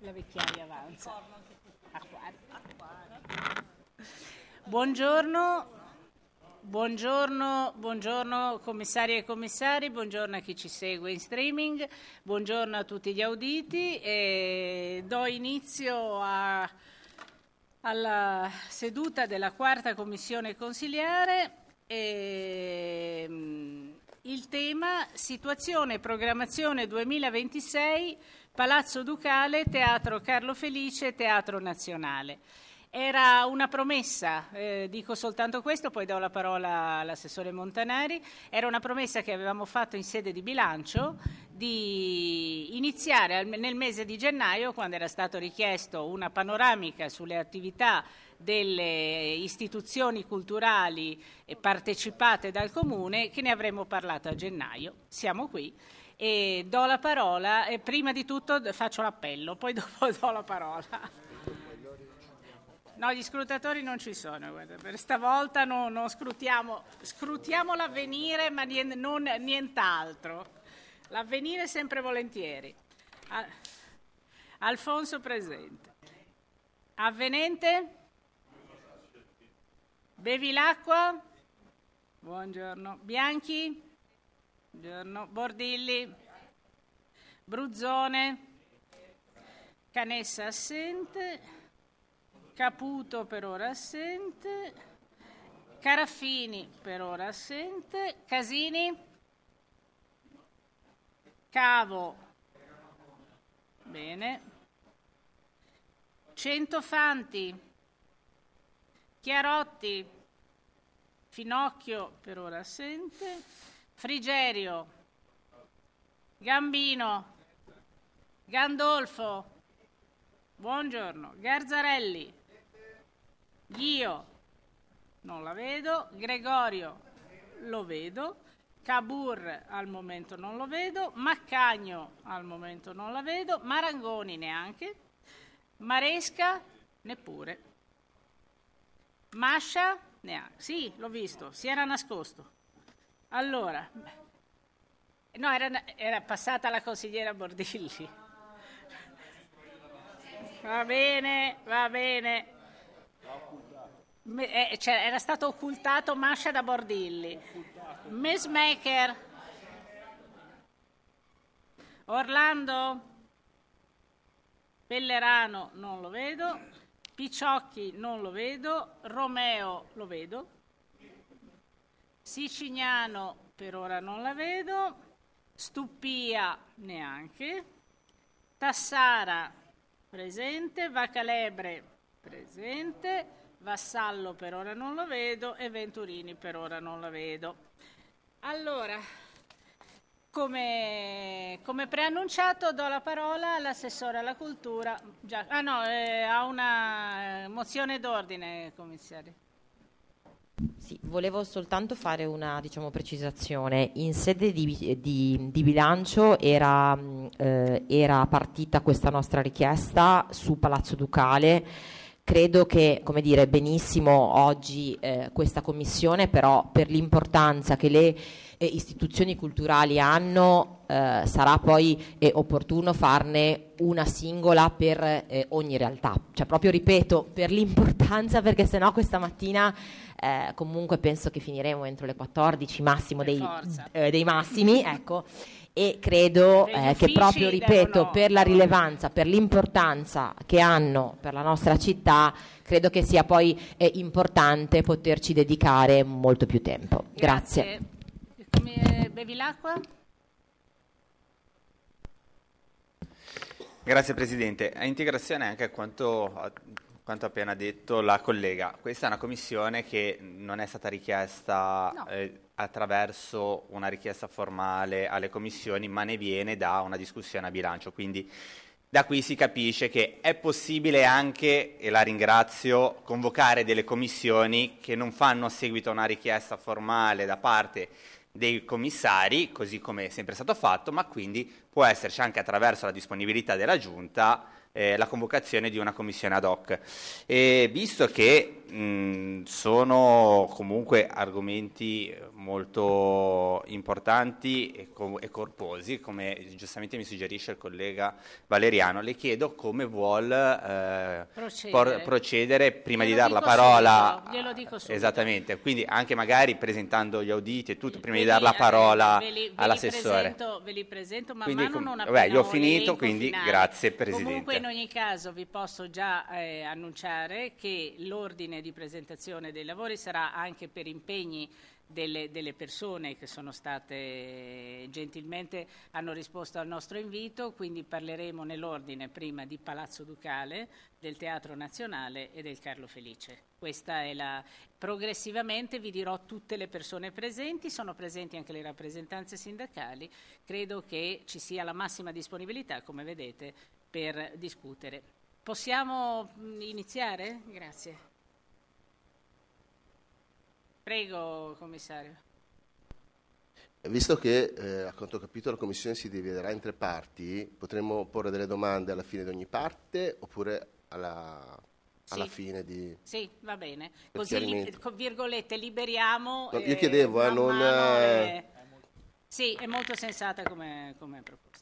La vecchiaia avanza. Buongiorno, buongiorno commissarie e commissari, buongiorno a chi ci segue in streaming, buongiorno a tutti gli auditi e do inizio alla seduta della quarta commissione consiliare. Il tema situazione e programmazione 2026 Palazzo Ducale, Teatro Carlo Felice, Teatro Nazionale. Era una promessa, dico soltanto questo, poi do la parola all'assessore Montanari, era una promessa che avevamo fatto in sede di bilancio di iniziare nel mese di gennaio, quando era stato richiesto una panoramica sulle attività delle istituzioni culturali partecipate dal Comune, che ne avremmo parlato a gennaio. Siamo qui e do la parola, e prima di tutto faccio l'appello, poi dopo do la parola. No, gli scrutatori non ci sono, guarda, per stavolta non scrutiamo l'avvenire, ma nient'altro. L'avvenire sempre volentieri. Alfonso presente. Avvenente? Bevilacqua? Buongiorno. Bianchi? Buongiorno. Bordilli? Bruzzone? Canessa assente. Caputo per ora assente, Caraffini per ora assente, Casini, Cavo, bene, Centofanti, Chiarotti, Finocchio per ora assente, Frigerio, Gambino, Gandolfo, buongiorno, Garzarelli, Ghio, non la vedo, Gregorio lo vedo, Cabur al momento non lo vedo, Maccagno al momento non la vedo, Marangoni neanche, Maresca neppure, Mascia neanche, sì, l'ho visto, si era nascosto. Allora, no, era passata la consigliera Bordilli. Va bene. Era stato occultato Mascia da Bordilli. Messmaker. Orlando. Pellerano non lo vedo. Picciocchi non lo vedo. Romeo lo vedo. Sicignano per ora non la vedo. Stupia neanche. Tassara presente. Vacalebre presente. Vassallo per ora non lo vedo e Venturini per ora non la vedo. Allora, come preannunciato, do la parola all'assessore alla cultura. Ha una mozione d'ordine, commissario. Sì, volevo soltanto fare una precisazione. In sede di bilancio era partita questa nostra richiesta su Palazzo Ducale. Credo che, benissimo oggi questa commissione, però per l'importanza che le istituzioni culturali hanno sarà poi opportuno farne una singola per ogni realtà. Cioè proprio ripeto, per l'importanza, perché sennò questa mattina comunque penso che finiremo entro le 14, massimo dei massimi, ecco. E credo che proprio, ripeto, per la rilevanza, per l'importanza che hanno per la nostra città, credo che sia poi importante poterci dedicare molto più tempo. Grazie. Bevilacqua? Grazie Presidente. A integrazione anche a quanto appena detto la collega, questa è una commissione che non è stata richiesta attraverso una richiesta formale alle commissioni, ma ne viene da una discussione a bilancio, quindi da qui si capisce che è possibile anche, e la ringrazio, convocare delle commissioni che non fanno seguito a una richiesta formale da parte dei commissari, così come è sempre stato fatto, ma quindi può esserci anche attraverso la disponibilità della Giunta la convocazione di una commissione ad hoc. E visto che sono comunque argomenti molto importanti e corposi, come giustamente mi suggerisce il collega Valeriano. Le chiedo come vuol procedere prima di dar la parola. Glielo dico subito. Esattamente, quindi anche magari presentando gli auditi e tutto, prima di dar la parola all'assessore. Ve li presento man quindi, mano, non appena io ho finito, quindi finale. Grazie Presidente. Comunque in ogni caso vi posso già annunciare che l'ordine di presentazione dei lavori sarà anche per impegni delle persone che sono state gentilmente hanno risposto al nostro invito, quindi parleremo nell'ordine prima di Palazzo Ducale, del Teatro Nazionale e del Carlo Felice. Questa è progressivamente vi dirò tutte le persone presenti, sono presenti anche le rappresentanze sindacali, credo che ci sia la massima disponibilità, come vedete, per discutere. Possiamo iniziare? Grazie. Prego, commissario. Visto che, a quanto ho capito, la Commissione si dividerà in 3 parti, potremmo porre delle domande alla fine di ogni parte oppure alla fine di... Sì, va bene. Così, con virgolette, liberiamo... No, io chiedevo, Sì, è molto sensata come proposta.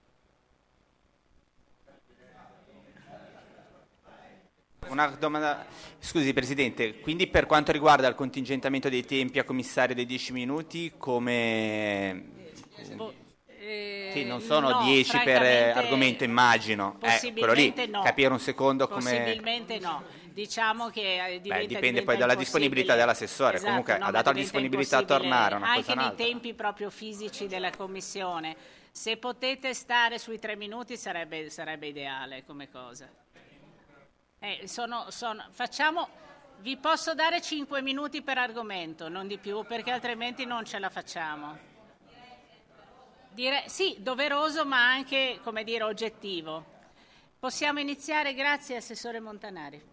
Una domanda, scusi Presidente, quindi per quanto riguarda il contingentamento dei tempi a commissario dei 10 minuti, come... sì, non sono 10 per argomento, immagino. Quello lì, no. Capire un secondo come... Possibilmente no. Diciamo che dipende poi dalla disponibilità dell'assessore. Esatto, comunque ha dato la disponibilità a tornare, una anche cosa nei un'altra. tempi proprio fisici della Commissione. Se potete stare sui 3 minuti sarebbe ideale come cosa. Vi posso dare 5 minuti per argomento, non di più, perché altrimenti non ce la facciamo. Sì, doveroso, ma anche, come dire, oggettivo. Possiamo iniziare? Grazie, Assessore Montanari.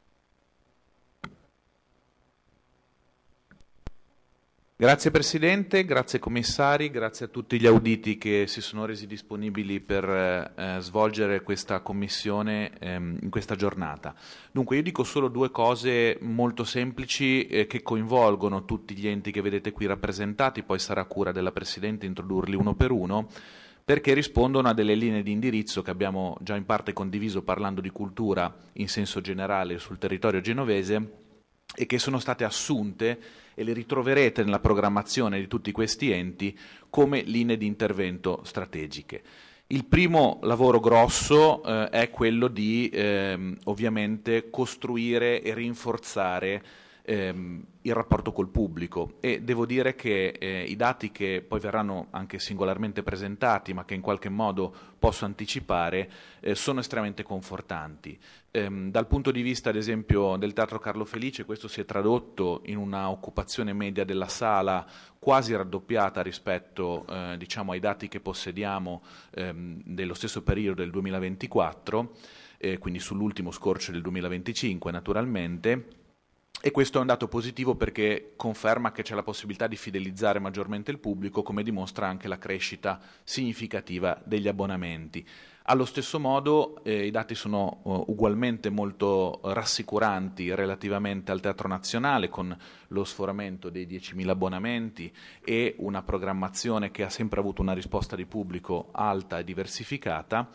Grazie Presidente, grazie Commissari, grazie a tutti gli auditi che si sono resi disponibili per svolgere questa commissione in questa giornata. Dunque io dico solo 2 cose molto semplici che coinvolgono tutti gli enti che vedete qui rappresentati, poi sarà cura della Presidente introdurli uno per uno, perché rispondono a delle linee di indirizzo che abbiamo già in parte condiviso parlando di cultura in senso generale sul territorio genovese e che sono state assunte e le ritroverete nella programmazione di tutti questi enti come linee di intervento strategiche. Il primo lavoro grosso è quello di ovviamente costruire e rinforzare il rapporto col pubblico e devo dire che i dati che poi verranno anche singolarmente presentati ma che in qualche modo posso anticipare sono estremamente confortanti. Dal punto di vista ad esempio del Teatro Carlo Felice questo si è tradotto in una occupazione media della sala quasi raddoppiata rispetto diciamo ai dati che possediamo dello stesso periodo del 2024, quindi sull'ultimo scorcio del 2025 naturalmente. E questo è un dato positivo perché conferma che c'è la possibilità di fidelizzare maggiormente il pubblico, come dimostra anche la crescita significativa degli abbonamenti. Allo stesso modo i dati sono ugualmente molto rassicuranti relativamente al Teatro Nazionale, con lo sforamento dei 10.000 abbonamenti e una programmazione che ha sempre avuto una risposta di pubblico alta e diversificata.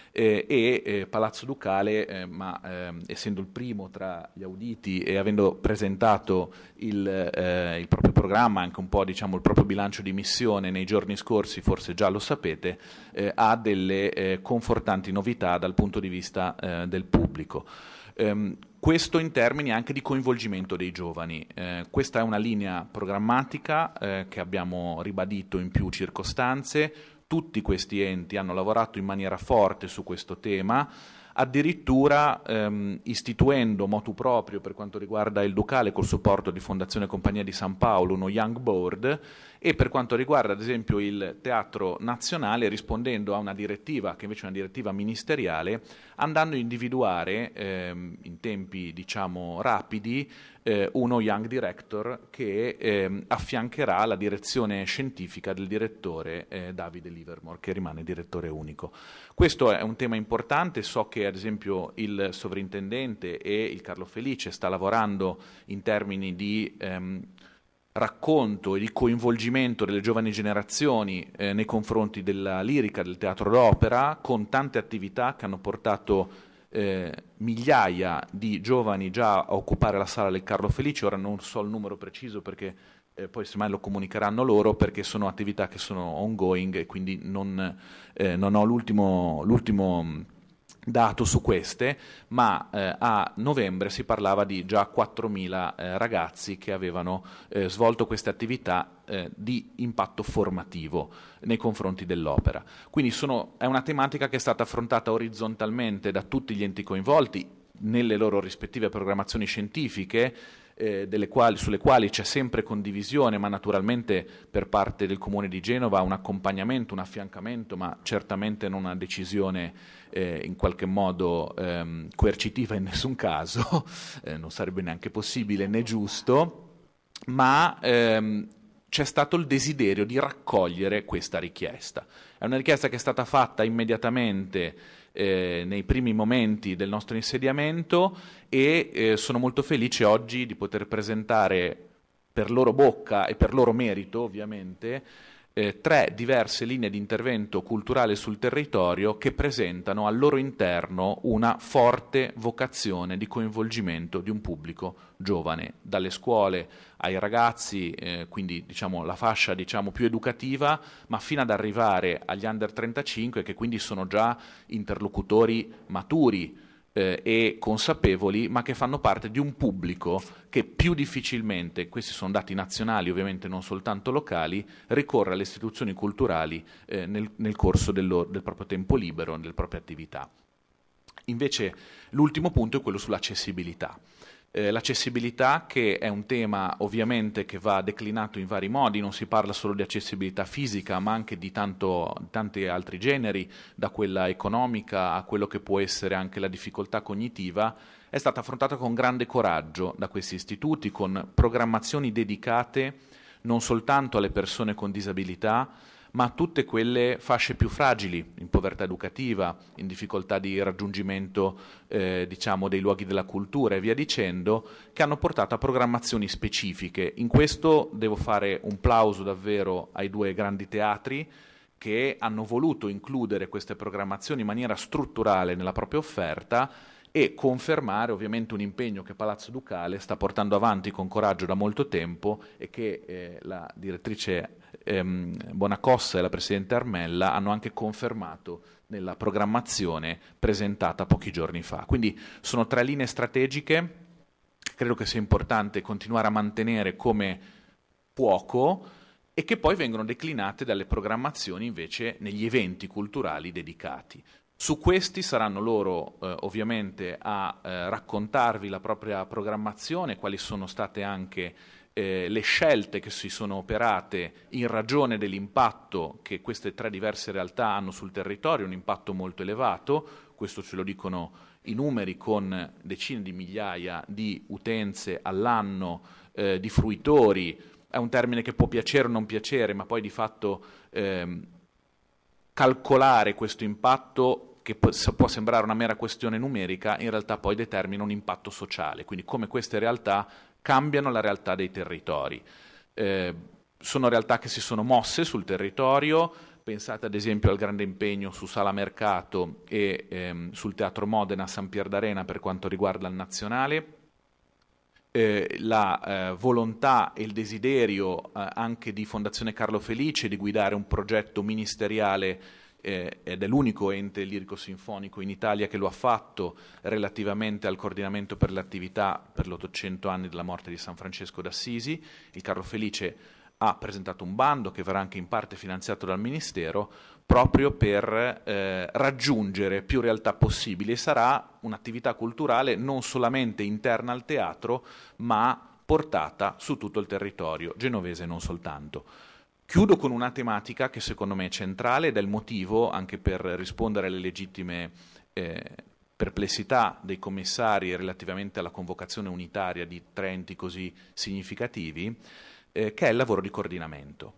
Palazzo Ducale, essendo il primo tra gli auditi e avendo presentato il proprio programma, anche un po' diciamo il proprio bilancio di missione nei giorni scorsi, forse già lo sapete, ha delle confortanti novità dal punto di vista del pubblico. Questo in termini anche di coinvolgimento dei giovani. Questa è una linea programmatica che abbiamo ribadito in più circostanze. Tutti questi enti hanno lavorato in maniera forte su questo tema, addirittura istituendo motu proprio per quanto riguarda il Ducale col supporto di Fondazione Compagnia di San Paolo uno Young Board e per quanto riguarda ad esempio il Teatro Nazionale rispondendo a una direttiva che invece è una direttiva ministeriale, andando a individuare in tempi diciamo rapidi uno Young Director che affiancherà la direzione scientifica del direttore Davide Livermore, che rimane direttore unico. Questo è un tema importante, so che che ad esempio il sovrintendente e il Carlo Felice sta lavorando in termini di racconto e di coinvolgimento delle giovani generazioni nei confronti della lirica, del teatro d'opera, con tante attività che hanno portato migliaia di giovani già a occupare la sala del Carlo Felice. Ora non so il numero preciso perché poi semmai lo comunicheranno loro, perché sono attività che sono ongoing e quindi non ho l'ultimo dato su queste, ma a novembre si parlava di già 4.000 ragazzi che avevano svolto queste attività di impatto formativo nei confronti dell'opera. Quindi è una tematica che è stata affrontata orizzontalmente da tutti gli enti coinvolti nelle loro rispettive programmazioni scientifiche, sulle quali c'è sempre condivisione, ma naturalmente per parte del Comune di Genova un accompagnamento, un affiancamento, ma certamente non una decisione in qualche modo coercitiva in nessun caso, non sarebbe neanche possibile né giusto, ma c'è stato il desiderio di raccogliere questa richiesta. È una richiesta che è stata fatta immediatamente nei primi momenti del nostro insediamento e sono molto felice oggi di poter presentare per loro bocca e per loro merito ovviamente 3 diverse linee di intervento culturale sul territorio che presentano al loro interno una forte vocazione di coinvolgimento di un pubblico giovane, dalle scuole ai ragazzi, quindi diciamo la fascia più educativa, ma fino ad arrivare agli under 35 che quindi sono già interlocutori maturi e consapevoli, ma che fanno parte di un pubblico che più difficilmente, questi sono dati nazionali ovviamente non soltanto locali, ricorre alle istituzioni culturali nel corso del proprio tempo libero, delle proprie attività. Invece l'ultimo punto è quello sull'accessibilità. L'accessibilità, che è un tema ovviamente che va declinato in vari modi, non si parla solo di accessibilità fisica ma anche di tanti altri generi, da quella economica a quello che può essere anche la difficoltà cognitiva, è stata affrontata con grande coraggio da questi istituti, con programmazioni dedicate non soltanto alle persone con disabilità, ma a tutte quelle fasce più fragili, in povertà educativa, in difficoltà di raggiungimento dei luoghi della cultura e via dicendo, che hanno portato a programmazioni specifiche. In questo devo fare un plauso davvero ai 2 grandi teatri che hanno voluto includere queste programmazioni in maniera strutturale nella propria offerta e confermare ovviamente un impegno che Palazzo Ducale sta portando avanti con coraggio da molto tempo e che la direttrice Bonacossa e la Presidente Armella hanno anche confermato nella programmazione presentata pochi giorni fa. Quindi sono 3 linee strategiche, credo che sia importante continuare a mantenere come fuoco e che poi vengono declinate dalle programmazioni invece negli eventi culturali dedicati. Su questi saranno loro ovviamente a raccontarvi la propria programmazione, quali sono state anche le scelte che si sono operate in ragione dell'impatto che queste 3 diverse realtà hanno sul territorio, un impatto molto elevato, questo ce lo dicono i numeri, con decine di migliaia di utenze all'anno, di fruitori. È un termine che può piacere o non piacere, ma poi di fatto calcolare questo impatto, che può sembrare una mera questione numerica, in realtà poi determina un impatto sociale, quindi come queste realtà cambiano la realtà dei territori. Sono realtà che si sono mosse sul territorio, pensate ad esempio al grande impegno su Sala Mercato e sul Teatro Modena San Pier d'Arena per quanto riguarda il nazionale, la volontà e il desiderio anche di Fondazione Carlo Felice di guidare un progetto ministeriale ed è l'unico ente lirico-sinfonico in Italia che lo ha fatto relativamente al coordinamento per le attività per l'800 anni della morte di San Francesco d'Assisi. Il Carlo Felice ha presentato un bando che verrà anche in parte finanziato dal Ministero proprio per raggiungere più realtà possibili, e sarà un'attività culturale non solamente interna al teatro ma portata su tutto il territorio genovese e non soltanto. Chiudo con una tematica che secondo me è centrale ed è il motivo, anche per rispondere alle legittime perplessità dei commissari relativamente alla convocazione unitaria di 3 enti così significativi, che è il lavoro di coordinamento.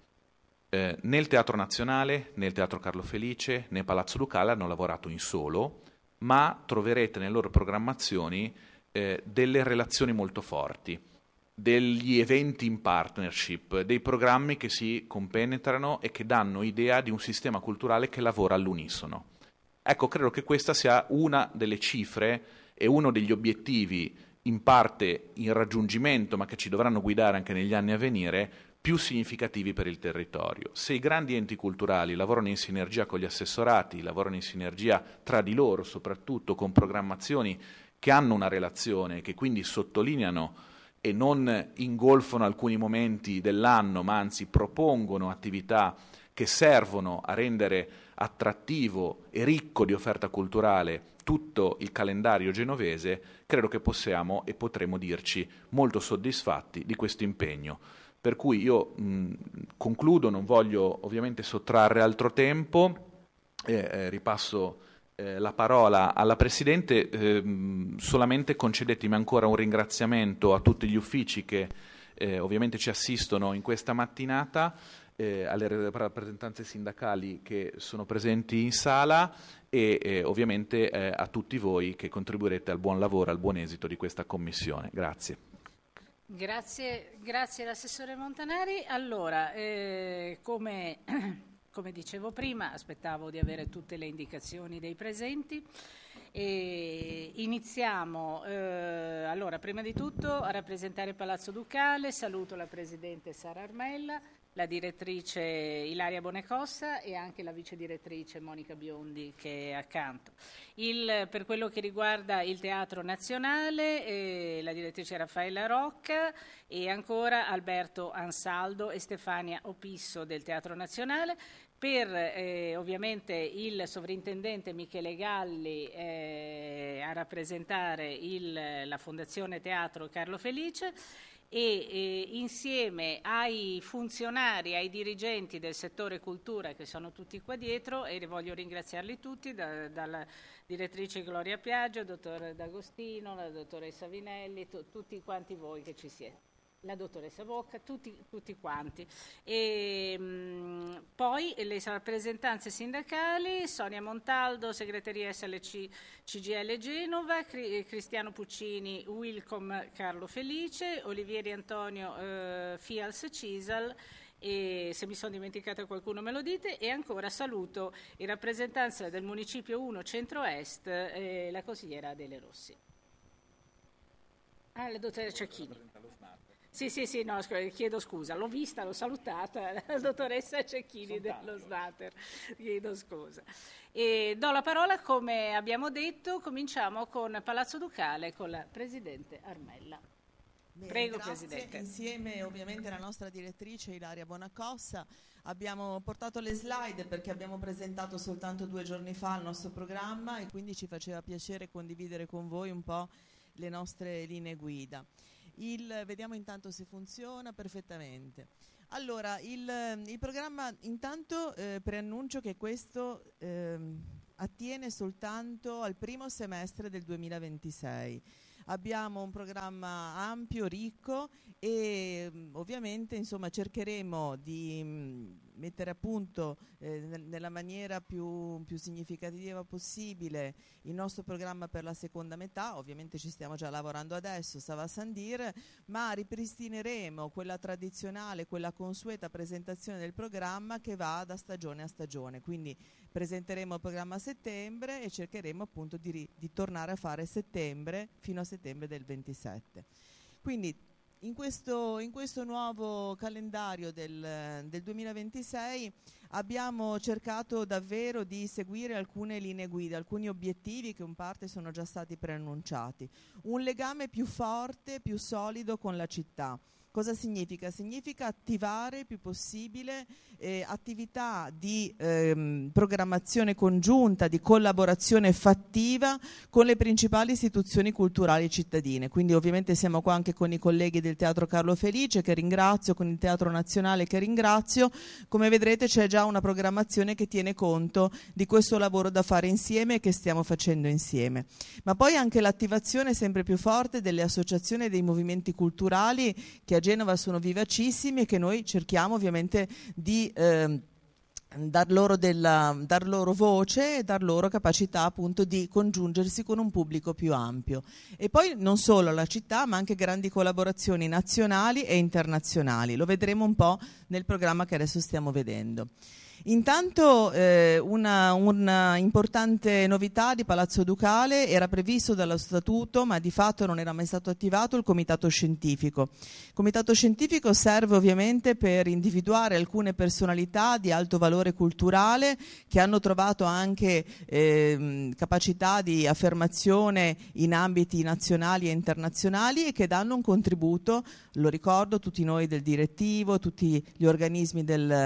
Nel Teatro Nazionale, nel Teatro Carlo Felice, nel Palazzo Ducale hanno lavorato in solo, ma troverete nelle loro programmazioni delle relazioni molto forti, degli eventi in partnership, dei programmi che si compenetrano e che danno idea di un sistema culturale che lavora all'unisono. Ecco, credo che questa sia una delle cifre e uno degli obiettivi in parte in raggiungimento, ma che ci dovranno guidare anche negli anni a venire, più significativi per il territorio. Se i grandi enti culturali lavorano in sinergia con gli assessorati, lavorano in sinergia tra di loro, soprattutto con programmazioni che hanno una relazione, che quindi sottolineano e non ingolfano alcuni momenti dell'anno, ma anzi propongono attività che servono a rendere attrattivo e ricco di offerta culturale tutto il calendario genovese, credo che possiamo e potremo dirci molto soddisfatti di questo impegno. Per cui io concludo, non voglio ovviamente sottrarre altro tempo, ripasso la parola alla Presidente, solamente concedetemi ancora un ringraziamento a tutti gli uffici che ovviamente ci assistono in questa mattinata, alle rappresentanze sindacali che sono presenti in sala e ovviamente a tutti voi che contribuirete al buon lavoro, al buon esito di questa Commissione. Grazie. Grazie all'assessore Montanari. Allora, come dicevo prima, aspettavo di avere tutte le indicazioni dei presenti. Iniziamo, allora, prima di tutto a rappresentare Palazzo Ducale. Saluto la Presidente Sara Armella, la direttrice Ilaria Bonecossa e anche la vice direttrice Monica Biondi che è accanto. Per quello che riguarda il Teatro Nazionale, la direttrice Raffaella Rocca e ancora Alberto Ansaldo e Stefania Opisso del Teatro Nazionale. Per ovviamente il sovrintendente Michele Galli a rappresentare la Fondazione Teatro Carlo Felice e insieme ai funzionari, ai dirigenti del settore cultura che sono tutti qua dietro, e voglio ringraziarli tutti, dalla direttrice Gloria Piaggio, dottor D'Agostino, la dottoressa Vinelli, tutti quanti voi che ci siete, la dottoressa Bocca, tutti quanti. E poi le rappresentanze sindacali: Sonia Montaldo, segreteria SLC CGL Genova, Cristiano Puccini, Wilcom Carlo Felice, Olivieri Antonio FIALS CISAL, e se mi sono dimenticata qualcuno me lo dite. E ancora saluto in rappresentanza del Municipio 1 Centro-Est la consigliera Adele Rossi. La dottoressa Cecchini. Sì, no, chiedo scusa, l'ho vista, l'ho salutata, la dottoressa Cecchini dello SNATER, chiedo scusa. E do la parola, come abbiamo detto, cominciamo con Palazzo Ducale, con la Presidente Armella. Bene, prego, grazie. Presidente. Insieme ovviamente alla nostra direttrice Ilaria Bonecossa abbiamo portato le slide perché abbiamo presentato soltanto 2 giorni fa il nostro programma e quindi ci faceva piacere condividere con voi un po' le nostre linee guida. Vediamo intanto se funziona perfettamente. Allora, il programma, intanto preannuncio che questo attiene soltanto al primo semestre del 2026. Abbiamo un programma ampio, ricco e ovviamente cercheremo di mettere a punto nella maniera più significativa possibile il nostro programma per la seconda metà. Ovviamente ci stiamo già lavorando adesso, ça va sans dire, ma ripristineremo quella tradizionale, quella consueta presentazione del programma che va da stagione a stagione. Quindi presenteremo il programma a settembre e cercheremo appunto di tornare a fare settembre fino a settembre del 27. Quindi in questo nuovo calendario del 2026 abbiamo cercato davvero di seguire alcune linee guida, alcuni obiettivi che in parte sono già stati preannunciati. Un legame più forte, più solido con la città. Cosa significa? Significa attivare il più possibile attività di programmazione congiunta, di collaborazione fattiva con le principali istituzioni culturali cittadine. Quindi ovviamente siamo qua anche con i colleghi del Teatro Carlo Felice, che ringrazio, con il Teatro Nazionale, che ringrazio. Come vedrete c'è già una programmazione che tiene conto di questo lavoro da fare insieme e che stiamo facendo insieme. Ma poi anche l'attivazione sempre più forte delle associazioni e dei movimenti culturali che a Genova sono vivacissimi e che noi cerchiamo ovviamente di dar loro voce e dar loro capacità appunto di congiungersi con un pubblico più ampio. E poi non solo la città, ma anche grandi collaborazioni nazionali e internazionali. Lo vedremo un po' nel programma che adesso stiamo vedendo. Intanto una importante novità di Palazzo Ducale: era previsto dallo statuto, ma di fatto non era mai stato attivato, il comitato scientifico. Il comitato scientifico serve ovviamente per individuare alcune personalità di alto valore culturale che hanno trovato anche capacità di affermazione in ambiti nazionali e internazionali e che danno un contributo, lo ricordo, tutti noi del direttivo, tutti gli organismi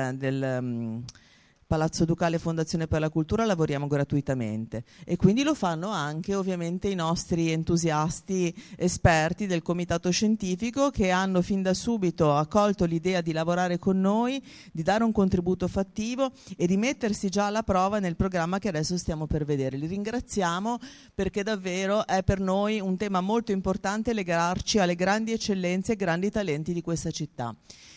del Palazzo Ducale Fondazione per la Cultura lavoriamo gratuitamente, e quindi lo fanno anche ovviamente i nostri entusiasti esperti del comitato scientifico, che hanno fin da subito accolto l'idea di lavorare con noi, di dare un contributo fattivo e di mettersi già alla prova nel programma che adesso stiamo per vedere. Li ringraziamo perché davvero è per noi un tema molto importante legarci alle grandi eccellenze e grandi talenti di questa città.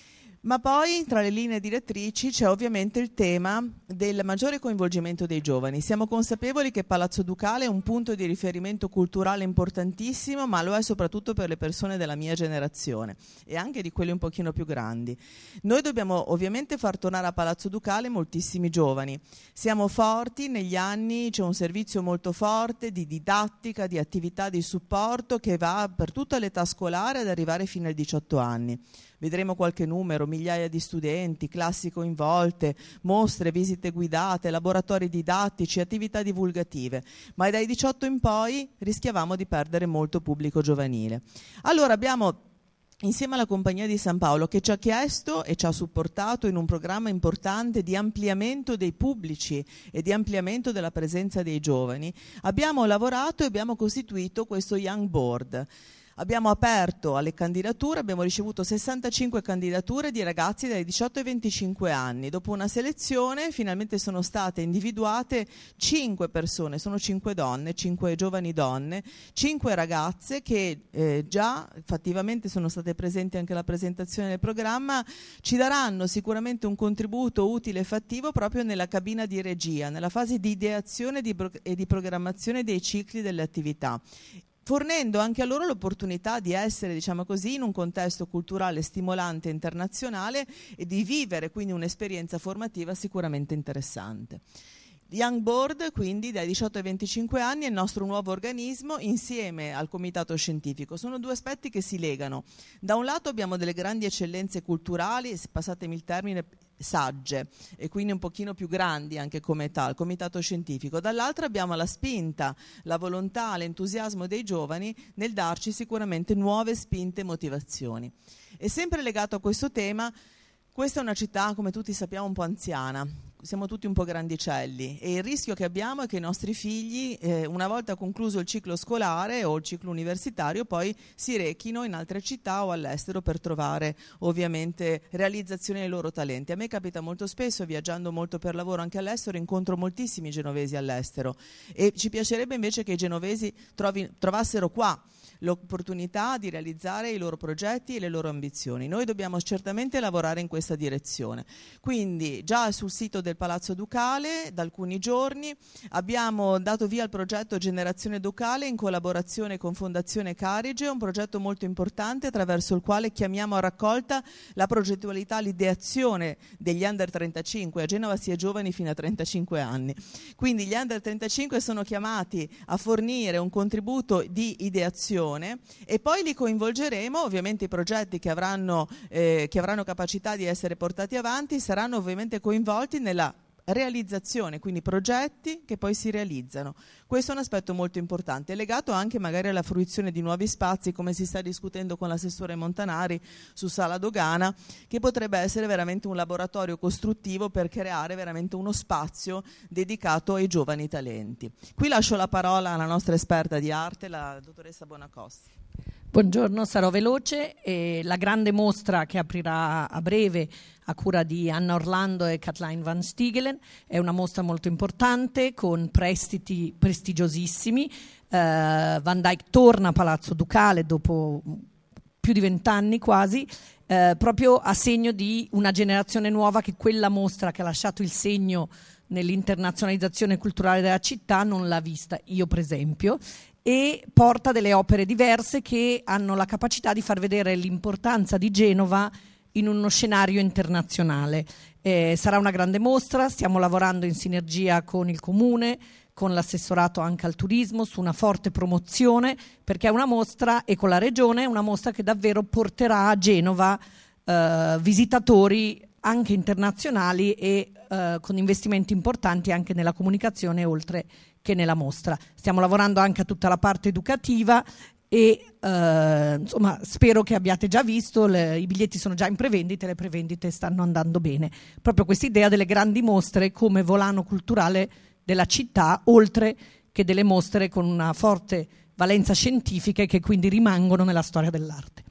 Ma poi tra le linee direttrici c'è ovviamente il tema del maggiore coinvolgimento dei giovani. Siamo consapevoli che Palazzo Ducale è un punto di riferimento culturale importantissimo, ma lo è soprattutto per le persone della mia generazione e anche di quelle un pochino più grandi. Noi dobbiamo ovviamente far tornare a Palazzo Ducale moltissimi giovani. Siamo forti negli anni, c'è un servizio molto forte di didattica, di attività di supporto che va per tutta l'età scolare ad arrivare fino ai 18 anni. Vedremo qualche numero, migliaia di studenti, classi coinvolte, mostre, visite guidate, laboratori didattici, attività divulgative, ma dai 18 in poi rischiavamo di perdere molto pubblico giovanile. Allora abbiamo, insieme alla Compagnia di San Paolo, che ci ha chiesto e ci ha supportato in un programma importante di ampliamento dei pubblici e di ampliamento della presenza dei giovani, abbiamo lavorato e abbiamo costituito questo Young Board. Abbiamo aperto alle candidature, abbiamo ricevuto 65 candidature di ragazzi dai 18 ai 25 anni. Dopo una selezione finalmente sono state individuate 5 persone, sono 5 donne, 5 giovani donne, 5 ragazze che già fattivamente sono state presenti anche alla presentazione del programma, ci daranno sicuramente un contributo utile e fattivo proprio nella cabina di regia, nella fase di ideazione e di programmazione dei cicli delle attività, fornendo anche a loro l'opportunità di essere, diciamo così, in un contesto culturale stimolante internazionale e di vivere quindi un'esperienza formativa sicuramente interessante. Young Board, quindi dai 18 ai 25 anni, è il nostro nuovo organismo insieme al comitato scientifico. Sono due aspetti che si legano. Da un lato abbiamo delle grandi eccellenze culturali, passatemi il termine, sagge, e quindi un pochino più grandi anche come età, il comitato scientifico. Dall'altro abbiamo la spinta, la volontà, l'entusiasmo dei giovani nel darci sicuramente nuove spinte e motivazioni. E sempre legato a questo tema, questa è una città, come tutti sappiamo, un po' anziana. Siamo tutti un po' grandicelli e il rischio che abbiamo è che i nostri figli, una volta concluso il ciclo scolare o il ciclo universitario, poi si rechino in altre città o all'estero per trovare ovviamente realizzazione dei loro talenti. A me capita molto spesso, viaggiando molto per lavoro anche all'estero, incontro moltissimi genovesi all'estero e ci piacerebbe invece che i genovesi trovassero qua l'opportunità di realizzare i loro progetti e le loro ambizioni. Noi dobbiamo certamente lavorare in questa direzione. Quindi già sul sito del Palazzo Ducale da alcuni giorni abbiamo dato via al progetto Generazione Ducale in collaborazione con Fondazione Carige, un progetto molto importante attraverso il quale chiamiamo a raccolta la progettualità, l'ideazione degli under 35. A Genova si è giovani fino a 35 anni. Quindi gli under 35 sono chiamati a fornire un contributo di ideazione e poi li coinvolgeremo. Ovviamente i progetti che avranno capacità di essere portati avanti saranno ovviamente coinvolti nella realizzazione, quindi progetti che poi si realizzano. Questo è un aspetto molto importante, legato anche magari alla fruizione di nuovi spazi, come si sta discutendo con l'assessore Montanari su Sala Dogana, che potrebbe essere veramente un laboratorio costruttivo per creare veramente uno spazio dedicato ai giovani talenti. Qui lascio la parola alla nostra esperta di arte, la dottoressa Bonacossi. Buongiorno, sarò veloce. La grande mostra che aprirà a breve a cura di Anna Orlando e Kathleen Van Stiegelen è una mostra molto importante con prestiti prestigiosissimi. Van Dyck torna a Palazzo Ducale dopo più di 20 anni quasi, proprio a segno di una generazione nuova che quella mostra che ha lasciato il segno nell'internazionalizzazione culturale della città non l'ha vista, io per esempio, e porta delle opere diverse che hanno la capacità di far vedere l'importanza di Genova in uno scenario internazionale. Sarà una grande mostra, stiamo lavorando in sinergia con il Comune, con l'assessorato anche al turismo, su una forte promozione, perché è una mostra, e con la Regione, è una mostra che davvero porterà a Genova visitatori anche internazionali e con investimenti importanti anche nella comunicazione oltre che nella mostra. Stiamo lavorando anche a tutta la parte educativa e insomma spero che abbiate già visto, i biglietti sono già in prevendita e le prevendite stanno andando bene. Proprio questa idea delle grandi mostre come volano culturale della città, oltre che delle mostre con una forte valenza scientifica e che quindi rimangono nella storia dell'arte.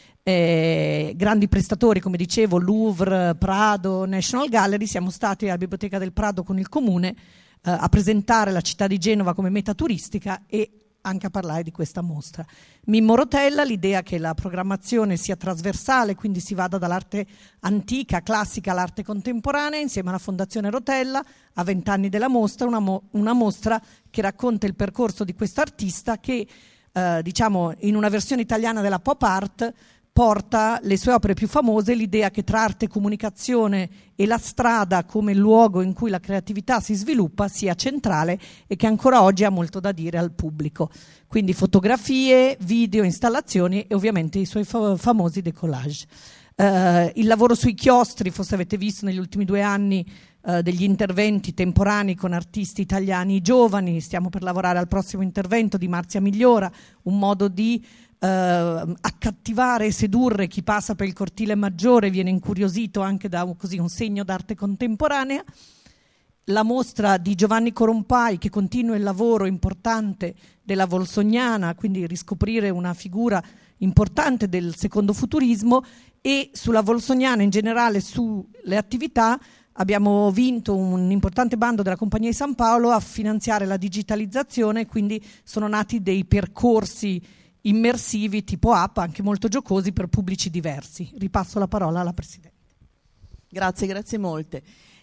Grandi prestatori, come dicevo, Louvre, Prado, National Gallery. Siamo stati alla Biblioteca del Prado con il Comune a presentare la città di Genova come meta turistica e anche a parlare di questa mostra. Mimmo Rotella, l'idea che la programmazione sia trasversale, quindi si vada dall'arte antica, classica all'arte contemporanea, insieme alla Fondazione Rotella, a 20 anni della mostra, una mostra che racconta il percorso di questo artista che, diciamo, in una versione italiana della pop art, porta le sue opere più famose, l'idea che tra arte e comunicazione e la strada come luogo in cui la creatività si sviluppa sia centrale e che ancora oggi ha molto da dire al pubblico. Quindi fotografie, video, installazioni e ovviamente i suoi famosi décollage. Il lavoro sui chiostri, forse avete visto negli ultimi 2 anni degli interventi temporanei con artisti italiani giovani. Stiamo per lavorare al prossimo intervento di Marzia Migliora, un modo di accattivare e sedurre chi passa per il cortile maggiore, viene incuriosito anche da un segno d'arte contemporanea. La mostra di Giovanni Corompai che continua il lavoro importante della Volsognana, quindi riscoprire una figura importante del secondo futurismo, e sulla Volsognana in generale, sulle attività, abbiamo vinto un importante bando della Compagnia di San Paolo a finanziare la digitalizzazione, quindi sono nati dei percorsi immersivi tipo app, anche molto giocosi, per pubblici diversi. Ripasso la parola alla Presidente. Grazie molte.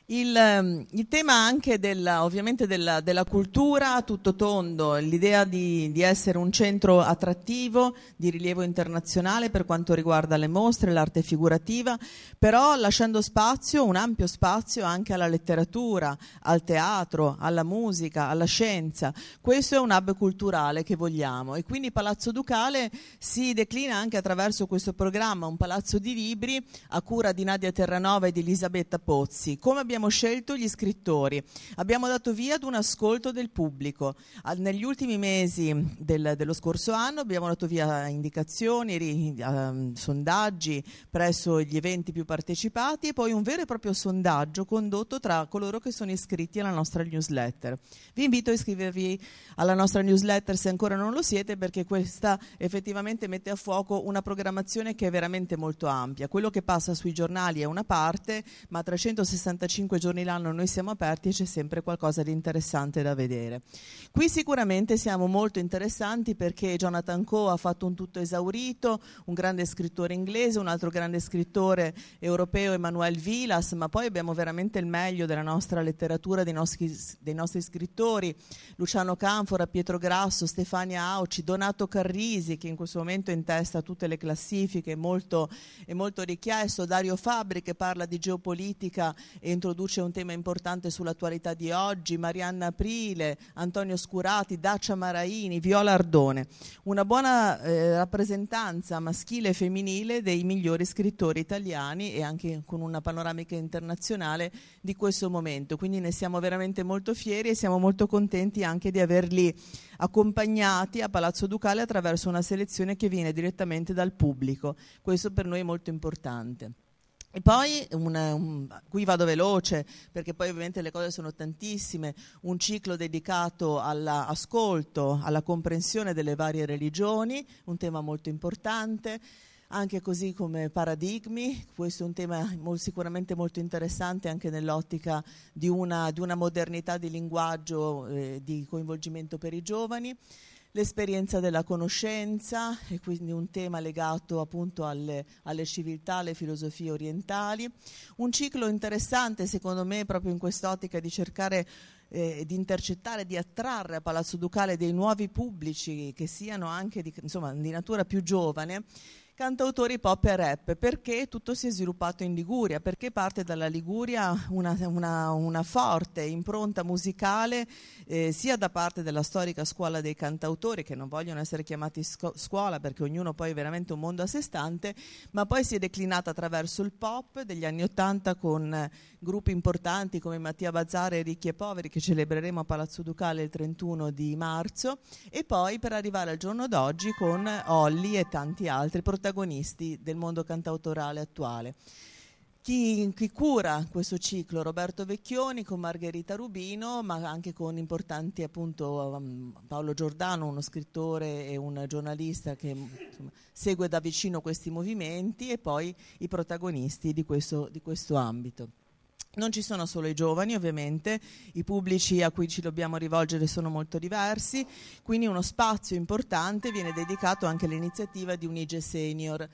Il tema anche ovviamente della cultura a tutto tondo, l'idea di essere un centro attrattivo di rilievo internazionale per quanto riguarda le mostre, l'arte figurativa, però lasciando spazio, un ampio spazio anche alla letteratura, al teatro, alla musica, alla scienza. Questo è un hub culturale che vogliamo e quindi Palazzo Ducale si declina anche attraverso questo programma, un palazzo di libri a cura di Nadia Terranova e di Elisabetta Pozzi. Come abbiamo scelto gli scrittori? Abbiamo dato via ad un ascolto del pubblico. Negli ultimi mesi dello scorso anno abbiamo dato via indicazioni, sondaggi presso gli eventi più partecipati e poi un vero e proprio sondaggio condotto tra coloro che sono iscritti alla nostra newsletter. Vi invito a iscrivervi alla nostra newsletter se ancora non lo siete, perché questa effettivamente mette a fuoco una programmazione che è veramente molto ampia. Quello che passa sui giornali è una parte, ma 365 giorni l'anno noi siamo aperti e c'è sempre qualcosa di interessante da vedere. Qui sicuramente siamo molto interessanti perché Jonathan Coe ha fatto un tutto esaurito, un grande scrittore inglese, un altro grande scrittore europeo, Emmanuel Vilas, ma poi abbiamo veramente il meglio della nostra letteratura, dei nostri scrittori, Luciano Canfora, Pietro Grasso, Stefania Auci, Donato Carrisi, che in questo momento è in testa a tutte le classifiche, è molto richiesto, Dario Fabbri che parla di geopolitica e introduce un tema importante sull'attualità di oggi, Marianna Aprile, Antonio Scurati, Dacia Maraini, Viola Ardone. Una buona rappresentanza maschile e femminile dei migliori scrittori italiani e anche con una panoramica internazionale di questo momento. Quindi ne siamo veramente molto fieri e siamo molto contenti anche di averli accompagnati a Palazzo Ducale attraverso una selezione che viene direttamente dal pubblico. Questo per noi è molto importante. E poi, qui vado veloce perché poi ovviamente le cose sono tantissime, un ciclo dedicato all'ascolto, alla comprensione delle varie religioni, un tema molto importante, anche così come paradigmi, questo è un tema sicuramente molto interessante anche nell'ottica di una modernità di linguaggio, di coinvolgimento per i giovani. l'esperienza della conoscenza, e quindi un tema legato appunto alle civiltà, alle filosofie orientali. Un ciclo interessante secondo me proprio in quest'ottica di cercare di intercettare, di attrarre a Palazzo Ducale dei nuovi pubblici che siano anche di natura più giovane, cantautori pop e rap. Perché tutto si è sviluppato in Liguria? Perché parte dalla Liguria una forte impronta musicale sia da parte della storica scuola dei cantautori, che non vogliono essere chiamati scuola perché ognuno poi è veramente un mondo a sé stante, ma poi si è declinata attraverso il pop degli anni '80 con gruppi importanti come Mattia Bazzara e Ricchi e Poveri, che celebreremo a Palazzo Ducale il 31 di marzo, e poi per arrivare al giorno d'oggi con Olli e tanti altri protagonisti del mondo cantautorale attuale. Chi cura questo ciclo? Roberto Vecchioni con Margherita Rubino, ma anche con importanti appunto Paolo Giordano, uno scrittore e un giornalista che segue da vicino questi movimenti, e poi i protagonisti di questo ambito. Non ci sono solo i giovani, ovviamente, i pubblici a cui ci dobbiamo rivolgere sono molto diversi, quindi uno spazio importante viene dedicato anche all'iniziativa di un IGE Senior.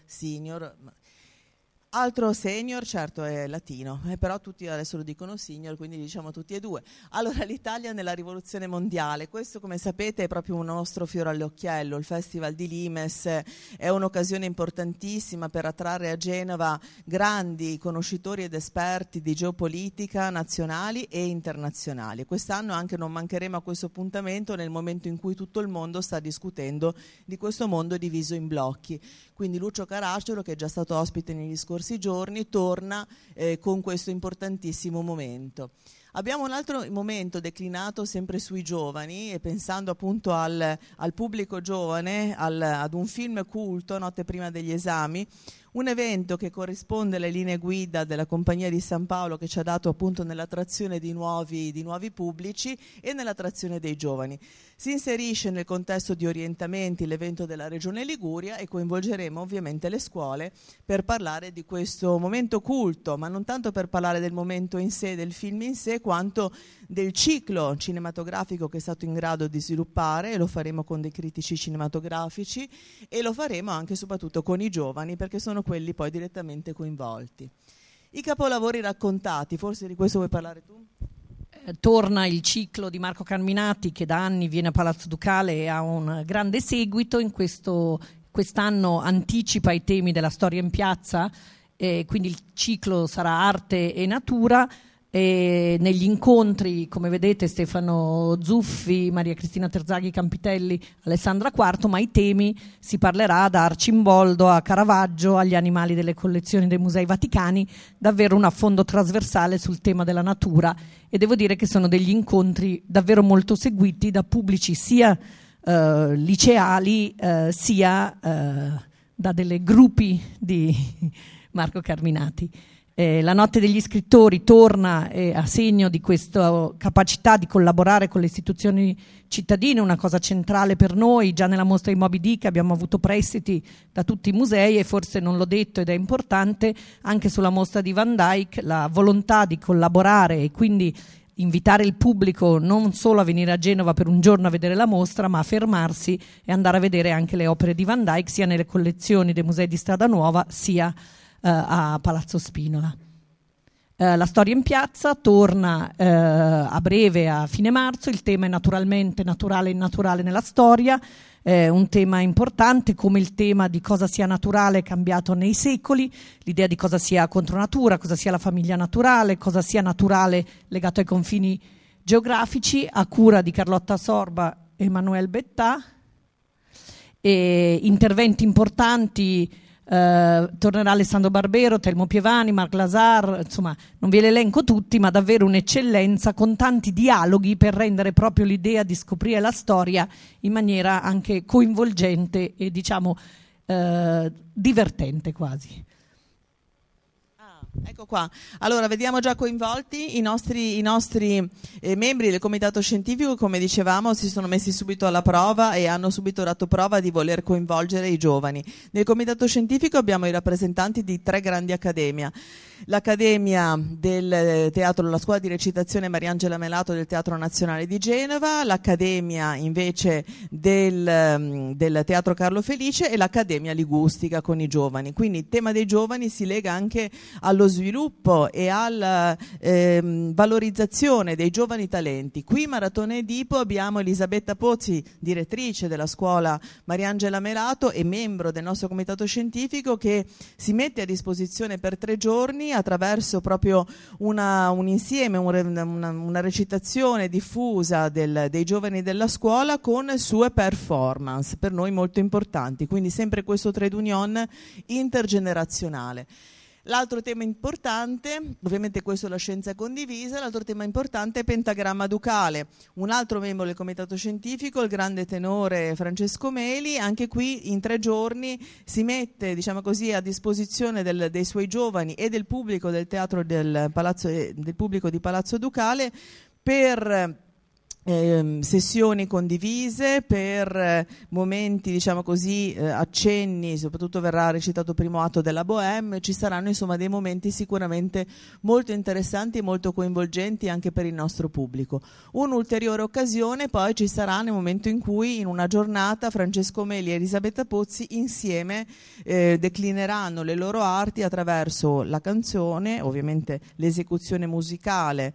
Altro senior, certo, è latino, però tutti adesso lo dicono senior, quindi diciamo tutti e due. Allora, l'Italia nella rivoluzione mondiale, questo come sapete è proprio un nostro fiore all'occhiello. Il Festival di Limes è un'occasione importantissima per attrarre a Genova grandi conoscitori ed esperti di geopolitica nazionali e internazionali. Quest'anno anche non mancheremo a questo appuntamento nel momento in cui tutto il mondo sta discutendo di questo mondo diviso in blocchi. Quindi Lucio Caracciolo, che è già stato ospite negli scorsi giorni, torna con questo importantissimo momento. Abbiamo un altro momento declinato sempre sui giovani, e pensando appunto al pubblico giovane, ad un film culto, Notte prima degli esami, un evento che corrisponde alle linee guida della Compagnia di San Paolo, che ci ha dato appunto nell'attrazione di nuovi pubblici e nell'attrazione dei giovani. Si inserisce nel contesto di orientamenti l'evento della Regione Liguria, e coinvolgeremo ovviamente le scuole per parlare di questo momento culto, ma non tanto per parlare del momento in sé, del film in sé, quanto del ciclo cinematografico che è stato in grado di sviluppare, e lo faremo con dei critici cinematografici, e lo faremo anche e soprattutto con i giovani, perché sono quelli poi direttamente coinvolti. I capolavori raccontati, forse di questo vuoi parlare tu? Torna il ciclo di Marco Carminati, che da anni viene a Palazzo Ducale e ha un grande seguito. Quest'anno anticipa i temi della storia in piazza, quindi il ciclo sarà arte e natura. E negli incontri, come vedete, Stefano Zuffi, Maria Cristina Terzaghi Campitelli, Alessandra Quarto, ma i temi si parlerà da Arcimboldo a Caravaggio agli animali delle collezioni dei musei vaticani, davvero un affondo trasversale sul tema della natura, e devo dire che sono degli incontri davvero molto seguiti da pubblici sia liceali sia da delle gruppi di Marco Carminati. La Notte degli Scrittori torna a segno di questa capacità di collaborare con le istituzioni cittadine, una cosa centrale per noi. Già nella mostra di Moby Dick abbiamo avuto prestiti da tutti i musei, e forse non l'ho detto ed è importante, anche sulla mostra di Van Dyck, la volontà di collaborare e quindi invitare il pubblico non solo a venire a Genova per un giorno a vedere la mostra, ma a fermarsi e andare a vedere anche le opere di Van Dyck, sia nelle collezioni dei musei di Strada Nuova, sia a Palazzo Spinola. La storia in piazza torna a breve, a fine marzo. Il tema è naturalmente naturale e innaturale nella storia, un tema importante, come il tema di cosa sia naturale è cambiato nei secoli, l'idea di cosa sia contro natura, cosa sia la famiglia naturale, cosa sia naturale legato ai confini geografici, a cura di Carlotta Sorba e Emanuele Bettà. E interventi importanti. Tornerà Alessandro Barbero, Telmo Pievani, Marc Lazar, insomma non ve li elenco tutti, ma davvero un'eccellenza, con tanti dialoghi per rendere proprio l'idea di scoprire la storia in maniera anche coinvolgente e diciamo divertente quasi. Ecco qua. Allora, vediamo già coinvolti i nostri membri del comitato scientifico. Come dicevamo, si sono messi subito alla prova e hanno subito dato prova di voler coinvolgere i giovani. Nel comitato scientifico abbiamo i rappresentanti di 3 grandi accademie. L'Accademia del Teatro, la Scuola di Recitazione Mariangela Melato del Teatro Nazionale di Genova, l'Accademia invece del Teatro Carlo Felice e l'Accademia Ligustica con i giovani. Quindi il tema dei giovani si lega anche allo sviluppo e alla valorizzazione dei giovani talenti. Qui Maratona Edipo abbiamo Elisabetta Pozzi, direttrice della Scuola Mariangela Melato e membro del nostro comitato scientifico, che si mette a disposizione per 3 giorni attraverso proprio un insieme, una recitazione diffusa dei giovani della scuola con sue performance, per noi molto importanti, quindi sempre questo trade union intergenerazionale. L'altro tema importante, ovviamente questo è la scienza condivisa, l'altro tema importante è Pentagramma Ducale. Un altro membro del comitato scientifico, il grande tenore Francesco Meli, anche qui in 3 giorni si mette, diciamo così, a disposizione dei suoi giovani e del pubblico del teatro del pubblico di Palazzo Ducale per sessioni condivise, per momenti, diciamo così, accenni, soprattutto verrà recitato il primo atto della Bohème, ci saranno insomma dei momenti sicuramente molto interessanti e molto coinvolgenti anche per il nostro pubblico. Un'ulteriore occasione poi ci sarà nel momento in cui in una giornata Francesco Meli e Elisabetta Pozzi insieme declineranno le loro arti attraverso la canzone, ovviamente l'esecuzione musicale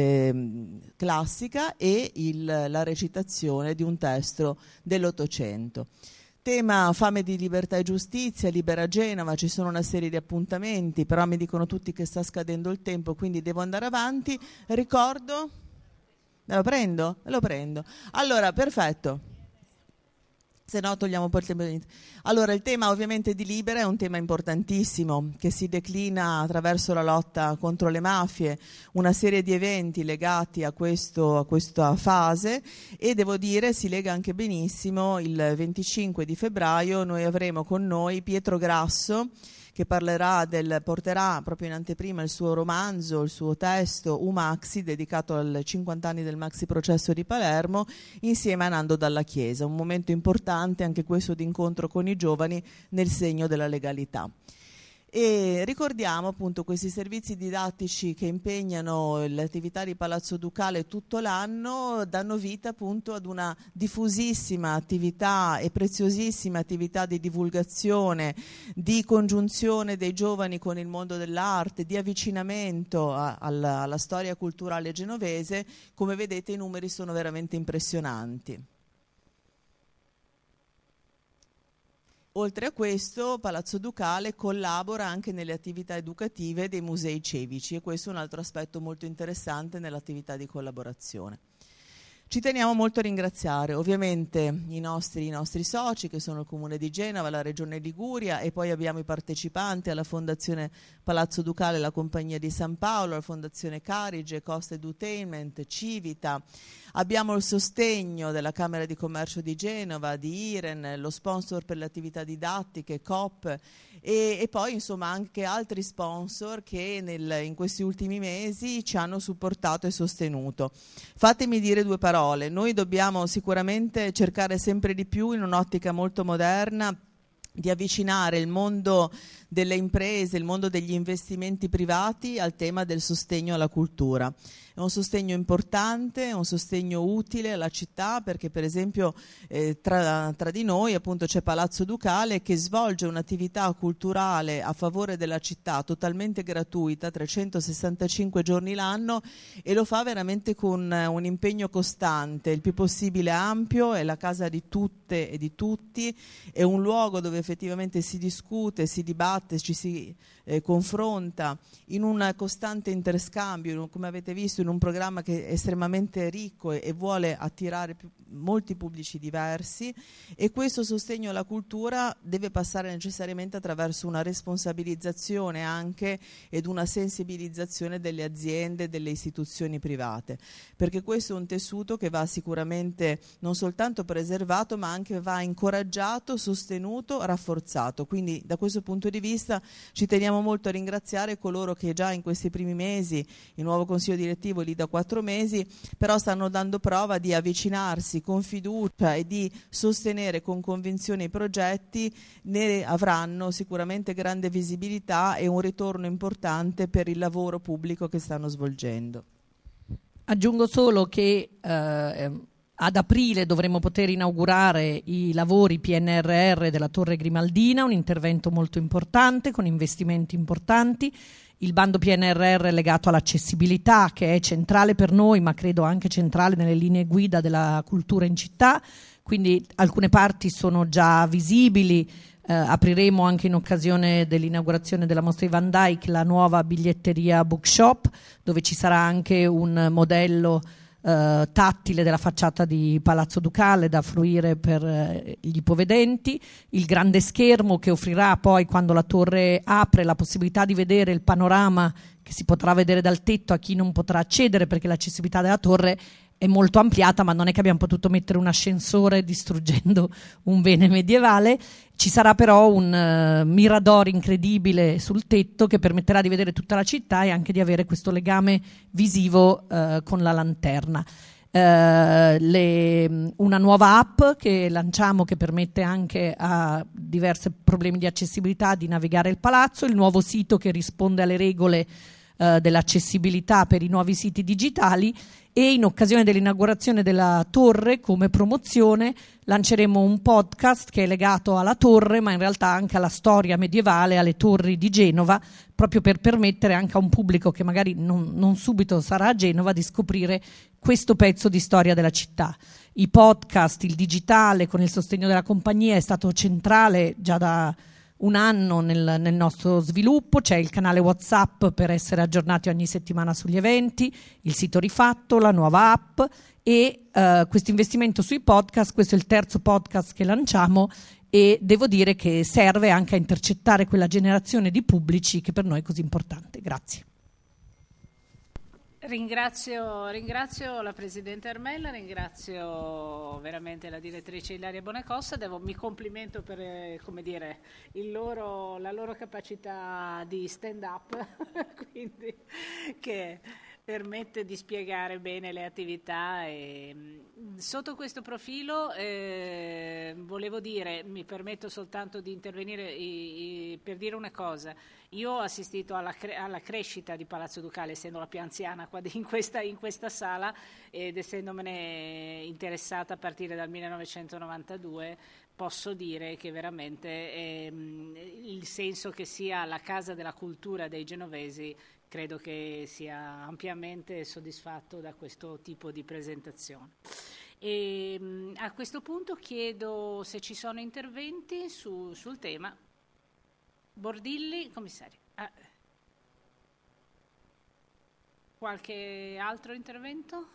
classica e la recitazione di un testo dell'Ottocento. Tema Fame di libertà e giustizia, Libera Genova, ci sono una serie di appuntamenti, però mi dicono tutti che sta scadendo il tempo, quindi devo andare avanti. Ricordo? Me lo prendo? Me lo prendo. Allora, perfetto. Se no togliamo poi il tempo. Allora, il tema ovviamente di Libera è un tema importantissimo che si declina attraverso la lotta contro le mafie, una serie di eventi legati a questa fase, e devo dire si lega anche benissimo. Il 25 di febbraio noi avremo con noi Pietro Grasso, che porterà proprio in anteprima il suo romanzo, il suo testo Umaxi, dedicato ai 50 anni del maxi processo di Palermo, insieme a Nando Dalla Chiesa. Un momento importante anche questo di incontro con i giovani nel segno della legalità. E ricordiamo appunto questi servizi didattici che impegnano l'attività di Palazzo Ducale tutto l'anno, danno vita appunto ad una diffusissima attività e preziosissima attività di divulgazione, di congiunzione dei giovani con il mondo dell'arte, di avvicinamento alla storia culturale genovese. Come vedete i numeri sono veramente impressionanti. Oltre a questo, Palazzo Ducale collabora anche nelle attività educative dei musei civici, e questo è un altro aspetto molto interessante nell'attività di collaborazione. Ci teniamo molto a ringraziare ovviamente i nostri soci, che sono il Comune di Genova, la Regione Liguria, e poi abbiamo i partecipanti alla Fondazione Palazzo Ducale, la Compagnia di San Paolo, la Fondazione Carige, Costa Edutainment, Civita. Abbiamo il sostegno della Camera di Commercio di Genova, di IREN, lo sponsor per le attività didattiche, COP, e poi insomma anche altri sponsor che in questi ultimi mesi ci hanno supportato e sostenuto. Fatemi dire 2 parole. Noi dobbiamo sicuramente cercare sempre di più, in un'ottica molto moderna, di avvicinare il mondo delle imprese, il mondo degli investimenti privati al tema del sostegno alla cultura. È un sostegno importante, è un sostegno utile alla città, perché per esempio tra di noi appunto c'è Palazzo Ducale che svolge un'attività culturale a favore della città totalmente gratuita, 365 giorni l'anno, e lo fa veramente con un impegno costante, il più possibile ampio. È la casa di tutte e di tutti, è un luogo dove effettivamente si discute, si dibatte, ci si confronta in un costante interscambio, come avete visto, in un programma che è estremamente ricco e vuole attirare molti pubblici diversi, e questo sostegno alla cultura deve passare necessariamente attraverso una responsabilizzazione anche ed una sensibilizzazione delle aziende, delle istituzioni private, perché questo è un tessuto che va sicuramente non soltanto preservato, ma anche va incoraggiato, sostenuto, rafforzato. Quindi da questo punto di vista ci teniamo molto a ringraziare coloro che già in questi primi mesi, il nuovo consiglio direttivo è lì da 4 mesi, però stanno dando prova di avvicinarsi con fiducia e di sostenere con convinzione i progetti, ne avranno sicuramente grande visibilità e un ritorno importante per il lavoro pubblico che stanno svolgendo. Aggiungo solo che ad aprile dovremo poter inaugurare i lavori PNRR della Torre Grimaldina, un intervento molto importante con investimenti importanti. Il bando PNRR è legato all'accessibilità, che è centrale per noi, ma credo anche centrale nelle linee guida della cultura in città, quindi alcune parti sono già visibili. Apriremo anche in occasione dell'inaugurazione della mostra di Van Dyck la nuova biglietteria bookshop, dove ci sarà anche un modello tattile della facciata di Palazzo Ducale da fruire per gli ipovedenti, il grande schermo che offrirà poi, quando la torre apre, la possibilità di vedere il panorama che si potrà vedere dal tetto a chi non potrà accedere, perché l'accessibilità della torre è molto ampliata, ma non è che abbiamo potuto mettere un ascensore distruggendo un bene medievale. Ci sarà però un mirador incredibile sul tetto che permetterà di vedere tutta la città e anche di avere questo legame visivo con la lanterna. Una nuova app che lanciamo, che permette anche a diversi problemi di accessibilità di navigare il palazzo, il nuovo sito che risponde alle regole dell'accessibilità per i nuovi siti digitali, e in occasione dell'inaugurazione della torre, come promozione, lanceremo un podcast che è legato alla torre, ma in realtà anche alla storia medievale, alle torri di Genova, proprio per permettere anche a un pubblico che magari non subito sarà a Genova di scoprire questo pezzo di storia della città. I podcast, il digitale con il sostegno della compagnia è stato centrale già da un anno nel nostro sviluppo. C'è il canale WhatsApp per essere aggiornati ogni settimana sugli eventi, il sito rifatto, la nuova app e questo investimento sui podcast. Questo è il terzo podcast che lanciamo e devo dire che serve anche a intercettare quella generazione di pubblici che per noi è così importante. Grazie. Ringrazio la Presidente Armella, ringrazio veramente la direttrice Ilaria Bonacossa, mi complimento per la loro capacità di stand up, quindi che permette di spiegare bene le attività. E sotto questo profilo volevo dire, mi permetto soltanto di intervenire per dire una cosa. Io ho assistito alla crescita di Palazzo Ducale, essendo la più anziana qua in questa sala ed essendomene interessata a partire dal 1992, posso dire che veramente il senso che sia la casa della cultura dei genovesi credo che sia ampiamente soddisfatto da questo tipo di presentazione. E a questo punto chiedo se ci sono interventi sul tema. Bordilli, commissario. Qualche altro intervento?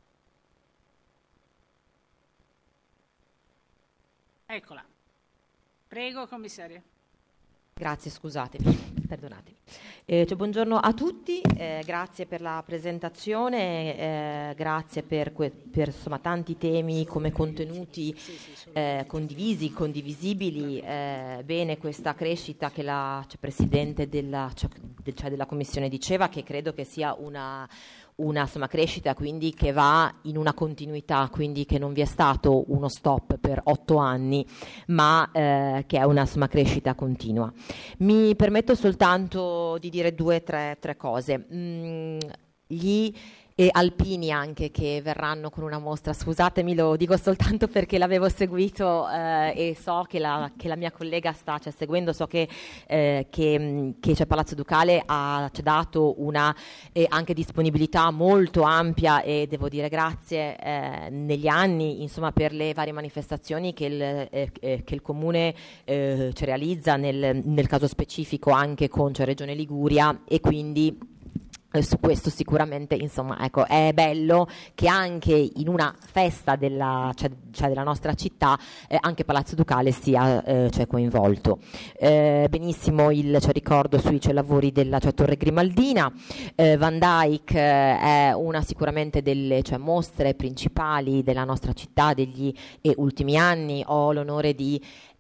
Eccola. Prego, commissario. Grazie, scusatemi, perdonatemi. Buongiorno a tutti, grazie per la presentazione, grazie per insomma, tanti temi come contenuti condivisibili. Bene questa crescita che la Presidente della Commissione diceva, che credo che sia una insomma, crescita quindi che va in una continuità, quindi che non vi è stato uno stop per 8 anni, ma che è una insomma, crescita continua. Mi permetto soltanto di dire 2 o 3 cose. Gli alpini anche che verranno con una mostra, scusatemi, lo dico soltanto perché l'avevo seguito e so che la mia collega sta seguendo, so che c'è Palazzo Ducale ci ha dato una anche disponibilità molto ampia e devo dire grazie negli anni insomma per le varie manifestazioni che il Comune ci realizza nel caso specifico anche con Regione Liguria, e quindi su questo sicuramente insomma ecco è bello che anche in una festa della nostra città anche Palazzo Ducale sia coinvolto. Benissimo ricordo sui lavori della Torre Grimaldina. Van Dyck è una sicuramente delle mostre principali della nostra città degli ultimi anni. Ho l'onore di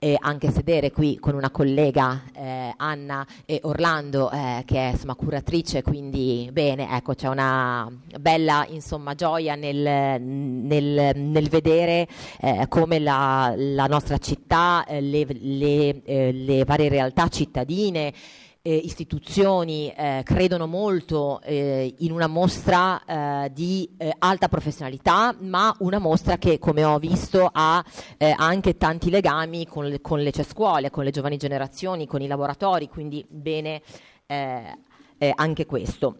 anche sedere qui con una collega, Anna e Orlando, che è insomma curatrice, quindi bene, ecco, c'è una bella insomma gioia nel vedere come la nostra città, le varie realtà cittadine, istituzioni credono molto in una mostra di alta professionalità, ma una mostra che, come ho visto, ha anche tanti legami con le scuole, con le giovani generazioni, con i laboratori, quindi bene anche questo.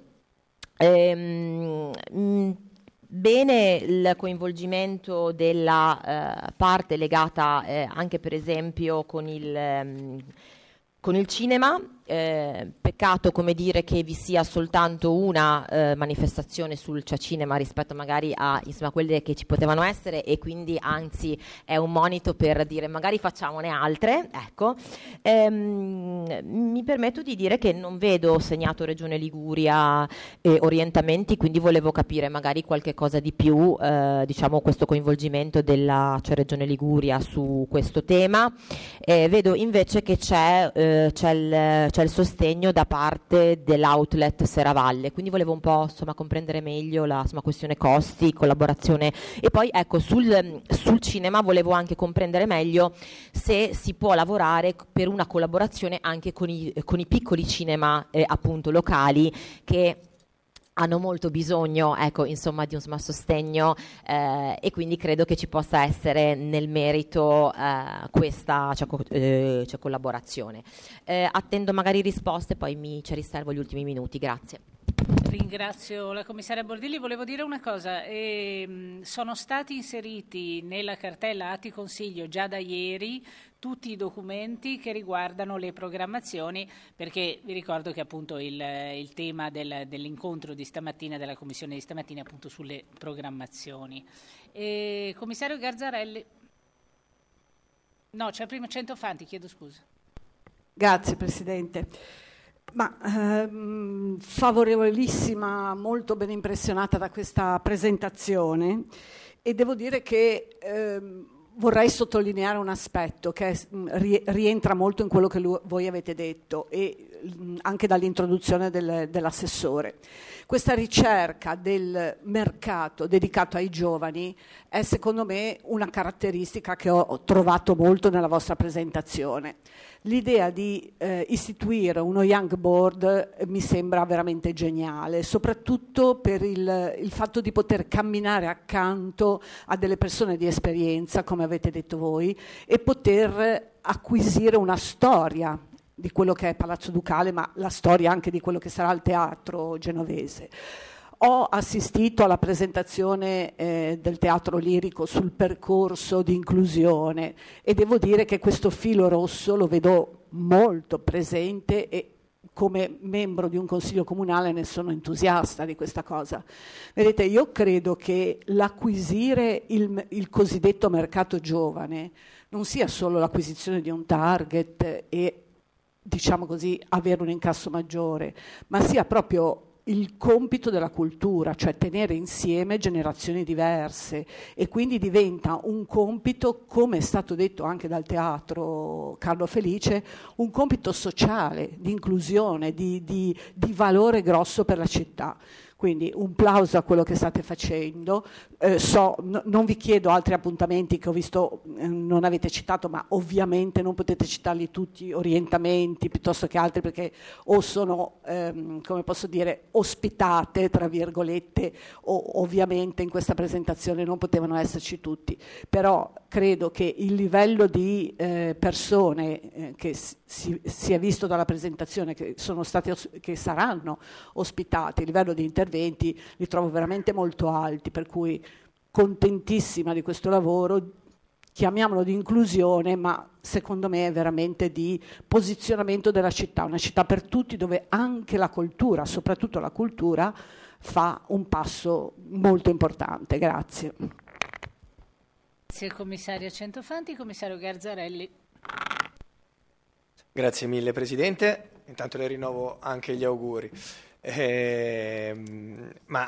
Bene il coinvolgimento della parte legata anche per esempio con il cinema. Peccato, come dire, che vi sia soltanto una manifestazione sul cinema rispetto magari a insomma quelle che ci potevano essere, e quindi anzi è un monito per dire magari facciamone altre, ecco. Mi permetto di dire che non vedo segnato Regione Liguria orientamenti, quindi volevo capire magari qualche cosa di più, diciamo questo coinvolgimento della Regione Liguria su questo tema. Vedo invece che c'è il sostegno da parte dell'outlet Serravalle, quindi volevo un po' insomma comprendere meglio la questione costi, collaborazione, e poi ecco sul cinema volevo anche comprendere meglio se si può lavorare per una collaborazione anche con i piccoli cinema appunto locali, che hanno molto bisogno, ecco, insomma, di un sostegno, e quindi credo che ci possa essere nel merito questa collaborazione. Attendo magari risposte, poi ci riservo gli ultimi minuti. Grazie. Ringrazio la commissaria Bordilli. Volevo dire una cosa, sono stati inseriti nella cartella atti consiglio già da ieri tutti i documenti che riguardano le programmazioni, perché vi ricordo che appunto il tema dell'incontro di stamattina, della commissione di stamattina, è appunto sulle programmazioni. Commissario Garzarelli. No, c'è prima Centofanti, chiedo scusa. Grazie Presidente. Favorevolissima, molto ben impressionata da questa presentazione, e devo dire che vorrei sottolineare un aspetto che rientra molto in quello che voi avete detto, e anche dall'introduzione dell'assessore. Questa ricerca del mercato dedicato ai giovani è secondo me una caratteristica che ho trovato molto nella vostra presentazione. L'idea di istituire uno Young Board mi sembra veramente geniale, soprattutto per il fatto di poter camminare accanto a delle persone di esperienza, come avete detto voi, e poter acquisire una storia di quello che è Palazzo Ducale, ma la storia anche di quello che sarà il teatro genovese. Ho assistito alla presentazione del teatro lirico sul percorso di inclusione, e devo dire che questo filo rosso lo vedo molto presente, e come membro di un consiglio comunale ne sono entusiasta di questa cosa. Vedete, io credo che l'acquisire il cosiddetto mercato giovane non sia solo l'acquisizione di un target e, diciamo così, avere un incasso maggiore, ma sia proprio il compito della cultura, cioè tenere insieme generazioni diverse, e quindi diventa un compito, come è stato detto anche dal teatro Carlo Felice, un compito sociale, di inclusione, di valore grosso per la città. Quindi un plauso a quello che state facendo. Non vi chiedo altri appuntamenti che ho visto non avete citato, ma ovviamente non potete citarli tutti, orientamenti piuttosto che altri, perché o sono, come posso dire, ospitate, tra virgolette, o ovviamente in questa presentazione non potevano esserci tutti. Però credo che il livello di persone che si è visto dalla presentazione, che saranno ospitate, il livello di interventi li trovo veramente molto alti, per cui contentissima di questo lavoro, chiamiamolo di inclusione, ma secondo me è veramente di posizionamento della città, una città per tutti, dove anche la cultura, soprattutto la cultura, fa un passo molto importante. Grazie. Grazie commissario Centofanti. Commissario Garzarelli. Grazie mille Presidente, intanto le rinnovo anche gli auguri. Ma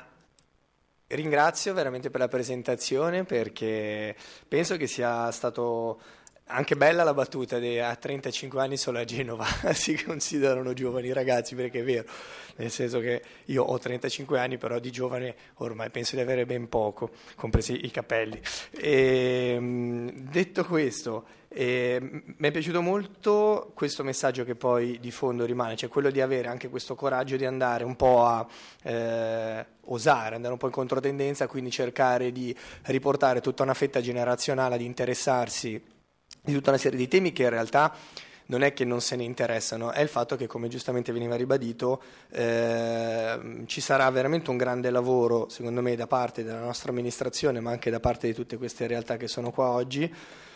ringrazio veramente per la presentazione, perché penso che sia stato anche bella la battuta a 35 anni solo a Genova si considerano giovani ragazzi, perché è vero, nel senso che io ho 35 anni, però di giovane ormai penso di avere ben poco, compresi i capelli. Detto questo, mi è piaciuto molto questo messaggio che poi di fondo rimane, cioè quello di avere anche questo coraggio di andare un po' a osare, andare un po' in controtendenza, quindi cercare di riportare tutta una fetta generazionale ad interessarsi di tutta una serie di temi che in realtà non è che non se ne interessano, è il fatto che, come giustamente veniva ribadito, ci sarà veramente un grande lavoro, secondo me, da parte della nostra amministrazione, ma anche da parte di tutte queste realtà che sono qua oggi,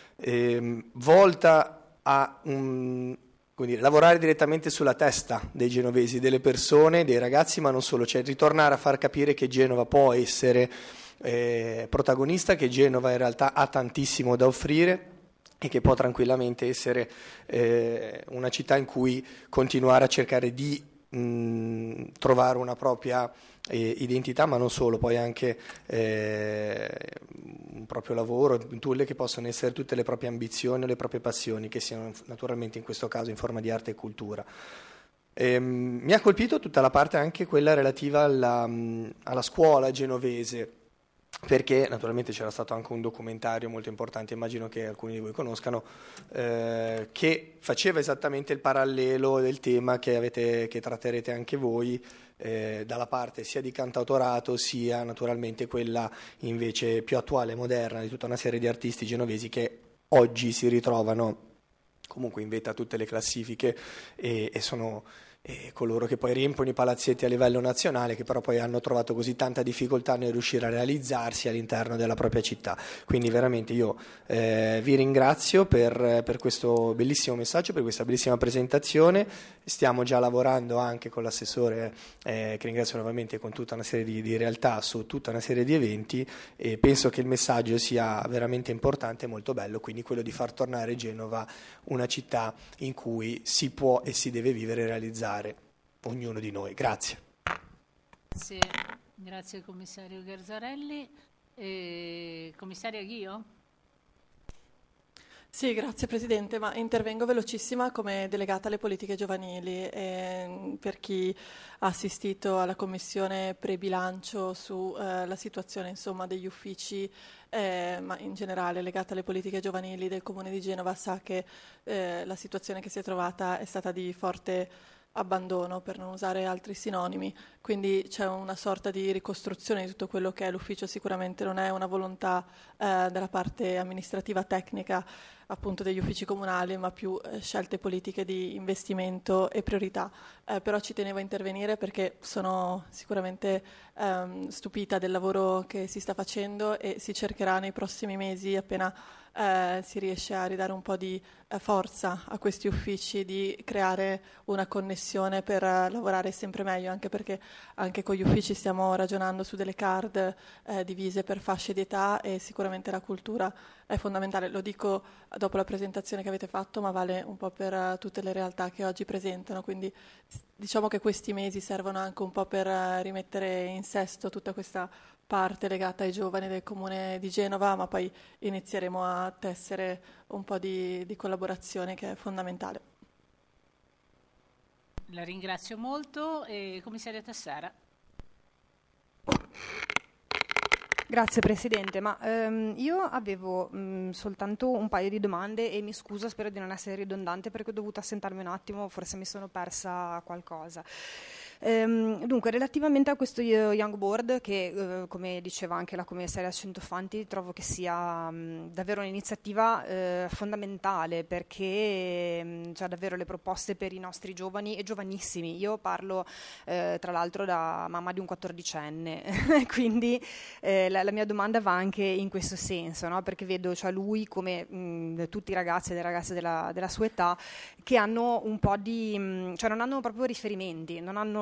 volta a lavorare direttamente sulla testa dei genovesi, delle persone, dei ragazzi, ma non solo, cioè ritornare a far capire che Genova può essere protagonista, che Genova in realtà ha tantissimo da offrire e che può tranquillamente essere una città in cui continuare a cercare di trovare una propria identità, ma non solo, poi anche un proprio lavoro, tutte che possono essere tutte le proprie ambizioni o le proprie passioni, che siano naturalmente in questo caso in forma di arte e cultura. Mi ha colpito tutta la parte anche quella relativa alla scuola genovese, perché naturalmente c'era stato anche un documentario molto importante, immagino che alcuni di voi conoscano, che faceva esattamente il parallelo del tema che tratterete anche voi, dalla parte sia di cantautorato sia naturalmente quella invece più attuale e moderna di tutta una serie di artisti genovesi che oggi si ritrovano comunque in vetta a tutte le classifiche e sono coloro che poi riempiono i palazzetti a livello nazionale, che però poi hanno trovato così tanta difficoltà nel riuscire a realizzarsi all'interno della propria città. Quindi veramente io vi ringrazio per questo bellissimo messaggio, per questa bellissima presentazione. Stiamo già lavorando anche con l'assessore, che ringrazio nuovamente, con tutta una serie di realtà su tutta una serie di eventi, e penso che il messaggio sia veramente importante e molto bello, quindi quello di far tornare Genova una città in cui si può e si deve vivere e realizzare ognuno di noi. Grazie. Grazie commissario Garzarelli. Commissaria Ghio? Sì, grazie Presidente, ma intervengo velocissima come delegata alle politiche giovanili. Per chi ha assistito alla commissione pre-bilancio sulla situazione insomma, degli uffici, ma in generale legata alle politiche giovanili del Comune di Genova, sa che la situazione che si è trovata è stata di forte abbandono, per non usare altri sinonimi, quindi c'è una sorta di ricostruzione di tutto quello che è l'ufficio. Sicuramente non è una volontà della parte amministrativa tecnica appunto degli uffici comunali, ma più scelte politiche di investimento e priorità. Però ci tenevo a intervenire perché sono sicuramente stupita del lavoro che si sta facendo e si cercherà nei prossimi mesi, appena si riesce a ridare un po' di forza a questi uffici, di creare una connessione per lavorare sempre meglio, anche perché anche con gli uffici stiamo ragionando su delle card divise per fasce di età, e sicuramente la cultura è fondamentale. Lo dico dopo la presentazione che avete fatto, ma vale un po' per tutte le realtà che oggi presentano, quindi diciamo che questi mesi servono anche un po' per rimettere in sesto tutta questa parte legata ai giovani del Comune di Genova, ma poi inizieremo a tessere un po' di collaborazione che è fondamentale. La ringrazio molto. Commissaria Tassara. Grazie Presidente, ma io avevo soltanto un paio di domande e mi scuso, spero di non essere ridondante perché ho dovuto assentarmi un attimo, forse mi sono persa qualcosa. Dunque, relativamente a questo Young Board, che come diceva anche la commissaria Centofanti, trovo che sia davvero un'iniziativa fondamentale, perché c'ha davvero le proposte per i nostri giovani e giovanissimi. Io parlo tra l'altro da mamma di un 14enne, quindi la mia domanda va anche in questo senso, no? Perché vedo lui come tutti i ragazzi e le ragazze della sua età che hanno un po' di, cioè non hanno proprio riferimenti, non hanno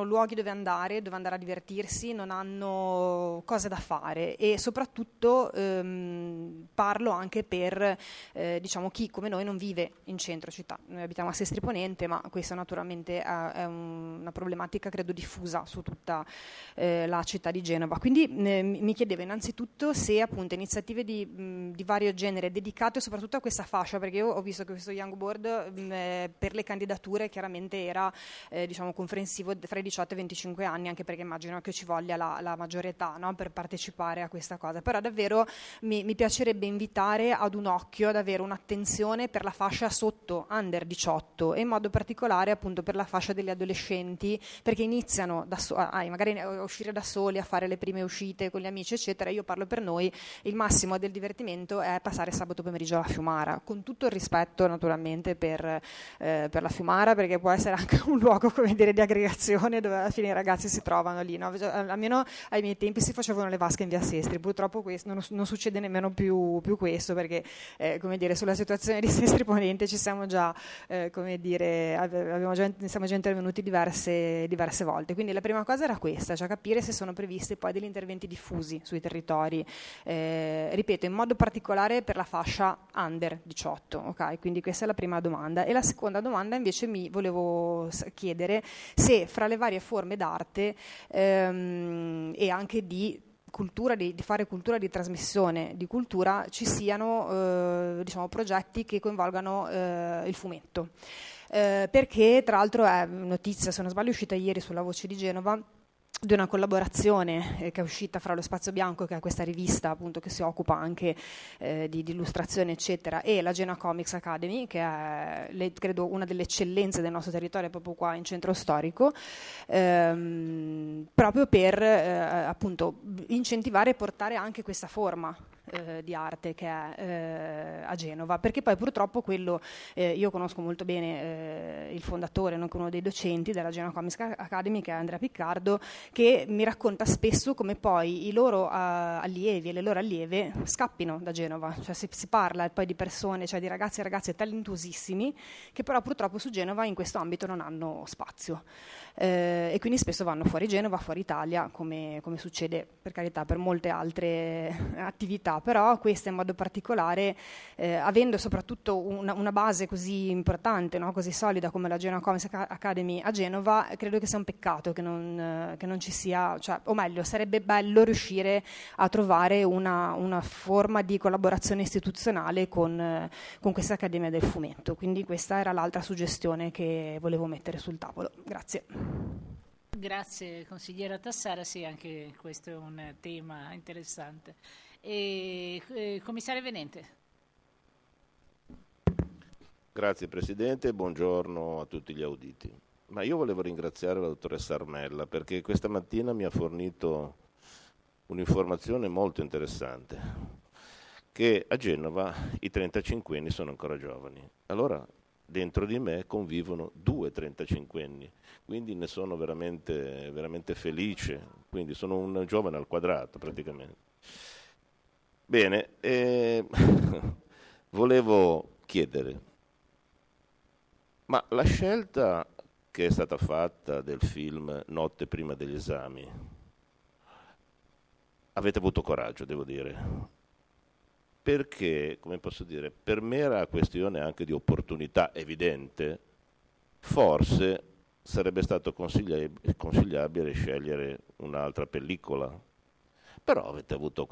luoghi dove andare a divertirsi, non hanno cose da fare, e soprattutto parlo anche per diciamo chi come noi non vive in centro città. Noi abitiamo a Sestri Ponente, ma questa naturalmente è una problematica credo diffusa su tutta la città di Genova. Quindi mi chiedevo innanzitutto se appunto iniziative di vario genere dedicate soprattutto a questa fascia, perché io ho visto che questo Young Board per le candidature chiaramente era diciamo comprensivo fra i 18 e i 25 anni, anche perché immagino che ci voglia la maggiore età, no, per partecipare a questa cosa. Però davvero mi piacerebbe invitare ad un occhio, ad avere un'attenzione per la fascia sotto under 18 e in modo particolare appunto per la fascia degli adolescenti, perché iniziano magari a uscire da soli, a fare le prime uscite con gli amici eccetera. Io parlo per noi, il massimo del divertimento è passare sabato pomeriggio alla Fiumara, con tutto il rispetto naturalmente per la Fiumara, perché può essere anche un luogo, come dire, di aggregazione dove alla fine i ragazzi si trovano lì, no? Almeno ai miei tempi si facevano le vasche in via Sestri, purtroppo questo non succede nemmeno più questo, perché come dire, sulla situazione di Sestri Ponente ci siamo già come dire, siamo già intervenuti diverse volte. Quindi la prima cosa era questa, cioè capire se sono previsti poi degli interventi diffusi sui territori, ripeto, in modo particolare per la fascia under 18, ok? Quindi questa è la prima domanda. E la seconda domanda invece mi volevo chiedere se fra le varie forme d'arte e anche di cultura, di fare cultura, di trasmissione di cultura, ci siano diciamo progetti che coinvolgano il fumetto, perché tra l'altro è notizia, se non sbaglio, è uscita ieri sulla Voce di Genova di una collaborazione che è uscita fra lo Spazio Bianco, che è questa rivista appunto che si occupa anche di illustrazione eccetera, e la Genoa Comics Academy, che è credo una delle eccellenze del nostro territorio proprio qua in centro storico, proprio per appunto incentivare e portare anche questa forma di arte che è a Genova, perché poi purtroppo quello io conosco molto bene il fondatore, nonché uno dei docenti della Genoa Comics Academy, che è Andrea Piccardo, che mi racconta spesso come poi i loro allievi e le loro allieve scappino da Genova, cioè si parla poi di persone, cioè di ragazzi e ragazze talentuosissimi che però purtroppo su Genova in questo ambito non hanno spazio, e quindi spesso vanno fuori Genova, fuori Italia, come succede per carità per molte altre attività, però questa in modo particolare, avendo soprattutto una base così importante, no? Così solida come la Genoa Comics Academy a Genova, credo che sia un peccato che non ci sia, cioè, o meglio, sarebbe bello riuscire a trovare una forma di collaborazione istituzionale con questa Accademia del Fumetto. Quindi questa era l'altra suggestione che volevo mettere sul tavolo. Grazie. Grazie consigliera Tassara, sì, anche questo è un tema interessante. Commissario Venente. Grazie Presidente, buongiorno a tutti gli auditi. Ma io volevo ringraziare la dottoressa Armella perché questa mattina mi ha fornito un'informazione molto interessante, che a Genova i 35enni sono ancora giovani. Allora dentro di me convivono 2 35enni, quindi ne sono veramente, veramente felice, quindi sono un giovane al quadrato praticamente. Bene, volevo chiedere, ma la scelta che è stata fatta del film Notte prima degli esami, avete avuto coraggio, devo dire, perché, come posso dire, per mera questione anche di opportunità evidente, forse sarebbe stato consigliabile scegliere un'altra pellicola, però avete avuto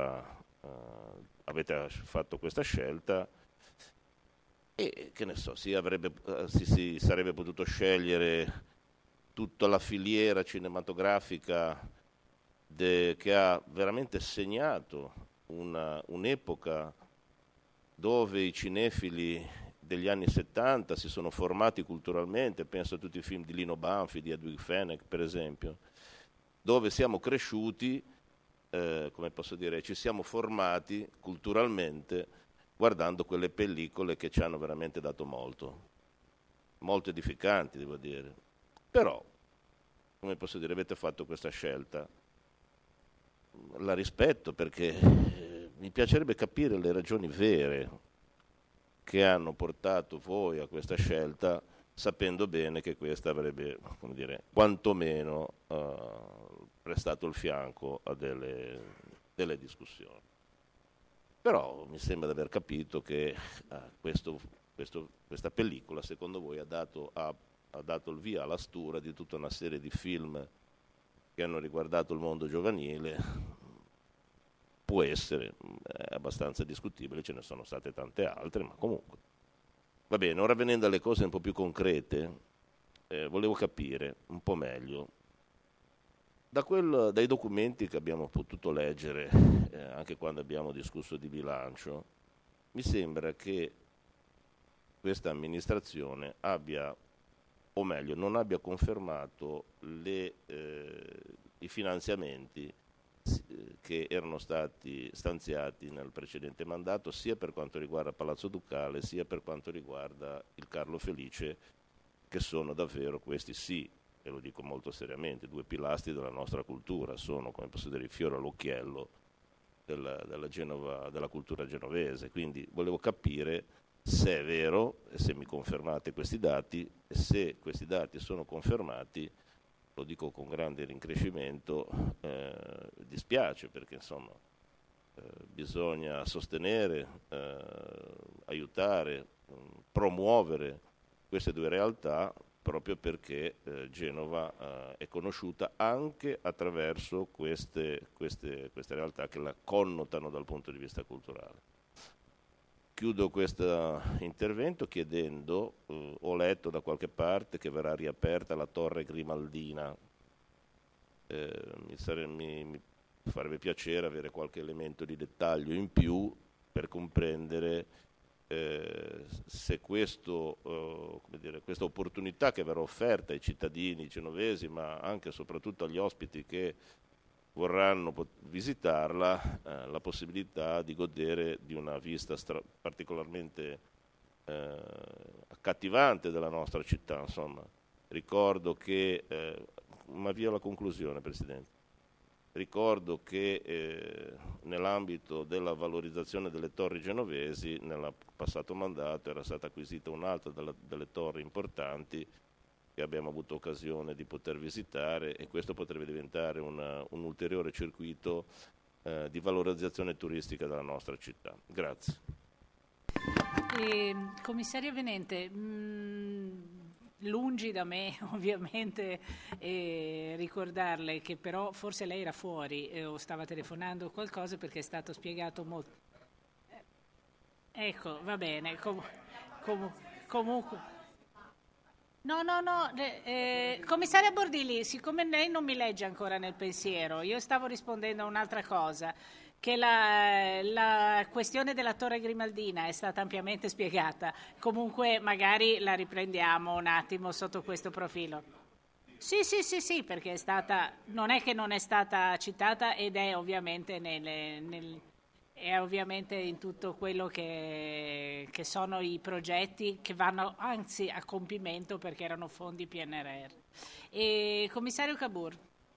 avete fatto questa scelta e che ne so, si sarebbe potuto scegliere tutta la filiera cinematografica che ha veramente segnato un'epoca dove i cinefili degli anni 70 si sono formati culturalmente, penso a tutti i film di Lino Banfi, di Edwin Fenech per esempio, dove siamo cresciuti, come posso dire, ci siamo formati culturalmente guardando quelle pellicole che ci hanno veramente dato molto edificanti, devo dire. Però, come posso dire, avete fatto questa scelta, la rispetto perché mi piacerebbe capire le ragioni vere che hanno portato voi a questa scelta sapendo bene che questa avrebbe, come dire, quantomeno prestato il fianco a delle discussioni. Però mi sembra di aver capito che questa pellicola, secondo voi, ha dato il via alla stura di tutta una serie di film che hanno riguardato il mondo giovanile. Può essere, è abbastanza discutibile, ce ne sono state tante altre, ma comunque. Va bene, ora venendo alle cose un po' più concrete, volevo capire un po' meglio, dai documenti che abbiamo potuto leggere, anche quando abbiamo discusso di bilancio, mi sembra che questa amministrazione abbia, o meglio, non abbia confermato i finanziamenti che erano stati stanziati nel precedente mandato, sia per quanto riguarda Palazzo Ducale, sia per quanto riguarda il Carlo Felice, che sono davvero, questi sì, e lo dico molto seriamente, 2 pilastri della nostra cultura, sono, come posso dire, il fiore all'occhiello della cultura genovese. Quindi volevo capire se è vero e se mi confermate questi dati, e se questi dati sono confermati, lo dico con grande rincrescimento, dispiace, perché insomma bisogna sostenere, aiutare, promuovere queste 2 realtà, proprio perché Genova è conosciuta anche attraverso queste realtà che la connotano dal punto di vista culturale. Chiudo questo intervento chiedendo, ho letto da qualche parte che verrà riaperta la Torre Grimaldina, mi farebbe piacere avere qualche elemento di dettaglio in più per comprendere se questa opportunità che verrà offerta ai cittadini genovesi, ma anche e soprattutto agli ospiti che vorranno visitarla, la possibilità di godere di una vista particolarmente accattivante della nostra città. Insomma, ricordo che, ma via la conclusione, Presidente. Ricordo che nell'ambito della valorizzazione delle torri genovesi, nel passato mandato era stata acquisita un'altra delle torri importanti che abbiamo avuto occasione di poter visitare, e questo potrebbe diventare un ulteriore circuito di valorizzazione turistica della nostra città. Grazie. Commissario Venente, lungi da me ovviamente ricordarle che però forse lei era fuori o stava telefonando o qualcosa, perché è stato spiegato molto. Ecco, va bene, comunque. No, commissaria Bordili, siccome lei non mi legge ancora nel pensiero, io stavo rispondendo a un'altra cosa, che la questione della Torre Grimaldina è stata ampiamente spiegata, comunque magari la riprendiamo un attimo sotto questo profilo. Sì, perché non è che non è stata citata, ed è ovviamente è ovviamente in tutto quello che sono i progetti che vanno anzi a compimento, perché erano fondi PNRR. Commissario Cabur.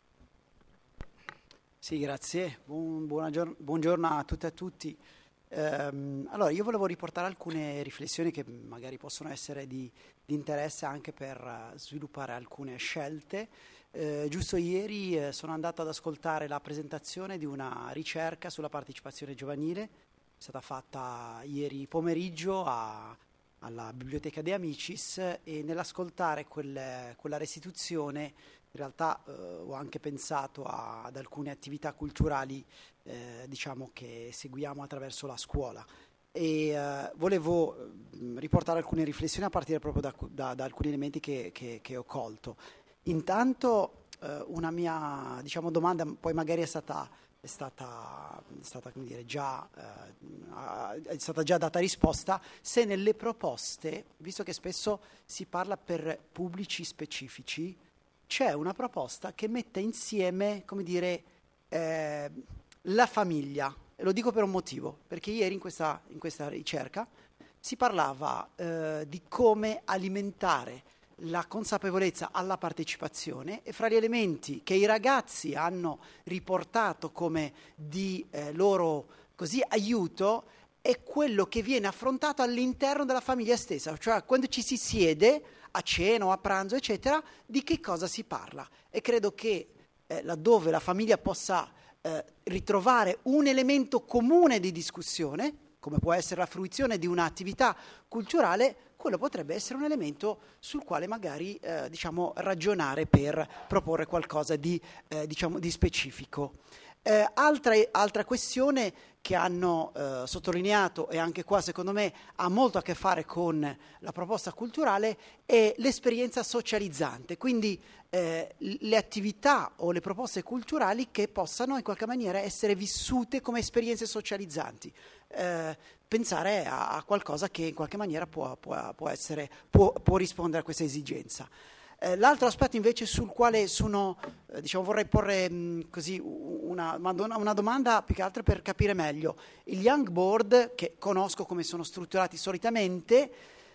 Sì, grazie. Buongiorno a tutte e a tutti. Allora, io volevo riportare alcune riflessioni che magari possono essere di interesse anche per sviluppare alcune scelte. Giusto ieri sono andato ad ascoltare la presentazione di una ricerca sulla partecipazione giovanile, è stata fatta ieri pomeriggio alla Biblioteca De Amicis, e nell'ascoltare quella restituzione in realtà ho anche pensato ad alcune attività culturali diciamo che seguiamo attraverso la scuola, e volevo riportare alcune riflessioni a partire proprio da alcuni elementi che ho colto. Intanto una mia domanda, poi magari è stata come dire, è stata già data risposta, se nelle proposte, visto che spesso si parla per pubblici specifici, c'è una proposta che mette insieme, come dire, la famiglia. E lo dico per un motivo, perché ieri in questa ricerca si parlava di come alimentare la consapevolezza alla partecipazione, e fra gli elementi che i ragazzi hanno riportato come di loro aiuto è quello che viene affrontato all'interno della famiglia stessa, cioè quando ci si siede a cena o a pranzo, eccetera, di che cosa si parla. E credo che laddove la famiglia possa ritrovare un elemento comune di discussione, come può essere la fruizione di un'attività culturale, quello potrebbe essere un elemento sul quale magari ragionare per proporre qualcosa di specifico. Altra questione che hanno sottolineato, e anche qua secondo me ha molto a che fare con la proposta culturale, è l'esperienza socializzante, quindi le attività o le proposte culturali che possano in qualche maniera essere vissute come esperienze socializzanti. Pensare a qualcosa che in qualche maniera può rispondere a questa esigenza. L'altro aspetto invece sul quale vorrei porre una domanda più che altro per capire meglio. Il Young Board, che conosco come sono strutturati solitamente,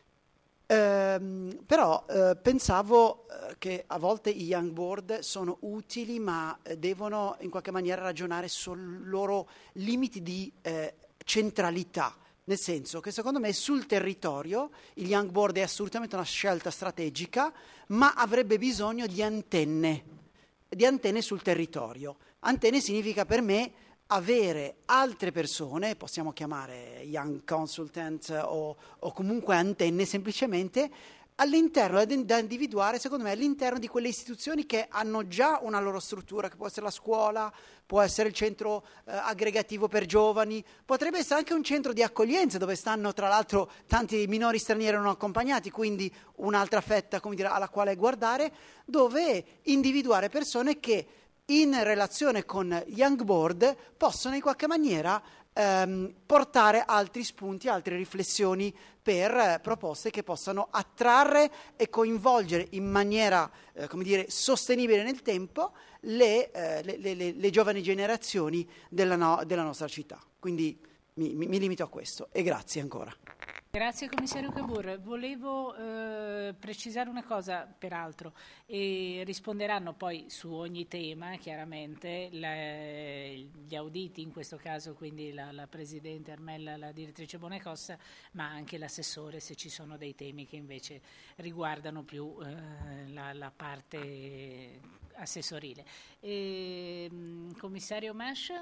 però pensavo che a volte i Young Board sono utili, ma devono in qualche maniera ragionare sui loro limiti di centralità. Nel senso che secondo me sul territorio il Young Board è assolutamente una scelta strategica, ma avrebbe bisogno di antenne sul territorio. Antenne significa per me avere altre persone, possiamo chiamare Young Consultant o comunque antenne semplicemente, all'interno, da individuare secondo me all'interno di quelle istituzioni che hanno già una loro struttura, che può essere la scuola, può essere il centro aggregativo per giovani, potrebbe essere anche un centro di accoglienza dove stanno tra l'altro tanti minori stranieri non accompagnati, quindi un'altra fetta, come dire, alla quale guardare, dove individuare persone che in relazione con Young Board possono in qualche maniera portare altri spunti, altre riflessioni per proposte che possano attrarre e coinvolgere in maniera sostenibile nel tempo le giovani generazioni della nostra città. Quindi mi limito a questo e grazie ancora. Grazie commissario Cavour. Volevo precisare una cosa, peraltro, e risponderanno poi su ogni tema, chiaramente, gli auditi, in questo caso quindi la Presidente Armella, la Direttrice Bonacossa, ma anche l'assessore se ci sono dei temi che invece riguardano più la parte assessorile. Commissario Mash?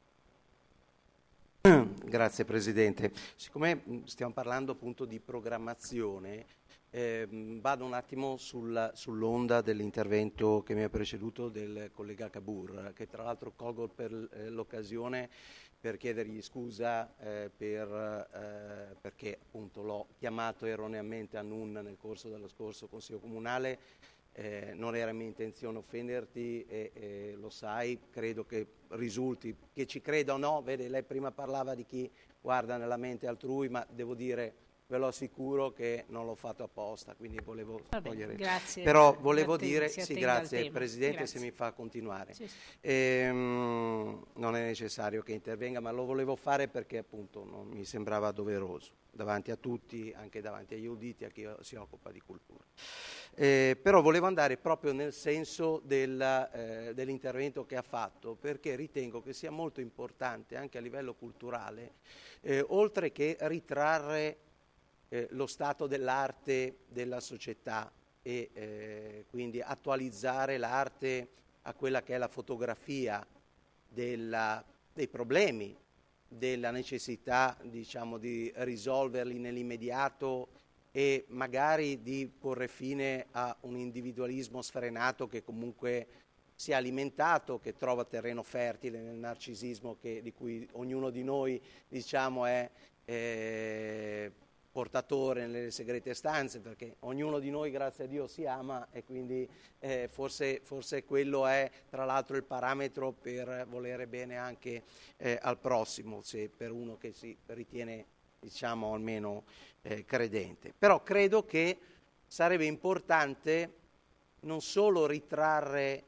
Grazie Presidente. Siccome stiamo parlando appunto di programmazione, vado un attimo sull'onda dell'intervento che mi ha preceduto del collega Cavour, che tra l'altro colgo per l'occasione per chiedergli scusa perché appunto l'ho chiamato erroneamente a Nun nel corso dello scorso Consiglio Comunale. Non era mia intenzione offenderti e lo sai, credo che risulti, che ci creda o no, vede, lei prima parlava di chi guarda nella mente altrui, ma devo dire, ve lo assicuro che non l'ho fatto apposta, quindi volevo togliere. Grazie. Però volevo dire, sì, grazie Presidente, grazie. Se mi fa continuare. Sì. Non è necessario che intervenga, ma lo volevo fare perché appunto non mi sembrava doveroso, davanti a tutti, anche davanti agli auditi, a chi si occupa di cultura. Però volevo andare proprio nel senso dell'intervento che ha fatto, perché ritengo che sia molto importante anche a livello culturale, oltre che ritrarre lo stato dell'arte della società e quindi attualizzare l'arte a quella che è la fotografia dei problemi, della necessità, diciamo, di risolverli nell'immediato e magari di porre fine a un individualismo sfrenato che comunque si è alimentato, che trova terreno fertile nel narcisismo di cui ognuno di noi, diciamo, è portatore nelle segrete stanze, perché ognuno di noi, grazie a Dio, si ama e quindi forse quello è tra l'altro il parametro per volere bene anche al prossimo, se per uno che si ritiene, diciamo, almeno credente. Però credo che sarebbe importante non solo ritrarre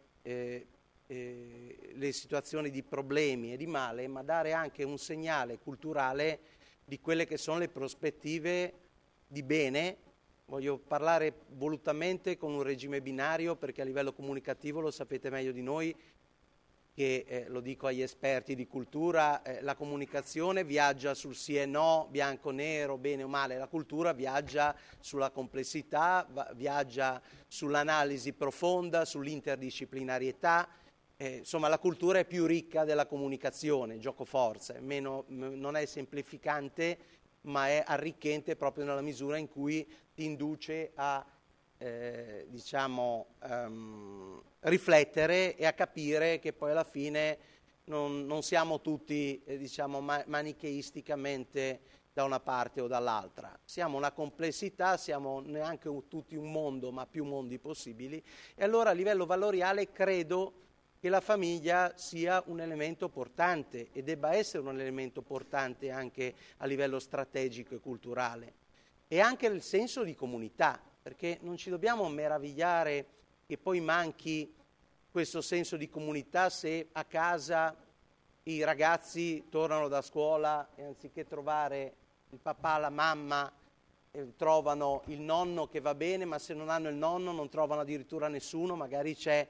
le situazioni di problemi e di male, ma dare anche un segnale culturale di quelle che sono le prospettive di bene. Voglio parlare volutamente con un regime binario perché a livello comunicativo, lo sapete meglio di noi, che, lo dico agli esperti di cultura, la comunicazione viaggia sul sì e no, bianco nero, bene o male, la cultura viaggia sulla complessità, viaggia sull'analisi profonda, sull'interdisciplinarietà, insomma la cultura è più ricca della comunicazione, gioco forza, non è semplificante ma è arricchente proprio nella misura in cui ti induce a riflettere e a capire che poi alla fine non siamo tutti manicheisticamente da una parte o dall'altra, siamo una complessità, siamo neanche tutti un mondo ma più mondi possibili, e allora a livello valoriale credo che la famiglia sia un elemento portante e debba essere un elemento portante anche a livello strategico e culturale, e anche il senso di comunità, perché non ci dobbiamo meravigliare che poi manchi questo senso di comunità se a casa i ragazzi tornano da scuola e anziché trovare il papà, la mamma, trovano il nonno che va bene, ma se non hanno il nonno non trovano addirittura nessuno, magari c'è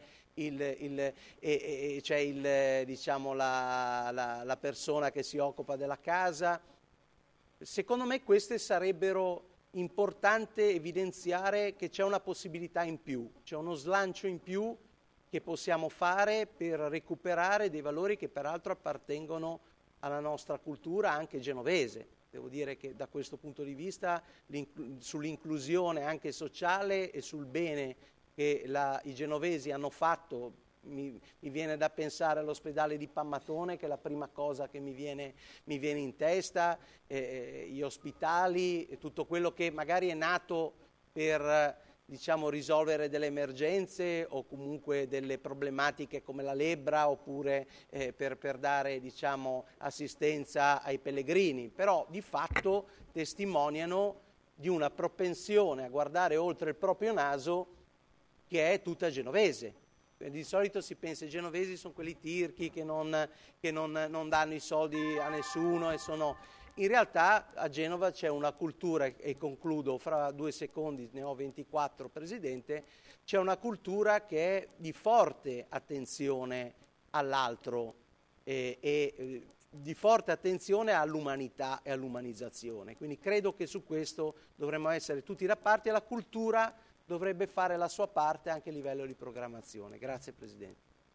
la persona che si occupa della casa. Secondo me queste sarebbero importante evidenziare che c'è una possibilità in più, c'è uno slancio in più che possiamo fare per recuperare dei valori che peraltro appartengono alla nostra cultura anche genovese. Devo dire che da questo punto di vista sull'inclusione anche sociale e sul bene che i genovesi hanno fatto, mi viene da pensare all'ospedale di Pammatone, che è la prima cosa che mi viene in testa, gli ospitali, tutto quello che magari è nato per risolvere delle emergenze o comunque delle problematiche come la lebbra, oppure per dare assistenza ai pellegrini, però di fatto testimoniano di una propensione a guardare oltre il proprio naso che è tutta genovese. Di solito si pensa che i genovesi sono quelli tirchi che non danno i soldi a nessuno e sono... In realtà a Genova c'è una cultura, e concludo fra 2 secondi, ne ho 24 Presidente, c'è una cultura che è di forte attenzione all'altro e di forte attenzione all'umanità e all'umanizzazione. Quindi credo che su questo dovremmo essere tutti da parte e la cultura dovrebbe fare la sua parte anche a livello di programmazione. Grazie Presidente.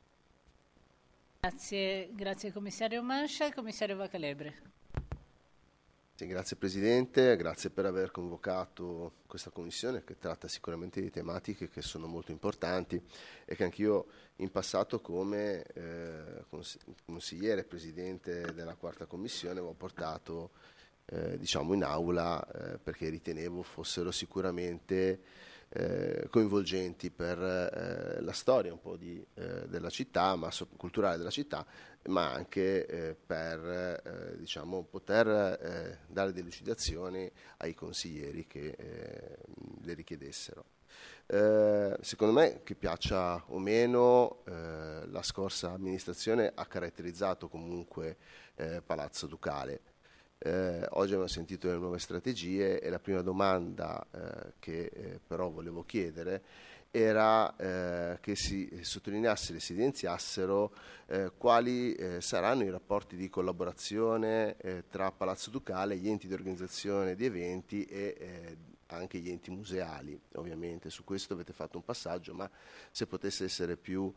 Grazie Commissario Manscia. Commissario Vacalebre. Sì, grazie Presidente, grazie per aver convocato questa commissione che tratta sicuramente di tematiche che sono molto importanti e che anch'io in passato come consigliere Presidente della quarta commissione ho portato in aula perché ritenevo fossero sicuramente coinvolgenti per la storia un po' della città, culturale della città, ma anche per poter dare delucidazioni ai consiglieri che le richiedessero. Secondo me, che piaccia o meno, la scorsa amministrazione ha caratterizzato comunque Palazzo Ducale. Oggi abbiamo sentito le nuove strategie e la prima domanda che però volevo chiedere era che si sottolineasse e si evidenziassero quali saranno i rapporti di collaborazione tra Palazzo Ducale, gli enti di organizzazione di eventi e anche gli enti museali. Ovviamente su questo avete fatto un passaggio, ma se potesse essere più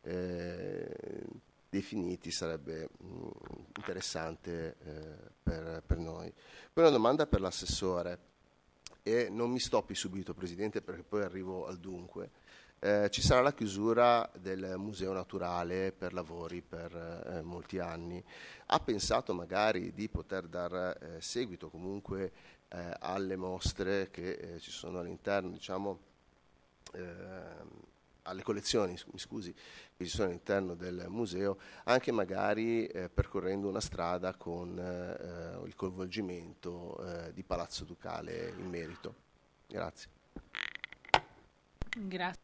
definiti sarebbe interessante per noi. Poi una domanda per l'assessore, e non mi stoppi subito Presidente perché poi arrivo al dunque. Ci sarà la chiusura del Museo Naturale per lavori per molti anni. Ha pensato magari di poter dar seguito comunque alle mostre che ci sono all'interno, alle collezioni, mi scusi, che ci sono all'interno del museo, anche magari percorrendo una strada con il coinvolgimento di Palazzo Ducale in merito. Grazie. Grazie.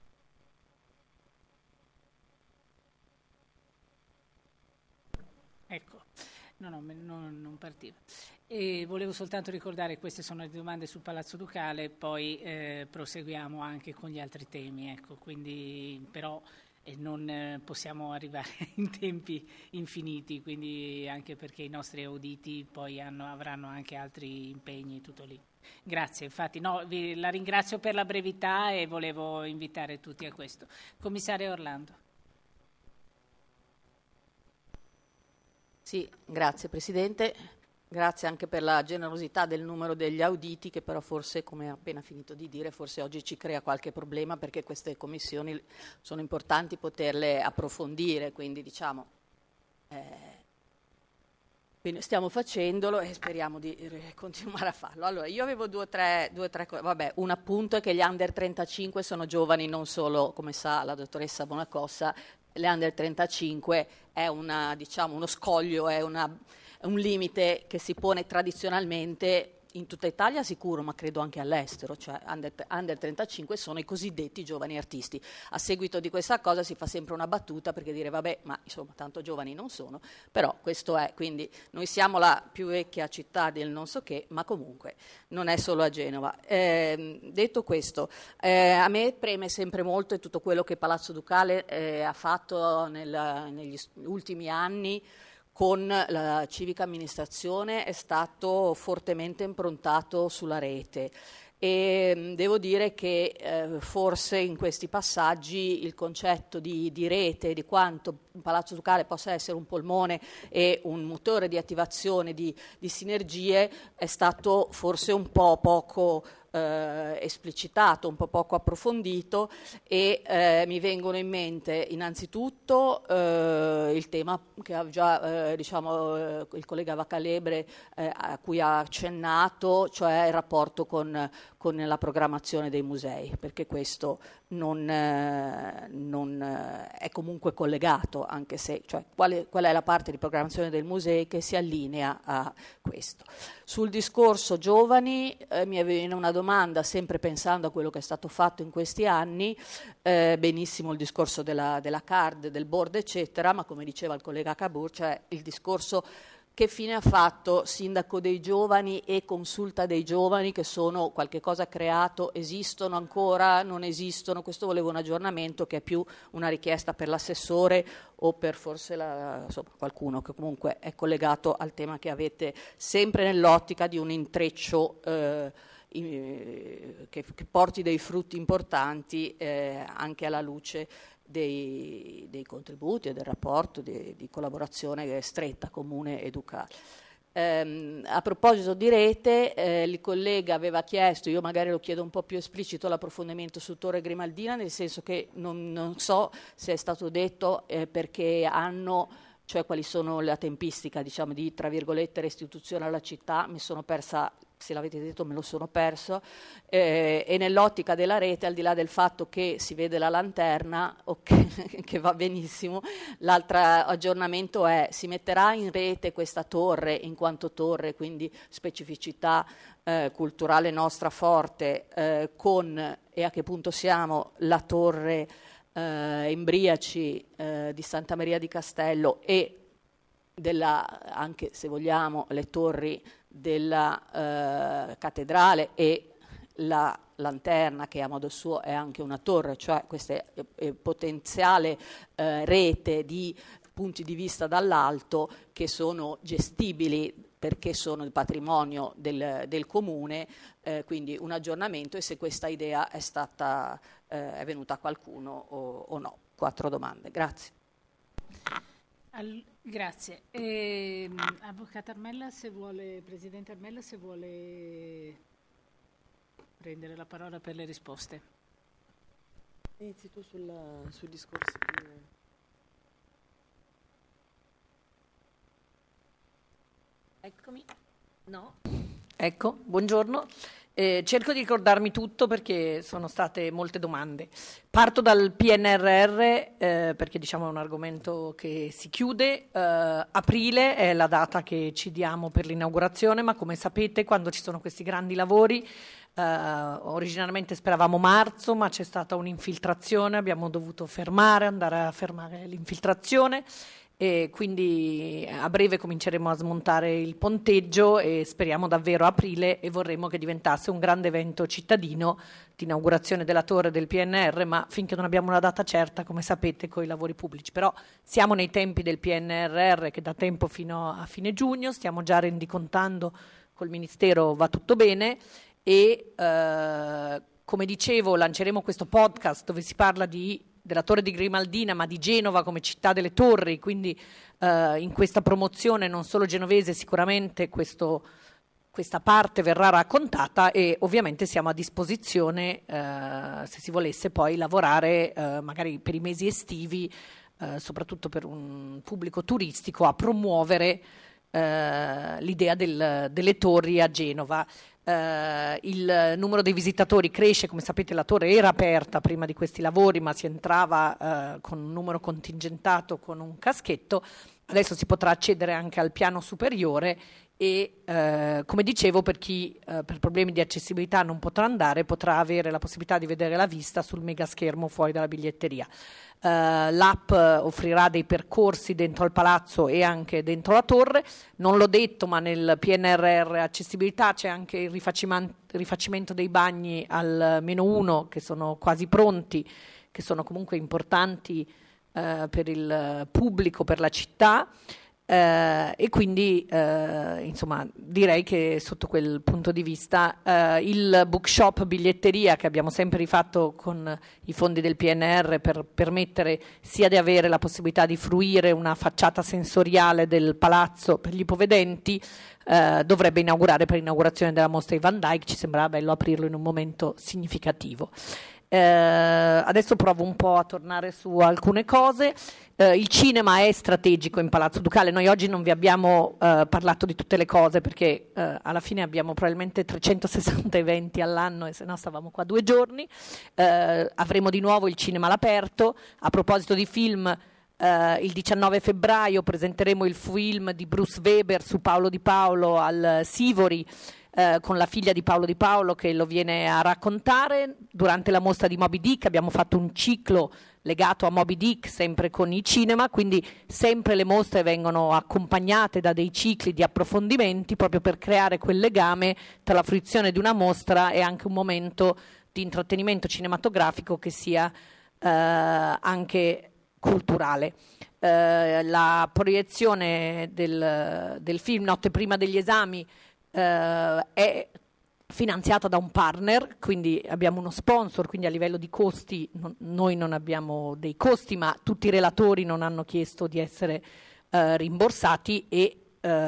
Ecco, non partiva. E volevo soltanto ricordare che queste sono le domande sul Palazzo Ducale, poi proseguiamo anche con gli altri temi, ecco, quindi però e non possiamo arrivare in tempi infiniti, quindi anche perché i nostri auditi poi avranno anche altri impegni, tutto lì. Grazie, infatti la ringrazio per la brevità e volevo invitare tutti a questo. Commissario Orlando. Sì, grazie Presidente, grazie anche per la generosità del numero degli auditi, che però forse, come ha appena finito di dire, forse oggi ci crea qualche problema, perché queste commissioni sono importanti poterle approfondire, quindi diciamo quindi stiamo facendolo e speriamo di continuare a farlo. Allora, io avevo due o tre cose. Vabbè, un appunto è che gli under 35 sono giovani, non solo, come sa la dottoressa Bonacossa, le under 35 è uno scoglio, è un limite che si pone tradizionalmente in tutta Italia sicuro, ma credo anche all'estero, cioè under 35 sono i cosiddetti giovani artisti. A seguito di questa cosa si fa sempre una battuta, perché dire vabbè, ma insomma tanto giovani non sono, però questo è, quindi noi siamo la più vecchia città del non so che, ma comunque non è solo a Genova. Detto questo, a me preme sempre molto e tutto quello che Palazzo Ducale ha fatto negli ultimi anni con la civica amministrazione è stato fortemente improntato sulla rete, e devo dire che forse in questi passaggi il concetto di rete, di quanto Palazzo Ducale possa essere un polmone e un motore di attivazione di sinergie, è stato forse un po' poco esplicitato, un po' poco approfondito, e mi vengono in mente innanzitutto il tema che ha già il collega Vacalebre a cui ha accennato, cioè il rapporto con la programmazione dei musei, perché questo non è comunque collegato, anche se qual è la parte di programmazione del museo che si allinea a questo. Sul discorso giovani mi viene una domanda, sempre pensando a quello che è stato fatto in questi anni, benissimo il discorso della card, del board eccetera, ma come diceva il collega Cabur, cioè il discorso che fine ha fatto Sindaco dei Giovani e Consulta dei Giovani, che sono qualche cosa creato, esistono ancora, non esistono? Questo volevo un aggiornamento, che è più una richiesta per l'assessore o per forse qualcuno che comunque è collegato al tema che avete, sempre nell'ottica di un intreccio che porti dei frutti importanti anche alla luce dei contributi e del rapporto di collaborazione stretta, comune e ducale. A proposito di rete, il collega aveva chiesto, io magari lo chiedo un po' più esplicito, l'approfondimento su Torre Grimaldina, nel senso che non so se è stato detto perché hanno, cioè quali sono la tempistica, diciamo, di, tra virgolette, restituzione alla città. Mi sono persa, se l'avete detto me lo sono perso, e nell'ottica della rete, al di là del fatto che si vede la lanterna, che va benissimo, l'altro aggiornamento è: si metterà in rete questa torre in quanto torre, quindi specificità culturale nostra forte, e a che punto siamo, la torre Embriaci di Santa Maria di Castello e anche se vogliamo le torri della cattedrale e la lanterna, che a modo suo è anche una torre, cioè questa potenziale rete di punti di vista dall'alto che sono gestibili perché sono il patrimonio del comune, quindi un aggiornamento, e se questa idea è venuta a qualcuno o no. 4 domande, grazie. Grazie. Avvocato Armella, Presidente Armella, se vuole prendere la parola per le risposte. Inizi tu sul discorso. Eccomi. No. Ecco, buongiorno. Cerco di ricordarmi tutto perché sono state molte domande. Parto dal PNRR perché diciamo è un argomento che si chiude. Aprile è la data che ci diamo per l'inaugurazione, ma come sapete quando ci sono questi grandi lavori originariamente speravamo marzo, ma c'è stata un'infiltrazione, abbiamo dovuto andare a fermare l'infiltrazione, e quindi a breve cominceremo a smontare il ponteggio e speriamo davvero a aprile, e vorremmo che diventasse un grande evento cittadino di inaugurazione della torre del PNR, ma finché non abbiamo una data certa, come sapete, con i lavori pubblici. Però siamo nei tempi del PNRR, che da tempo fino a fine giugno, stiamo già rendicontando col Ministero, va tutto bene, e come dicevo lanceremo questo podcast dove si parla della Torre di Grimaldina, ma di Genova come città delle torri, quindi in questa promozione non solo genovese sicuramente questa parte verrà raccontata, e ovviamente siamo a disposizione se si volesse poi lavorare magari per i mesi estivi, soprattutto per un pubblico turistico, a promuovere l'idea delle torri a Genova. Il numero dei visitatori cresce, come sapete la torre era aperta prima di questi lavori, ma si entrava con un numero contingentato con un caschetto. Adesso si potrà accedere anche al piano superiore e come dicevo, per chi per problemi di accessibilità non potrà andare, potrà avere la possibilità di vedere la vista sul megaschermo fuori dalla biglietteria. L'app offrirà dei percorsi dentro al palazzo e anche dentro la torre. Non l'ho detto, ma nel PNRR accessibilità c'è anche il rifacimento dei bagni al -1, che sono quasi pronti, che sono comunque importanti per il pubblico, per la città. E quindi insomma direi che sotto quel punto di vista il bookshop biglietteria, che abbiamo sempre rifatto con i fondi del PNR per permettere sia di avere la possibilità di fruire una facciata sensoriale del palazzo per gli ipovedenti, dovrebbe inaugurare per l'inaugurazione della mostra di Van Dyck. Ci sembrava bello aprirlo in un momento significativo. Adesso provo un po' a tornare su alcune cose. Il cinema è strategico in Palazzo Ducale. Noi oggi non vi abbiamo parlato di tutte le cose, perché alla fine abbiamo probabilmente 360 eventi all'anno, e se no stavamo qua 2 giorni. Avremo di nuovo il cinema all'aperto. A proposito di film, il 19 febbraio presenteremo il film di Bruce Weber su Paolo Di Paolo al Sivori, con la figlia di Paolo che lo viene a raccontare. Durante la mostra di Moby Dick abbiamo fatto un ciclo legato a Moby Dick, sempre con i cinema, quindi sempre le mostre vengono accompagnate da dei cicli di approfondimenti, proprio per creare quel legame tra la fruizione di una mostra e anche un momento di intrattenimento cinematografico che sia anche culturale. La proiezione del film Notte prima degli esami è finanziata da un partner, quindi abbiamo uno sponsor, quindi a livello di costi noi non abbiamo dei costi, ma tutti i relatori non hanno chiesto di essere rimborsati, e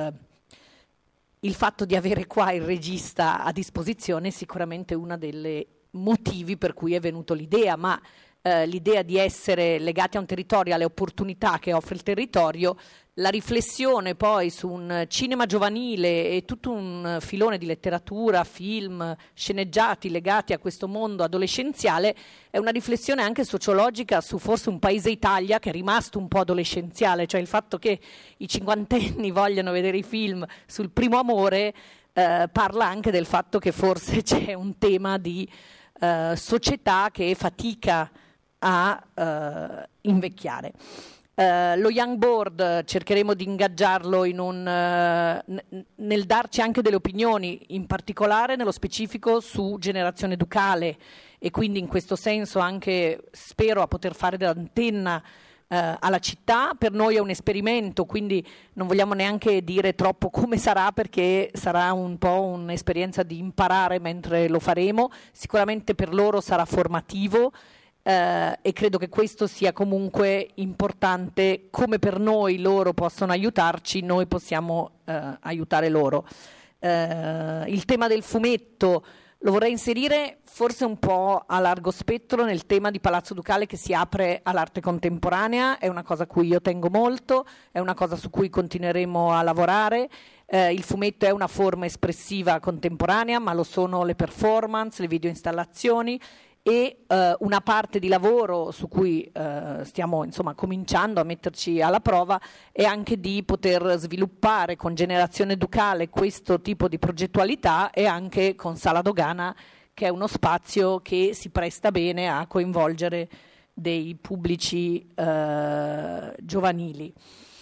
il fatto di avere qua il regista a disposizione è sicuramente uno dei motivi per cui è venuto l'idea, ma l'idea di essere legati a un territorio, alle opportunità che offre il territorio, la riflessione poi su un cinema giovanile e tutto un filone di letteratura, film, sceneggiati legati a questo mondo adolescenziale, è una riflessione anche sociologica su forse un paese Italia che è rimasto un po' adolescenziale, cioè il fatto che i cinquantenni vogliano vedere i film sul primo amore parla anche del fatto che forse c'è un tema di società che fatica a invecchiare. Lo Young Board cercheremo di ingaggiarlo nel darci anche delle opinioni, in particolare nello specifico su Generazione Ducale, e quindi in questo senso anche spero a poter fare dell'antenna alla città. Per noi è un esperimento, quindi non vogliamo neanche dire troppo come sarà, perché sarà un po' un'esperienza di imparare mentre lo faremo. Sicuramente per loro sarà formativo, e credo che questo sia comunque importante. Come per noi loro possono aiutarci, noi possiamo aiutare loro. Il tema del fumetto lo vorrei inserire forse un po' a largo spettro nel tema di Palazzo Ducale, che si apre all'arte contemporanea. È una cosa a cui io tengo molto, è una cosa su cui continueremo a lavorare. Il fumetto è una forma espressiva contemporanea, ma lo sono le performance, le videoinstallazioni, e una parte di lavoro su cui stiamo insomma cominciando a metterci alla prova è anche di poter sviluppare con Generazione Ducale questo tipo di progettualità, e anche con Sala Dogana, che è uno spazio che si presta bene a coinvolgere dei pubblici giovanili.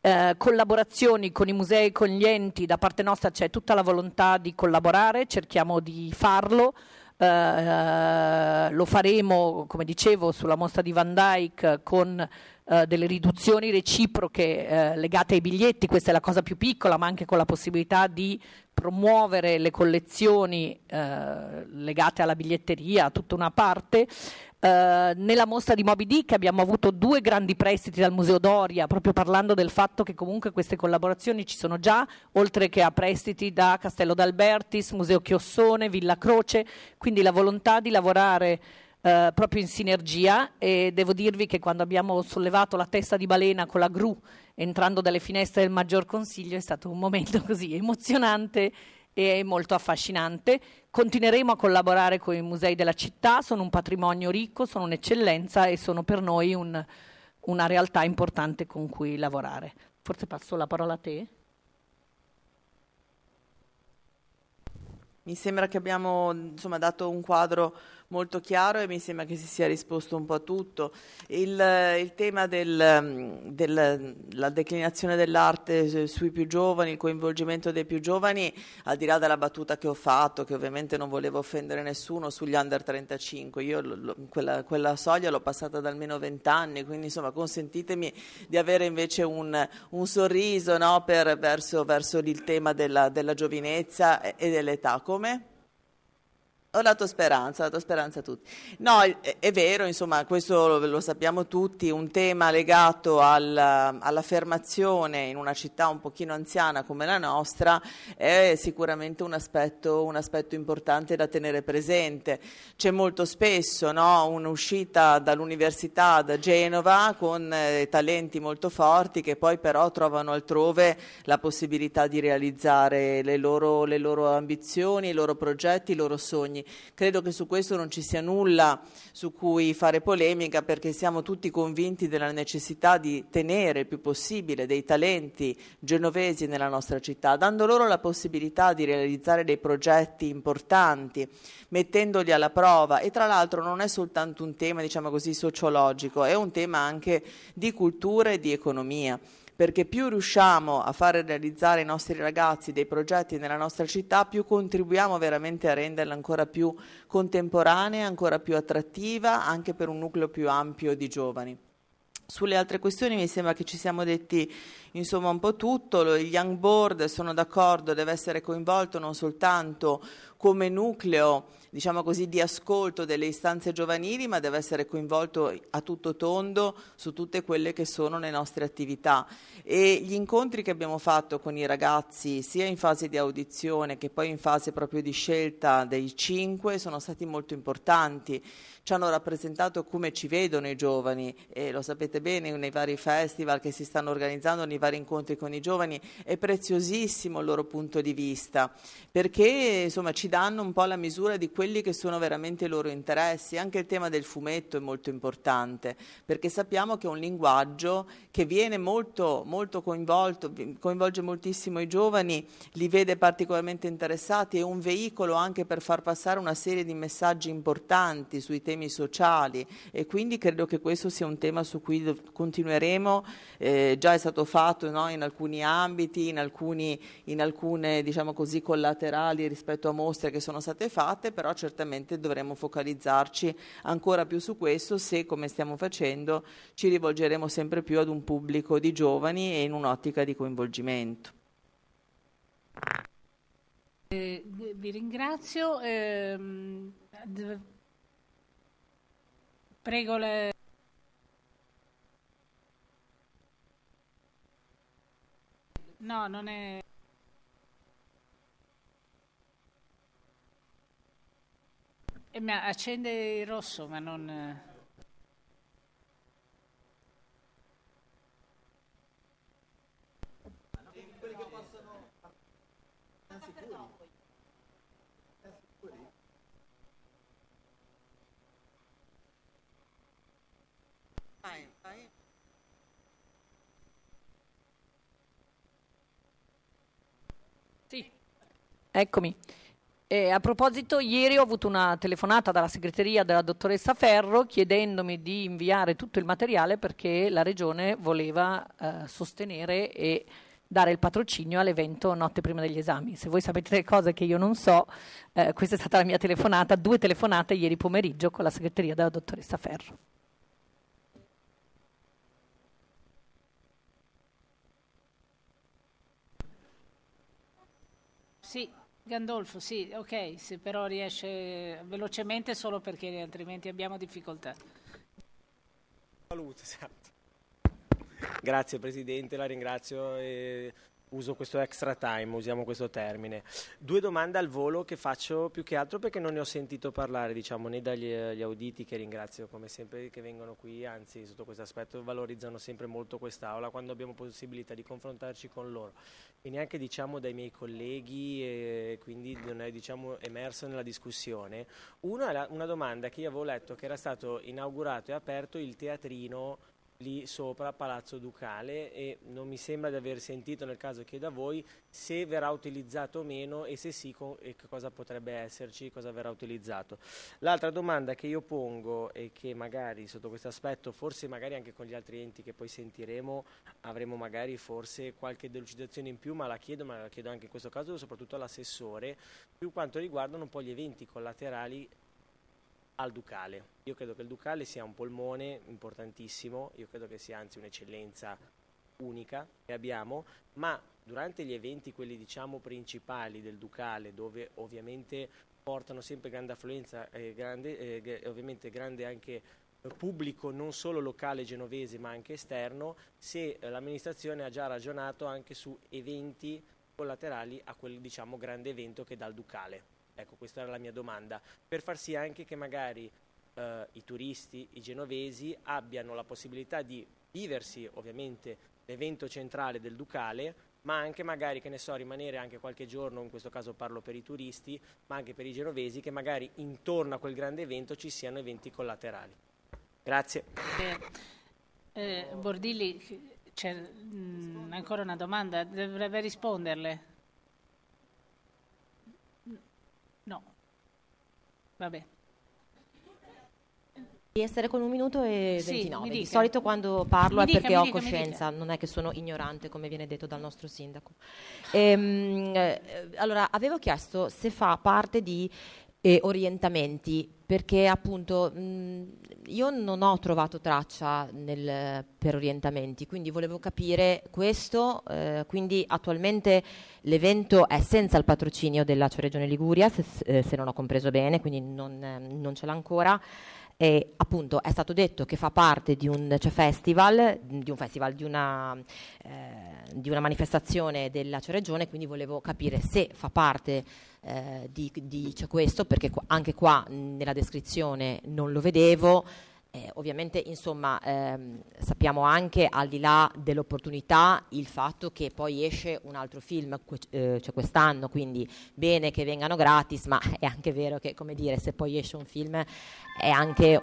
collaborazioni con i musei, con gli enti. Da parte nostra c'è tutta la volontà di collaborare, cerchiamo di farlo. Lo faremo, come dicevo, sulla mostra di Van Dyck con delle riduzioni reciproche legate ai biglietti. Questa è la cosa più piccola, ma anche con la possibilità di promuovere le collezioni legate alla biglietteria, tutta una parte. Nella mostra di Moby Dick abbiamo avuto 2 grandi prestiti dal Museo Doria, proprio parlando del fatto che comunque queste collaborazioni ci sono già, oltre che a prestiti da Castello d'Albertis, Museo Chiossone, Villa Croce, quindi la volontà di lavorare proprio in sinergia. E devo dirvi che quando abbiamo sollevato la testa di balena con la gru entrando dalle finestre del Maggior Consiglio è stato un momento così emozionante e molto affascinante. Continueremo a collaborare con i musei della città, sono un patrimonio ricco, sono un'eccellenza e sono per noi una realtà importante con cui lavorare. Forse passo la parola a te. Mi sembra che abbiamo dato un quadro molto chiaro e mi sembra che si sia risposto un po' a tutto. Il tema della declinazione dell'arte sui più giovani, il coinvolgimento dei più giovani, al di là della battuta che ho fatto, che ovviamente non volevo offendere nessuno, sugli under 35, io quella soglia l'ho passata da almeno 20 anni, quindi consentitemi di avere invece un sorriso, no, verso il tema della giovinezza e dell'età. Come? Ho dato speranza a tutti. No, è vero, questo lo sappiamo tutti, un tema legato all'affermazione in una città un pochino anziana come la nostra è sicuramente un aspetto importante da tenere presente. C'è molto spesso, no, un'uscita dall'università da Genova con talenti molto forti che poi però trovano altrove la possibilità di realizzare le loro ambizioni, i loro progetti, i loro sogni. Credo che su questo non ci sia nulla su cui fare polemica, perché siamo tutti convinti della necessità di tenere il più possibile dei talenti genovesi nella nostra città, dando loro la possibilità di realizzare dei progetti importanti, mettendoli alla prova. E tra l'altro non è soltanto un tema, sociologico, è un tema anche di cultura e di economia, perché più riusciamo a fare realizzare ai nostri ragazzi dei progetti nella nostra città, più contribuiamo veramente a renderla ancora più contemporanea, ancora più attrattiva, anche per un nucleo più ampio di giovani. Sulle altre questioni mi sembra che ci siamo detti un po' tutto. Il Young Board, sono d'accordo, deve essere coinvolto non soltanto come nucleo di ascolto delle istanze giovanili, ma deve essere coinvolto a tutto tondo su tutte quelle che sono le nostre attività. E gli incontri che abbiamo fatto con i ragazzi, sia in fase di audizione che poi in fase proprio di scelta dei 5, sono stati molto importanti. Ci hanno rappresentato come ci vedono i giovani, e lo sapete bene, nei vari festival che si stanno organizzando, nei vari incontri con i giovani, è preziosissimo il loro punto di vista, perché ci danno un po' la misura di quelli che sono veramente i loro interessi. Anche il tema del fumetto è molto importante, perché sappiamo che è un linguaggio che viene molto coinvolto, coinvolge moltissimo i giovani, li vede particolarmente interessati, è un veicolo anche per far passare una serie di messaggi importanti sui temi sociali, e quindi credo che questo sia un tema su cui continueremo. Già è stato fatto, no, in alcuni ambiti, in alcune collaterali rispetto a mostre che sono state fatte, però certamente dovremo focalizzarci ancora più su questo, se, come stiamo facendo, ci rivolgeremo sempre più ad un pubblico di giovani e in un'ottica di coinvolgimento. Vi ringrazio. Prego No, non è... accende il rosso, ma non... Quelli che possono... Sì, eccomi. E a proposito, ieri ho avuto una telefonata dalla segreteria della dottoressa Ferro chiedendomi di inviare tutto il materiale perché la Regione voleva sostenere e dare il patrocinio all'evento notte prima degli esami. Se voi sapete delle cose che io non so, questa è stata la mia telefonata, 2 telefonate ieri pomeriggio con la segreteria della dottoressa Ferro. Sì, Gandolfo, sì, ok, se però riesce velocemente solo perché altrimenti abbiamo difficoltà. Salute, esatto. Grazie Presidente, la ringrazio e uso questo extra time, usiamo questo termine. 2 domande al volo che faccio più che altro perché non ne ho sentito parlare, diciamo, né dagli auditi, che ringrazio come sempre che vengono qui, anzi sotto questo aspetto valorizzano sempre molto quest'Aula quando abbiamo possibilità di confrontarci con loro, e neanche diciamo dai miei colleghi, e quindi non è diciamo emerso nella discussione. Una domanda che io avevo letto, che era stato inaugurato e aperto il teatrino lì sopra Palazzo Ducale, e non mi sembra di aver sentito, nel caso chiedo a voi, se verrà utilizzato o meno, e se sì, e che cosa potrebbe esserci, cosa verrà utilizzato. L'altra domanda che io pongo, e che magari sotto questo aspetto, forse magari anche con gli altri enti che poi sentiremo, avremo magari forse qualche delucidazione in più, ma la chiedo anche in questo caso soprattutto all'assessore, più quanto riguardano un po' gli eventi collaterali al Ducale. Io credo che il Ducale sia un polmone importantissimo, io credo che sia anzi un'eccellenza unica che abbiamo, ma durante gli eventi, quelli diciamo principali del Ducale, dove ovviamente portano sempre grande affluenza e ovviamente grande anche pubblico non solo locale genovese ma anche esterno, se l'amministrazione ha già ragionato anche su eventi collaterali a quel diciamo grande evento che dà il Ducale. Ecco, questa era la mia domanda, per far sì anche che magari i turisti, i genovesi abbiano la possibilità di viversi ovviamente l'evento centrale del Ducale, ma anche magari, che ne so, rimanere anche qualche giorno, in questo caso parlo per i turisti, ma anche per i genovesi, che magari intorno a quel grande evento ci siano eventi collaterali. Grazie. Bordilli, c'è ancora una domanda, dovrebbe risponderle. No, vabbè. Di essere con 1 minuto e Sì, 29. mi Di dica. solito quando parlo Mi è perché dica, ho mi dica. coscienza, non è che sono ignorante come viene detto dal nostro sindaco. Allora, avevo chiesto se fa parte di orientamenti, perché appunto io non ho trovato traccia per orientamenti, quindi volevo capire questo. Quindi attualmente l'evento è senza il patrocinio della Regione Liguria, se non ho compreso bene, quindi non ce l'ha ancora. E appunto è stato detto che fa parte di un festival, di una manifestazione della Regione, quindi volevo capire se fa parte di questo, perché anche qua nella descrizione non lo vedevo. Ovviamente insomma sappiamo anche, al di là dell'opportunità, il fatto che poi esce un altro film cioè quest'anno, quindi bene che vengano gratis, ma è anche vero che, come dire, se poi esce un film è anche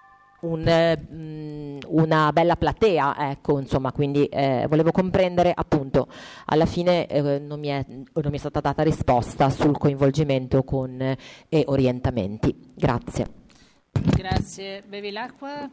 una bella platea, ecco, insomma, quindi volevo comprendere, appunto, alla fine non mi è stata data risposta sul coinvolgimento con orientamenti. Grazie. Grazie. Bevi l'acqua?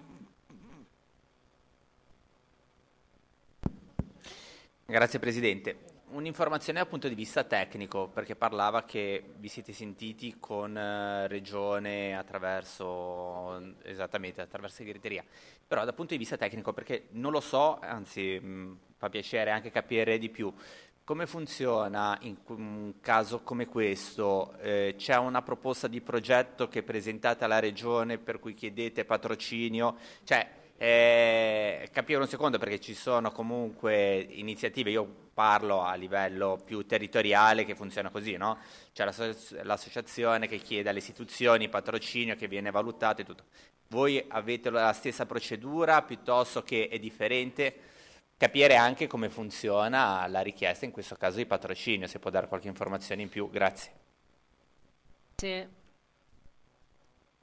Grazie Presidente. Un'informazione dal punto di vista tecnico, perché parlava che vi siete sentiti con Regione attraverso segreteria, però dal punto di vista tecnico, perché non lo so, anzi fa piacere anche capire di più. Come funziona in un caso come questo? C'è una proposta di progetto che presentate alla Regione per cui chiedete patrocinio? Capire un secondo, perché ci sono comunque iniziative, io parlo a livello più territoriale, che funziona così, no? C'è l'associazione che chiede alle istituzioni patrocinio, che viene valutato e tutto. Voi avete la stessa procedura piuttosto che è differente? Capire anche come funziona la richiesta in questo caso di patrocinio, se può dare qualche informazione in più. Grazie. Sì.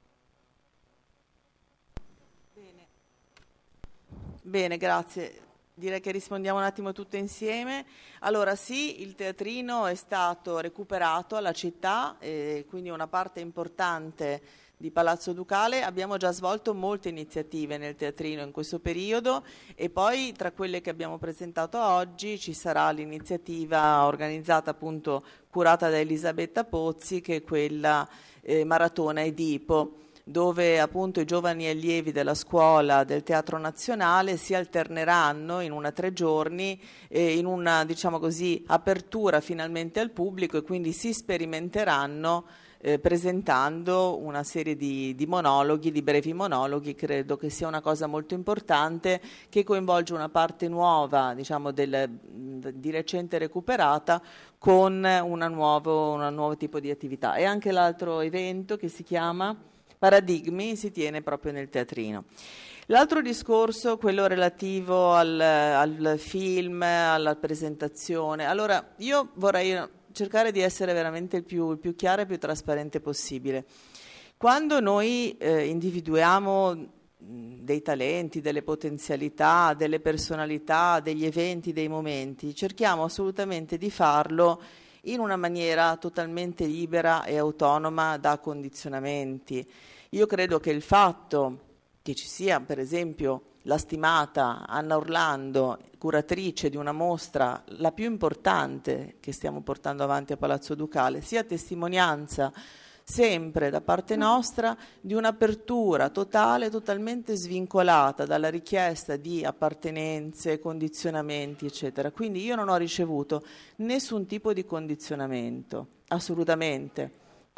Bene, grazie. direi che rispondiamo un attimo tutte insieme. Allora sì, il teatrino è stato recuperato alla città, quindi una parte importante di Palazzo Ducale. Abbiamo già svolto molte iniziative nel teatrino in questo periodo e poi tra quelle che abbiamo presentato oggi ci sarà l'iniziativa organizzata appunto curata da Elisabetta Pozzi, che è quella Maratona Edipo, dove appunto i giovani allievi della scuola del Teatro Nazionale si alterneranno in 3 giorni in una, diciamo così, apertura finalmente al pubblico, e quindi si sperimenteranno presentando una serie di monologhi, di brevi monologhi. Credo che sia una cosa molto importante, che coinvolge una parte nuova, diciamo di recente recuperata, con un nuovo tipo di attività. E anche l'altro evento, che si chiama Paradigmi, si tiene proprio nel teatrino. L'altro discorso, quello relativo al film, alla presentazione. Allora, io vorrei cercare di essere veramente il più chiara e più trasparente possibile. Quando noi individuiamo dei talenti, delle potenzialità, delle personalità, degli eventi, dei momenti, cerchiamo assolutamente di farlo in una maniera totalmente libera e autonoma da condizionamenti. Io credo che il fatto che ci sia, per esempio, la stimata Anna Orlando, curatrice di una mostra, la più importante che stiamo portando avanti a Palazzo Ducale, sia testimonianza sempre da parte nostra di un'apertura totale, totalmente svincolata dalla richiesta di appartenenze, condizionamenti, eccetera. Quindi io non ho ricevuto nessun tipo di condizionamento, assolutamente.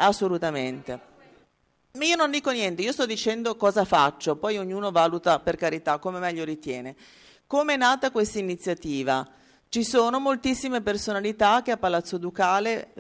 Ma io non dico niente, io sto dicendo cosa faccio, poi ognuno valuta, per carità, come meglio ritiene. Come è nata questa iniziativa? Ci sono moltissime personalità che a Palazzo Ducale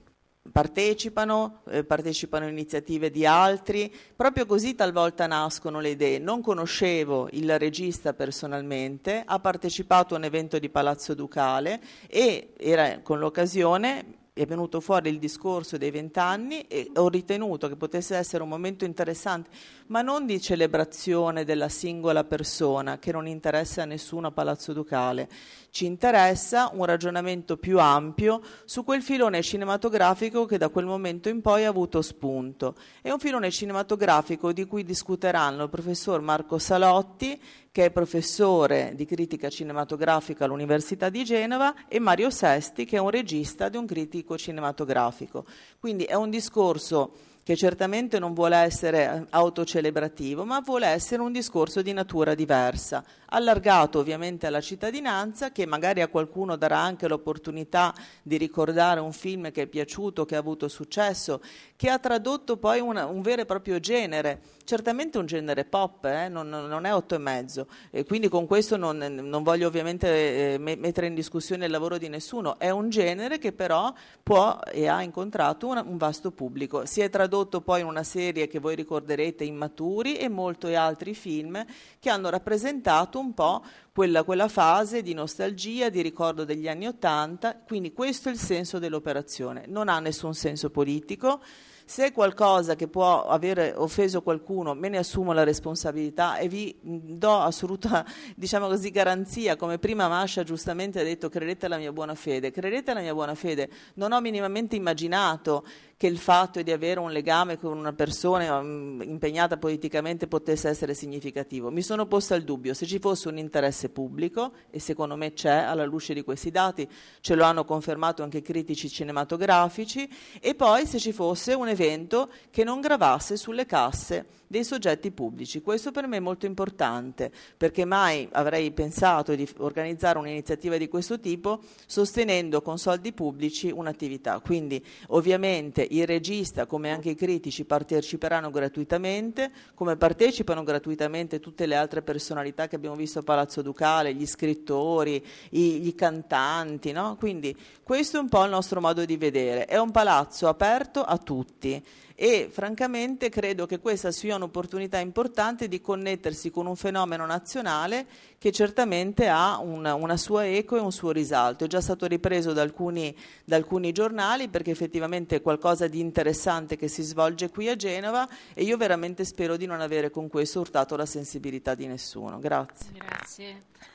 partecipano a iniziative di altri, proprio così talvolta nascono le idee. Non conoscevo il regista personalmente, ha partecipato a un evento di Palazzo Ducale e era con l'occasione, è venuto fuori il discorso dei 20 anni e ho ritenuto che potesse essere un momento interessante, ma non di celebrazione della singola persona, che non interessa a nessuno a Palazzo Ducale. Ci interessa un ragionamento più ampio su quel filone cinematografico che da quel momento in poi ha avuto spunto. È un filone cinematografico di cui discuteranno il professor Marco Salotti, che è professore di critica cinematografica all'Università di Genova, e Mario Sesti, che è un regista di un critico cinematografico. Quindi è un discorso che certamente non vuole essere autocelebrativo, ma vuole essere un discorso di natura diversa, allargato ovviamente alla cittadinanza, che magari a qualcuno darà anche l'opportunità di ricordare un film che è piaciuto, che ha avuto successo, che ha tradotto poi un vero e proprio genere, certamente un genere pop, non è 8,5, e quindi con questo non voglio ovviamente mettere in discussione il lavoro di nessuno. È un genere che però può e ha incontrato un vasto pubblico. Si è tradotto poi in una serie che voi ricorderete, Immaturi, e molti altri film che hanno rappresentato un po' quella fase di nostalgia, di ricordo degli anni '80, quindi questo è il senso dell'operazione. Non ha nessun senso politico. Se è qualcosa che può avere offeso qualcuno, me ne assumo la responsabilità e vi do assoluta, diciamo così, garanzia. Come prima Masha giustamente ha detto, credete alla mia buona fede. Credete alla mia buona fede. Non ho minimamente immaginato che il fatto di avere un legame con una persona impegnata politicamente potesse essere significativo. Mi sono posta il dubbio se ci fosse un interesse pubblico, e secondo me c'è alla luce di questi dati, ce lo hanno confermato anche critici cinematografici, e poi se ci fosse un evento che non gravasse sulle casse dei soggetti pubblici. Questo per me è molto importante, perché mai avrei pensato di organizzare un'iniziativa di questo tipo sostenendo con soldi pubblici un'attività. Quindi ovviamente il regista, come anche i critici, parteciperanno gratuitamente, come partecipano gratuitamente tutte le altre personalità che abbiamo visto a Palazzo Ducale, gli scrittori, i cantanti, no? Quindi questo è un po' il nostro modo di vedere. È un palazzo aperto a tutti. E francamente credo che questa sia un'opportunità importante di connettersi con un fenomeno nazionale che certamente ha una sua eco e un suo risalto. È già stato ripreso da alcuni giornali, perché effettivamente è qualcosa di interessante che si svolge qui a Genova, e io veramente spero di non avere con questo urtato la sensibilità di nessuno. Grazie. Grazie.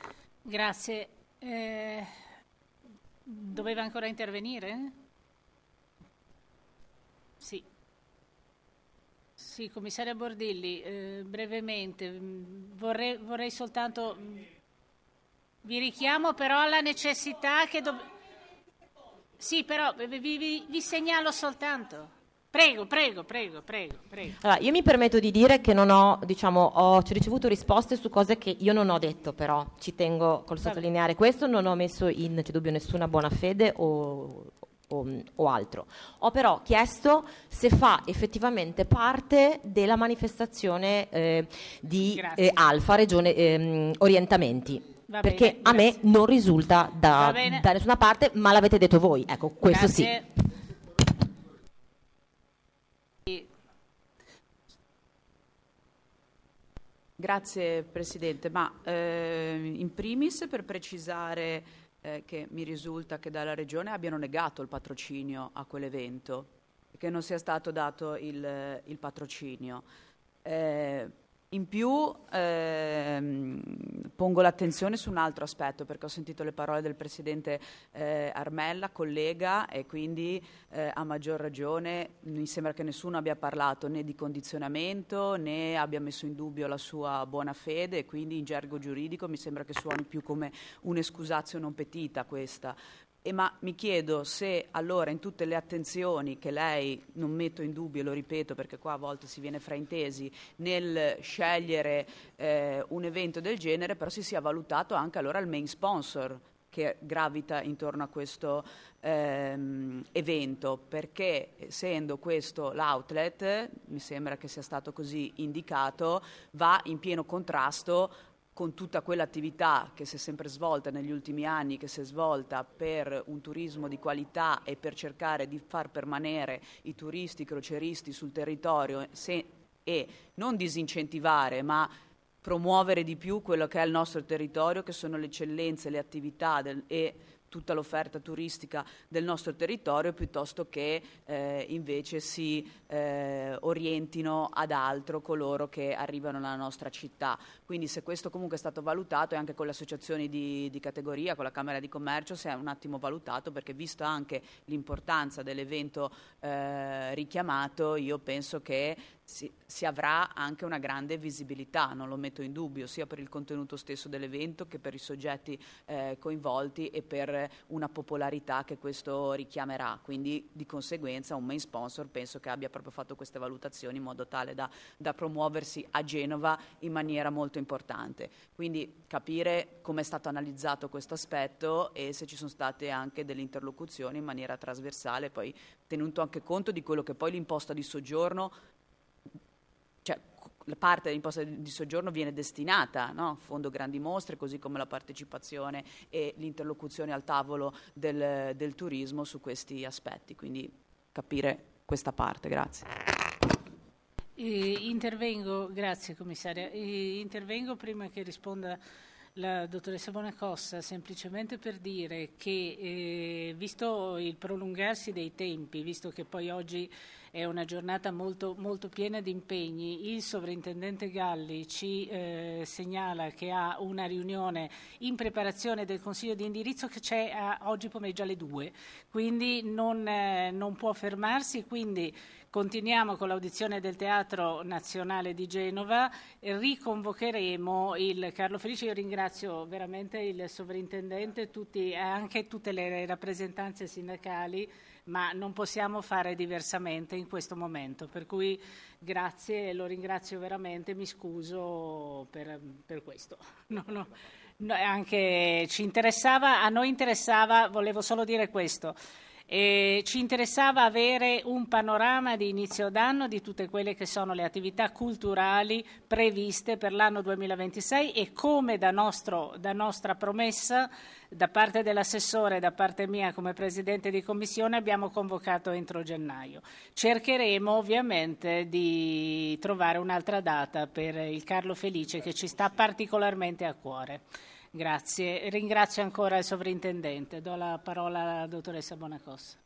Grazie. Doveva ancora intervenire? Sì. Sì, commissaria Bordilli, brevemente, vorrei soltanto, vi richiamo però alla necessità che... Sì, però vi segnalo soltanto. Prego. Allora, io mi permetto di dire che non ho, ho ricevuto risposte su cose che io non ho detto, però ci tengo a sottolineare questo, non ho messo in dubbio nessuna buona fede o altro. Ho però chiesto se fa effettivamente parte della manifestazione di Alfa Regione Orientamenti. Perché a me non risulta da nessuna parte, ma l'avete detto voi. Ecco, questo Grazie. sì. Grazie Presidente, ma in primis per precisare che mi risulta che dalla Regione abbiano negato il patrocinio a quell'evento, che non sia stato dato il patrocinio. In più pongo l'attenzione su un altro aspetto, perché ho sentito le parole del Presidente Armella, collega, e quindi a maggior ragione mi sembra che nessuno abbia parlato né di condizionamento né abbia messo in dubbio la sua buona fede, e quindi in gergo giuridico mi sembra che suoni più come un'escusatio non petita questa. Ma mi chiedo se allora in tutte le attenzioni che lei, non metto in dubbio, lo ripeto perché qua a volte si viene fraintesi, nel scegliere un evento del genere, però si sia valutato anche allora il main sponsor che gravita intorno a questo evento, perché essendo questo l'outlet, mi sembra che sia stato così indicato, va in pieno contrasto con tutta quell'attività che si è sempre svolta negli ultimi anni, che si è svolta per un turismo di qualità e per cercare di far permanere i turisti, i crocieristi sul territorio e non disincentivare, ma promuovere di più quello che è il nostro territorio, che sono le eccellenze, le attività e tutta l'offerta turistica del nostro territorio, piuttosto che invece si orientino ad altro coloro che arrivano nella nostra città. Quindi se questo comunque è stato valutato, e anche con le associazioni di categoria, con la Camera di Commercio, si è un attimo valutato, perché visto anche l'importanza dell'evento richiamato, io penso che si avrà anche una grande visibilità, non lo metto in dubbio, sia per il contenuto stesso dell'evento che per i soggetti coinvolti e per una popolarità che questo richiamerà. Quindi di conseguenza un main sponsor penso che abbia proprio fatto queste valutazioni in modo tale da promuoversi a Genova in maniera molto importante. Quindi capire come è stato analizzato questo aspetto e se ci sono state anche delle interlocuzioni in maniera trasversale, poi tenuto anche conto di quello che poi l'imposta di soggiorno, cioè la parte dell'imposta di soggiorno viene destinata, no? Fondo grandi mostre, così come la partecipazione e l'interlocuzione al tavolo del turismo su questi aspetti, quindi capire questa parte. Grazie. Intervengo, grazie commissaria, intervengo prima che risponda la dottoressa Bonacossa, semplicemente per dire che visto il prolungarsi dei tempi, visto che poi oggi è una giornata molto, molto piena di impegni, il sovrintendente Galli ci segnala che ha una riunione in preparazione del Consiglio di indirizzo che c'è oggi pomeriggio alle 2, quindi non può fermarsi, quindi continuiamo con l'audizione del Teatro Nazionale di Genova, riconvocheremo il Carlo Felice. Io ringrazio veramente il sovrintendente, anche tutte le rappresentanze sindacali, ma non possiamo fare diversamente in questo momento, per cui grazie, lo ringrazio veramente, mi scuso per questo. Anche a noi interessava, volevo solo dire questo. Ci interessava avere un panorama di inizio d'anno di tutte quelle che sono le attività culturali previste per l'anno 2026 e come da nostra promessa da parte dell'assessore e da parte mia come Presidente di Commissione abbiamo convocato entro gennaio. Cercheremo ovviamente di trovare un'altra data per il Carlo Felice che ci sta particolarmente a cuore. Grazie, ringrazio ancora il sovrintendente. Do la parola alla dottoressa Bonacossa.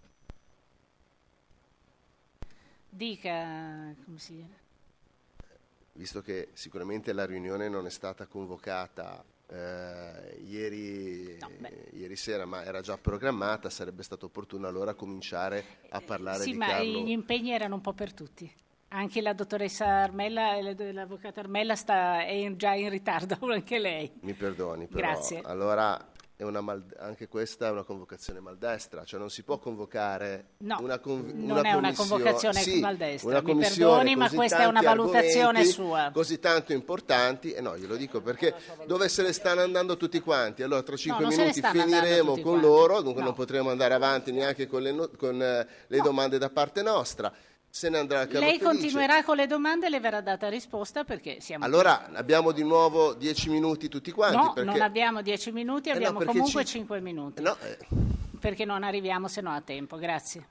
Dica, consigliere. Visto che sicuramente la riunione non è stata convocata ieri sera, ma era già programmata, sarebbe stato opportuno allora cominciare a parlare sì, di ma Carlo. gli impegni erano un po' per tutti. Anche la dottoressa Armella, l'avvocata Armella è già in ritardo, anche lei. Mi perdoni, però. Grazie. Allora anche questa è una convocazione maldestra, cioè non si può convocare una non è una convocazione maldestra, una mi perdoni, ma questa è una valutazione sua. Così tanto importanti, no, glielo dico perché dove se ne stanno andando tutti quanti, allora tra 5 minuti finiremo con loro, dunque non potremo andare avanti neanche con le domande da parte nostra. Se ne andrà Carlo Lei Felice. continuerà con le domande e le verrà data risposta perché siamo allora abbiamo di nuovo 10 minuti tutti quanti. No, perché... non abbiamo 10 minuti, abbiamo comunque 5 minuti. No, perché non arriviamo se no a tempo. Grazie.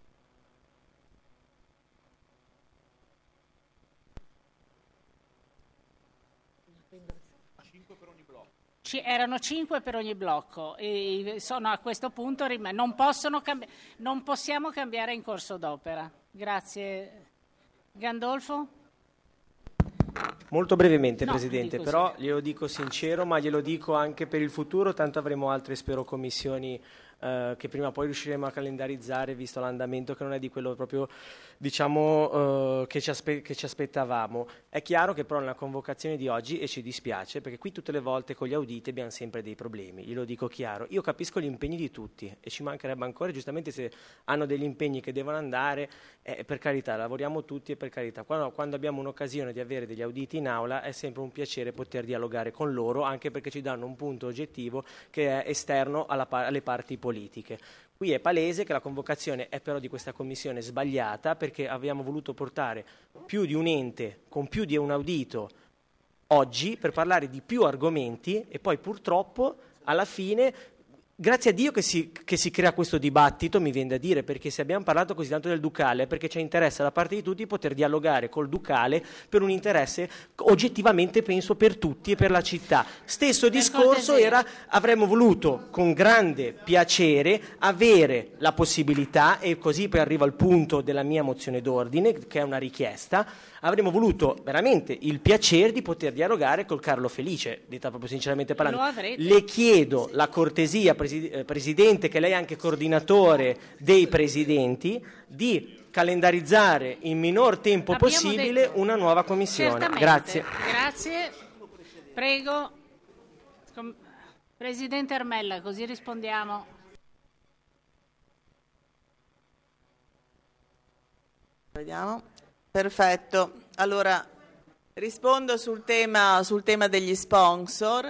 Erano 5 per ogni blocco e sono a questo punto non possiamo cambiare in corso d'opera. Grazie. Gandolfo? Molto brevemente, No, Presidente, dico però glielo dico sincero, ma glielo dico anche per il futuro, tanto avremo altre, spero, commissioni che prima o poi riusciremo a calendarizzare, visto l'andamento che non è di quello proprio, diciamo, che ci aspettavamo. È chiaro che però nella convocazione di oggi, e ci dispiace, perché qui tutte le volte con gli auditi abbiamo sempre dei problemi, glielo dico chiaro. Io capisco gli impegni di tutti e ci mancherebbe ancora, giustamente se hanno degli impegni che devono andare, per carità, lavoriamo tutti e per carità. Quando abbiamo un'occasione di avere degli auditi in aula è sempre un piacere poter dialogare con loro, anche perché ci danno un punto oggettivo che è esterno alle parti politiche. Qui è palese che la convocazione è però di questa commissione sbagliata, perché abbiamo voluto portare più di un ente con più di un audito oggi per parlare di più argomenti e poi purtroppo alla fine, grazie a Dio che si crea questo dibattito, mi viene da dire, perché se abbiamo parlato così tanto del Ducale è perché ci interessa da parte di tutti poter dialogare col Ducale per un interesse oggettivamente, penso, per tutti e per la città. Stesso discorso avremmo voluto con grande piacere avere la possibilità, e così poi arrivo al punto della mia mozione d'ordine, che è una richiesta. Avremmo voluto veramente il piacere di poter dialogare col Carlo Felice, detta proprio sinceramente parlando. Le chiedo la cortesia, Presidente, che lei è anche coordinatore dei Presidenti, di calendarizzare in minor tempo possibile una nuova commissione. Certamente. Grazie. Grazie. Prego. Presidente Armella, così rispondiamo. Vediamo. Perfetto, allora rispondo sul tema degli sponsor.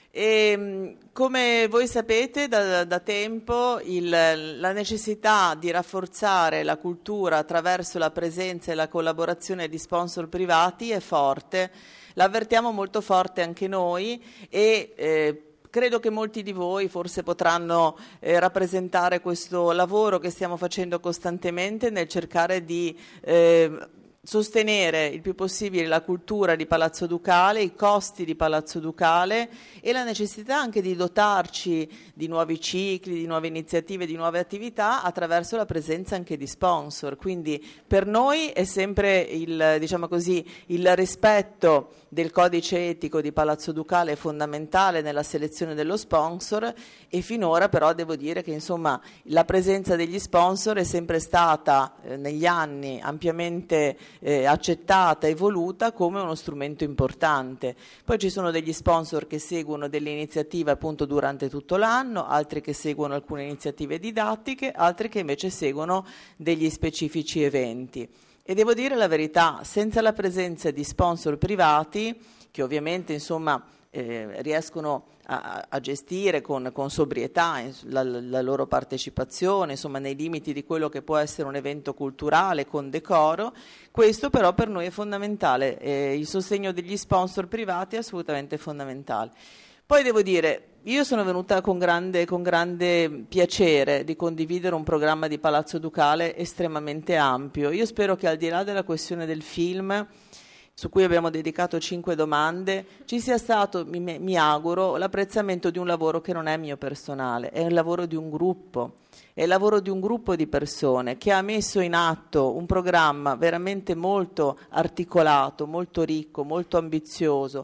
Come voi sapete da tempo la necessità di rafforzare la cultura attraverso la presenza e la collaborazione di sponsor privati è forte, l'avvertiamo molto forte anche noi e credo che molti di voi forse potranno rappresentare questo lavoro che stiamo facendo costantemente nel cercare di sostenere il più possibile la cultura di Palazzo Ducale, i costi di Palazzo Ducale e la necessità anche di dotarci di nuovi cicli, di nuove iniziative, di nuove attività attraverso la presenza anche di sponsor. Quindi per noi è sempre il rispetto del codice etico di Palazzo Ducale è fondamentale nella selezione dello sponsor e finora però devo dire che insomma la presenza degli sponsor è sempre stata negli anni ampiamente accettata e voluta come uno strumento importante. Poi ci sono degli sponsor che seguono delle iniziative appunto durante tutto l'anno, altri che seguono alcune iniziative didattiche, altri che invece seguono degli specifici eventi. E devo dire la verità, senza la presenza di sponsor privati, che ovviamente insomma riescono a gestire con sobrietà la loro partecipazione, insomma nei limiti di quello che può essere un evento culturale con decoro, questo però per noi è fondamentale, il sostegno degli sponsor privati è assolutamente fondamentale. Poi devo dire, io sono venuta con grande piacere di condividere un programma di Palazzo Ducale estremamente ampio. Io spero che al di là della questione del film, su cui abbiamo dedicato 5 domande, ci sia stato, mi auguro, l'apprezzamento di un lavoro che non è mio personale, è il lavoro di un gruppo. È il lavoro di un gruppo di persone che ha messo in atto un programma veramente molto articolato, molto ricco, molto ambizioso,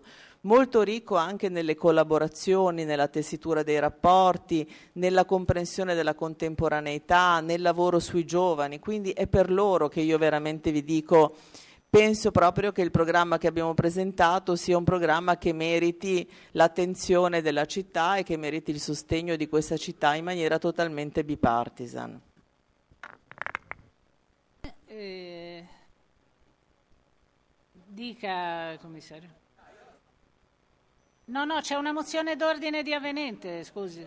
molto ricco anche nelle collaborazioni, nella tessitura dei rapporti, nella comprensione della contemporaneità, nel lavoro sui giovani, quindi è per loro che io veramente vi dico, penso proprio che il programma che abbiamo presentato sia un programma che meriti l'attenzione della città e che meriti il sostegno di questa città in maniera totalmente bipartisan. Dica, commissario. No, c'è una mozione d'ordine di avvenente, scusi.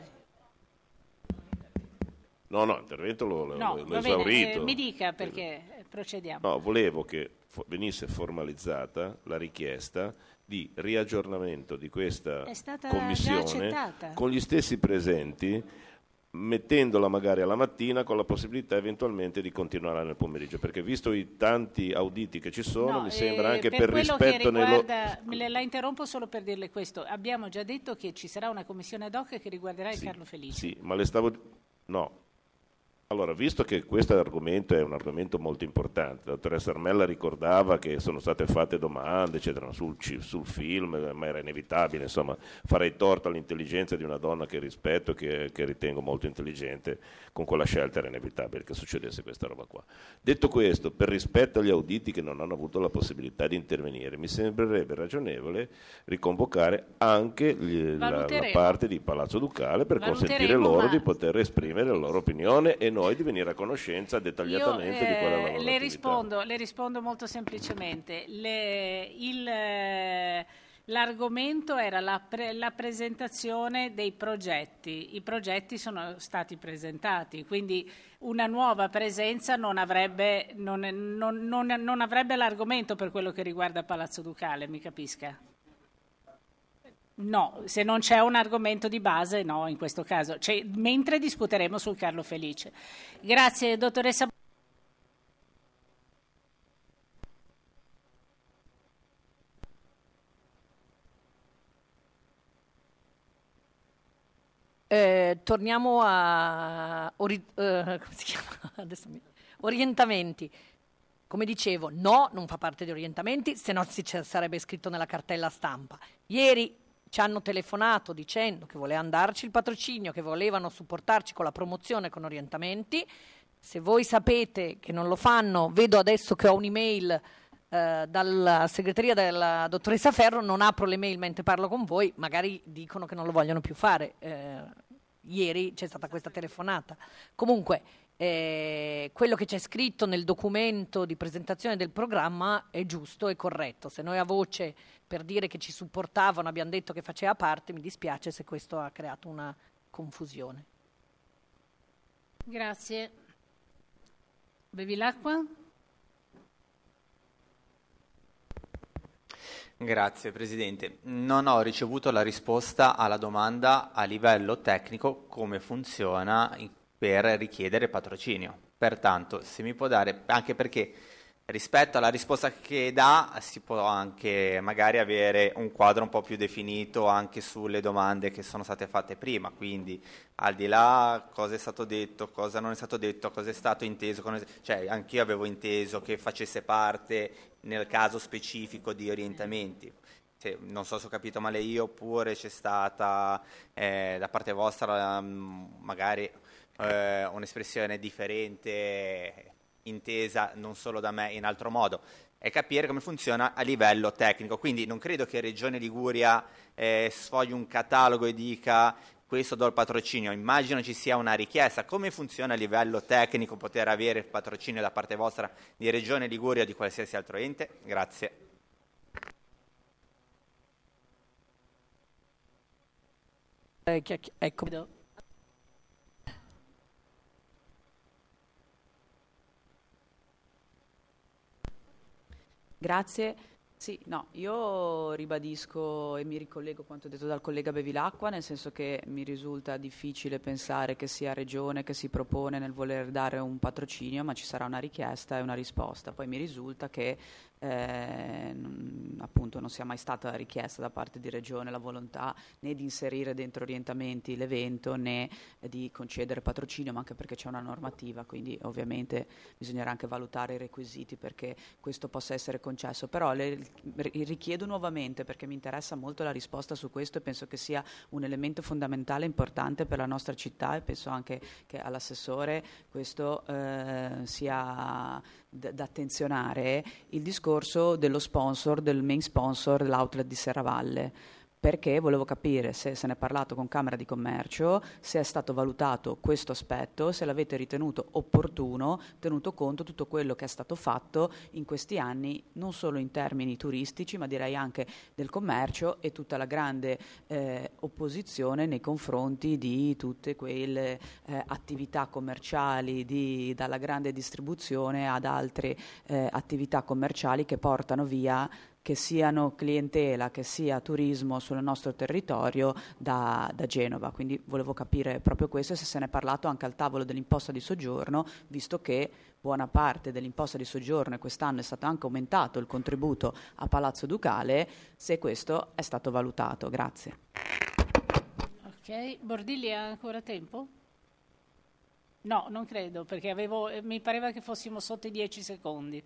No, intervento l'ho Va esaurito. bene, mi dica perché procediamo. No, volevo che venisse formalizzata la richiesta di riaggiornamento di questa È stata commissione già accettata. con gli stessi presenti, mettendola magari alla mattina con la possibilità eventualmente di continuare nel pomeriggio, perché visto i tanti auditi che ci sono, mi sembra anche per rispetto La interrompo solo per dirle questo. Abbiamo già detto che ci sarà una commissione ad hoc che riguarderà il Carlo Felice. Sì, ma le stavo... No. Allora, visto che questo argomento è un argomento molto importante, la dottoressa Armella ricordava che sono state fatte domande, eccetera, sul film, ma era inevitabile, insomma, farei torto all'intelligenza di una donna che rispetto, che ritengo molto intelligente, con quella scelta era inevitabile che succedesse questa roba qua. Detto questo, per rispetto agli auditi che non hanno avuto la possibilità di intervenire, mi sembrerebbe ragionevole riconvocare anche la parte di Palazzo Ducale per consentire loro di poter esprimere la loro opinione e noi di venire a conoscenza dettagliatamente di quella loro attività. Le rispondo molto semplicemente. L'argomento era la presentazione dei progetti. I progetti sono stati presentati, quindi una nuova presenza non avrebbe l'argomento per quello che riguarda Palazzo Ducale, mi capisca? No, se non c'è un argomento di base, no, in questo caso, mentre discuteremo sul Carlo Felice. Grazie, dottoressa. Torniamo a come si chiama? Adesso orientamenti. Come dicevo, no, non fa parte di orientamenti, se no sarebbe scritto nella cartella stampa. Ieri ci hanno telefonato dicendo che voleva darci il patrocinio, che volevano supportarci con la promozione con orientamenti. Se voi sapete che non lo fanno, vedo adesso che ho un'email dalla segreteria della dottoressa Ferro, non apro le mail mentre parlo con voi, magari dicono che non lo vogliono più fare. Ieri c'è stata questa telefonata. Comunque, quello che c'è scritto nel documento di presentazione del programma è giusto e corretto. Se noi a voce per dire che ci supportavano abbiamo detto che faceva parte, mi dispiace se questo ha creato una confusione. Grazie. Bevi l'acqua? Grazie Presidente. Non ho ricevuto la risposta alla domanda a livello tecnico come funziona per richiedere patrocinio. Pertanto, se mi può dare, anche perché rispetto alla risposta che dà si può anche magari avere un quadro un po' più definito anche sulle domande che sono state fatte prima, quindi al di là cosa è stato detto, cosa non è stato detto, cosa è stato inteso, cioè anch'io avevo inteso che facesse parte nel caso specifico di orientamenti. Non so se ho capito male io oppure c'è stata da parte vostra magari un'espressione differente intesa non solo da me in altro modo, è capire come funziona a livello tecnico. Quindi non credo che Regione Liguria sfogli un catalogo e dica questo do il patrocinio, immagino ci sia una richiesta. Come funziona a livello tecnico poter avere il patrocinio da parte vostra di Regione Liguria o di qualsiasi altro ente? Grazie. Ecco. Grazie. Sì, no, io ribadisco e mi ricollego a quanto detto dal collega Bevilacqua, nel senso che mi risulta difficile pensare che sia Regione che si propone nel voler dare un patrocinio, ma ci sarà una richiesta e una risposta. Poi mi risulta che appunto non sia mai stata richiesta da parte di Regione la volontà né di inserire dentro orientamenti l'evento né di concedere patrocinio, ma anche perché c'è una normativa, quindi ovviamente bisognerà anche valutare i requisiti perché questo possa essere concesso, però richiedo nuovamente, perché mi interessa molto la risposta su questo e penso che sia un elemento fondamentale, importante per la nostra città, e penso anche che all'assessore questo sia da attenzionare, il discorso dello sponsor, del main sponsor dell'outlet di Serravalle, perché volevo capire se se ne è parlato con Camera di Commercio, se è stato valutato questo aspetto, se l'avete ritenuto opportuno, tenuto conto tutto quello che è stato fatto in questi anni, non solo in termini turistici, ma direi anche del commercio e tutta la grande opposizione nei confronti di tutte quelle attività commerciali, dalla grande distribuzione ad altre attività commerciali che portano via, che siano clientela, che sia turismo sul nostro territorio da Genova. Quindi volevo capire proprio questo e se se ne è parlato anche al tavolo dell'imposta di soggiorno, visto che buona parte dell'imposta di soggiorno, e quest'anno è stato anche aumentato il contributo a Palazzo Ducale, se questo è stato valutato. Grazie. Ok, Bordilli ha ancora tempo? No, non credo, perché mi pareva che fossimo sotto i 10 secondi.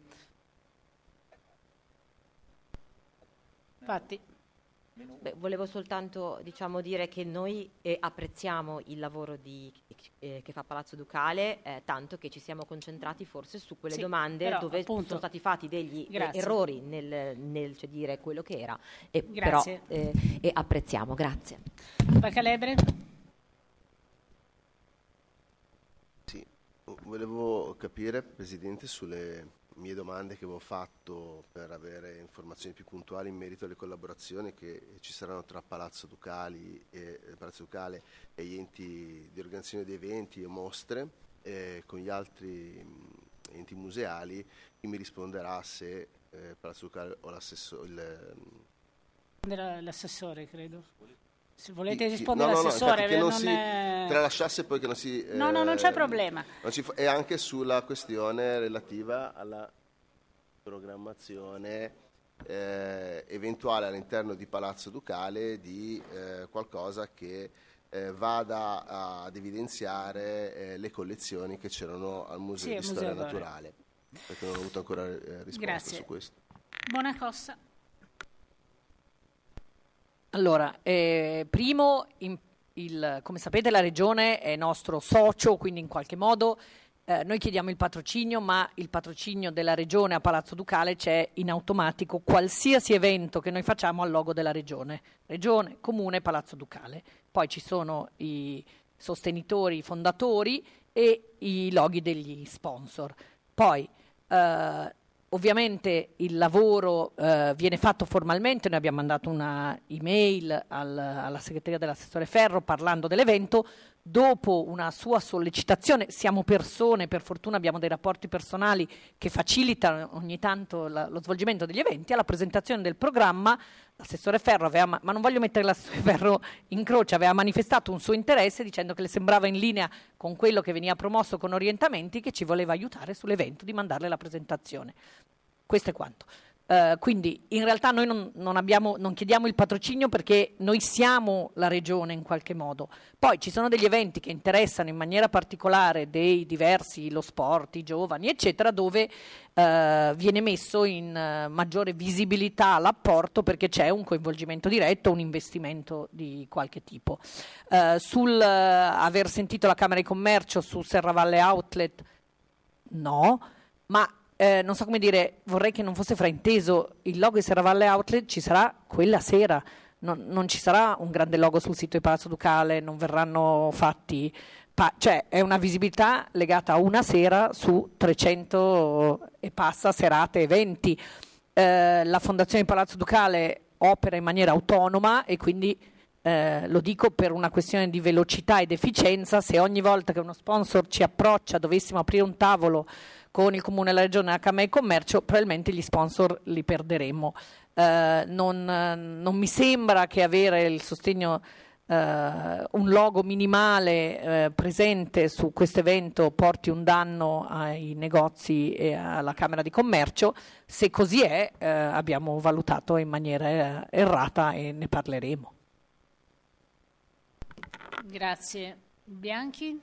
Infatti. Volevo soltanto dire che noi apprezziamo il lavoro che fa Palazzo Ducale, tanto che ci siamo concentrati forse su quelle domande però, dove appunto, sono stati fatti degli errori nel dire quello che era, però apprezziamo. Grazie. Bacalebre? Sì, volevo capire, Presidente, sulle mie domande che avevo fatto per avere informazioni più puntuali in merito alle collaborazioni che ci saranno tra Palazzo Ducale e gli enti di organizzazione di eventi e mostre con gli altri enti museali. Chi mi risponderà se Palazzo Ducale o l'assessore, credo. Se volete rispondere all'assessore, che non si tralasciasse poi che non si non c'è problema. E anche sulla questione relativa alla programmazione eventuale all'interno di Palazzo Ducale di qualcosa che vada ad evidenziare le collezioni che c'erano al Museo di Storia Naturale, perché non ho avuto ancora risposta su questo. Buonacossa. Allora, primo, come sapete la Regione è nostro socio, quindi in qualche modo noi chiediamo il patrocinio, ma il patrocinio della Regione a Palazzo Ducale c'è in automatico qualsiasi evento che noi facciamo al logo della Regione, Comune, Palazzo Ducale. Poi ci sono i sostenitori, i fondatori e i loghi degli sponsor. Poi ovviamente il lavoro viene fatto formalmente, noi abbiamo mandato una email alla segreteria dell'assessore Ferro parlando dell'evento, dopo una sua sollecitazione, siamo persone, per fortuna abbiamo dei rapporti personali che facilitano ogni tanto lo svolgimento degli eventi, alla presentazione del programma l'assessore Ferro ma non voglio mettere l'assessore Ferro in croce, aveva manifestato un suo interesse dicendo che le sembrava in linea con quello che veniva promosso con orientamenti, che ci voleva aiutare sull'evento di mandarle la presentazione. Questo è quanto. Quindi in realtà noi non chiediamo il patrocinio perché noi siamo la Regione in qualche modo. Poi ci sono degli eventi che interessano in maniera particolare dei diversi, lo sport, i giovani eccetera, dove viene messo in maggiore visibilità l'apporto perché c'è un coinvolgimento diretto, un investimento di qualche tipo. Sul aver sentito la Camera di Commercio su Serravalle Outlet, no, ma non so come dire, vorrei che non fosse frainteso, il logo di Serravalle Outlet ci sarà quella sera, non ci sarà un grande logo sul sito di Palazzo Ducale, non verranno fatti, cioè è una visibilità legata a una sera su 300 e passa serate, eventi. La Fondazione Palazzo Ducale opera in maniera autonoma e quindi lo dico per una questione di velocità ed efficienza, se ogni volta che uno sponsor ci approccia dovessimo aprire un tavolo con il Comune, la Regione e la Camera di Commercio, probabilmente gli sponsor li perderemo. Non mi sembra che avere il sostegno un logo minimale presente su questo evento porti un danno ai negozi e alla Camera di Commercio. Se così è, abbiamo valutato in maniera errata e ne parleremo. Grazie. Bianchi?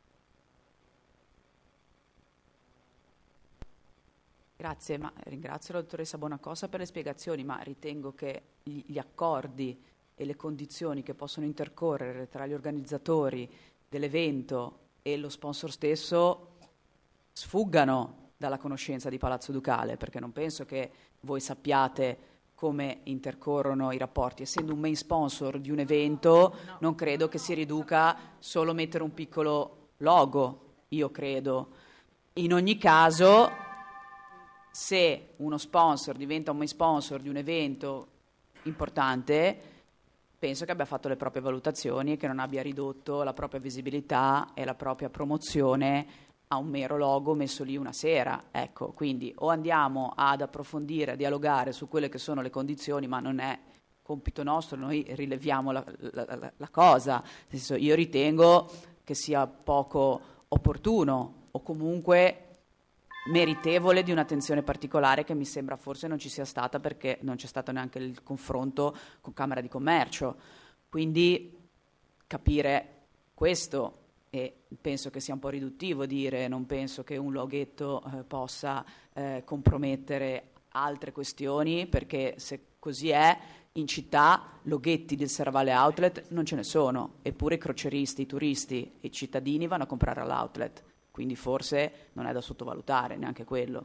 Grazie, ma ringrazio la dottoressa Bonacossa per le spiegazioni, ma ritengo che gli accordi e le condizioni che possono intercorrere tra gli organizzatori dell'evento e lo sponsor stesso sfuggano dalla conoscenza di Palazzo Ducale, perché non penso che voi sappiate come intercorrono i rapporti. Essendo un main sponsor di un evento, non credo che si riduca solo a mettere un piccolo logo, io credo. In ogni caso, se uno sponsor diventa un main sponsor di un evento importante, penso che abbia fatto le proprie valutazioni e che non abbia ridotto la propria visibilità e la propria promozione a un mero logo messo lì una sera. Ecco, quindi o andiamo ad approfondire, a dialogare su quelle che sono le condizioni, ma non è compito nostro, noi rileviamo la cosa. Nel senso, io ritengo che sia poco opportuno o comunque meritevole di un'attenzione particolare che mi sembra forse non ci sia stata, perché non c'è stato neanche il confronto con Camera di Commercio. Quindi capire questo, e penso che sia un po' riduttivo dire non penso che un loghetto possa compromettere altre questioni, perché se così è, in città loghetti del Serravalle Outlet non ce ne sono, eppure i croceristi, i turisti e i cittadini vanno a comprare all'outlet. Quindi forse non è da sottovalutare neanche quello.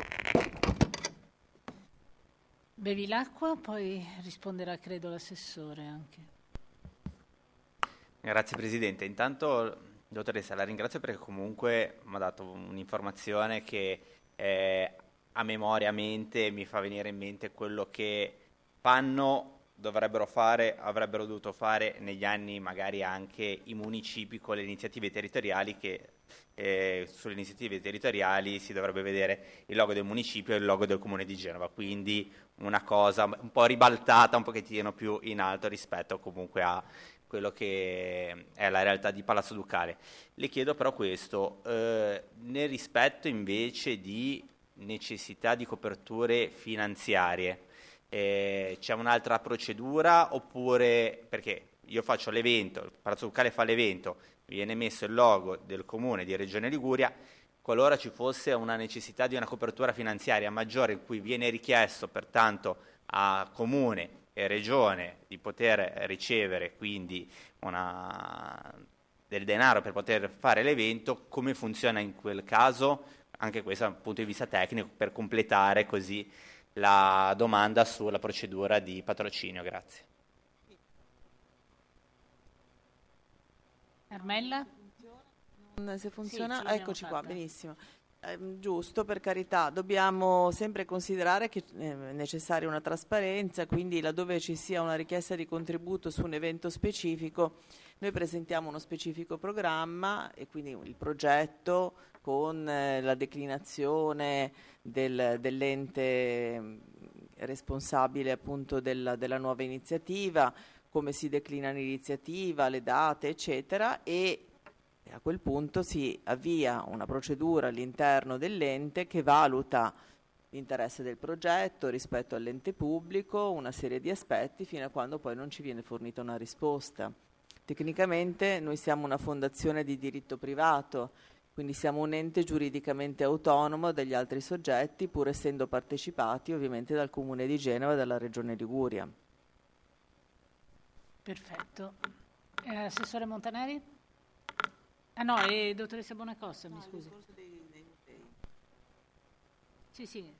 Bevi l'acqua, poi risponderà credo l'assessore anche. Grazie Presidente. Intanto, dottoressa, la ringrazio perché comunque mi ha dato un'informazione che a memoria, a mente, mi fa venire in mente quello che dovrebbero fare, avrebbero dovuto fare negli anni magari anche i municipi con le iniziative territoriali, che sulle iniziative territoriali si dovrebbe vedere il logo del municipio e il logo del Comune di Genova, quindi una cosa un po' ribaltata, un pochettino più in alto rispetto comunque a quello che è la realtà di Palazzo Ducale. Le chiedo però questo, nel rispetto invece di necessità di coperture finanziarie, c'è un'altra procedura, oppure, perché io faccio l'evento, Palazzo Ducale fa l'evento, viene messo il logo del Comune di Regione Liguria, qualora ci fosse una necessità di una copertura finanziaria maggiore in cui viene richiesto pertanto a Comune e Regione di poter ricevere quindi del denaro per poter fare l'evento, come funziona in quel caso? Anche questo da un punto di vista tecnico, per completare così la domanda sulla procedura di patrocinio. Grazie. Armella? Se funziona, Sì, eccoci qua, fatta. benissimo. Giusto, per carità, dobbiamo sempre considerare che è necessaria una trasparenza, quindi laddove ci sia una richiesta di contributo su un evento specifico, noi presentiamo uno specifico programma e quindi il progetto con la declinazione dell'ente responsabile appunto della nuova iniziativa, come si declina l'iniziativa, le date, eccetera, e a quel punto si avvia una procedura all'interno dell'ente che valuta l'interesse del progetto rispetto all'ente pubblico, una serie di aspetti, fino a quando poi non ci viene fornita una risposta. Tecnicamente noi siamo una fondazione di diritto privato, quindi siamo un ente giuridicamente autonomo dagli altri soggetti, pur essendo partecipati ovviamente dal Comune di Genova e dalla Regione Liguria. Perfetto. Assessore Montanari? Ah no, dottoressa Bonacossa, mi scusi. Sì, sì.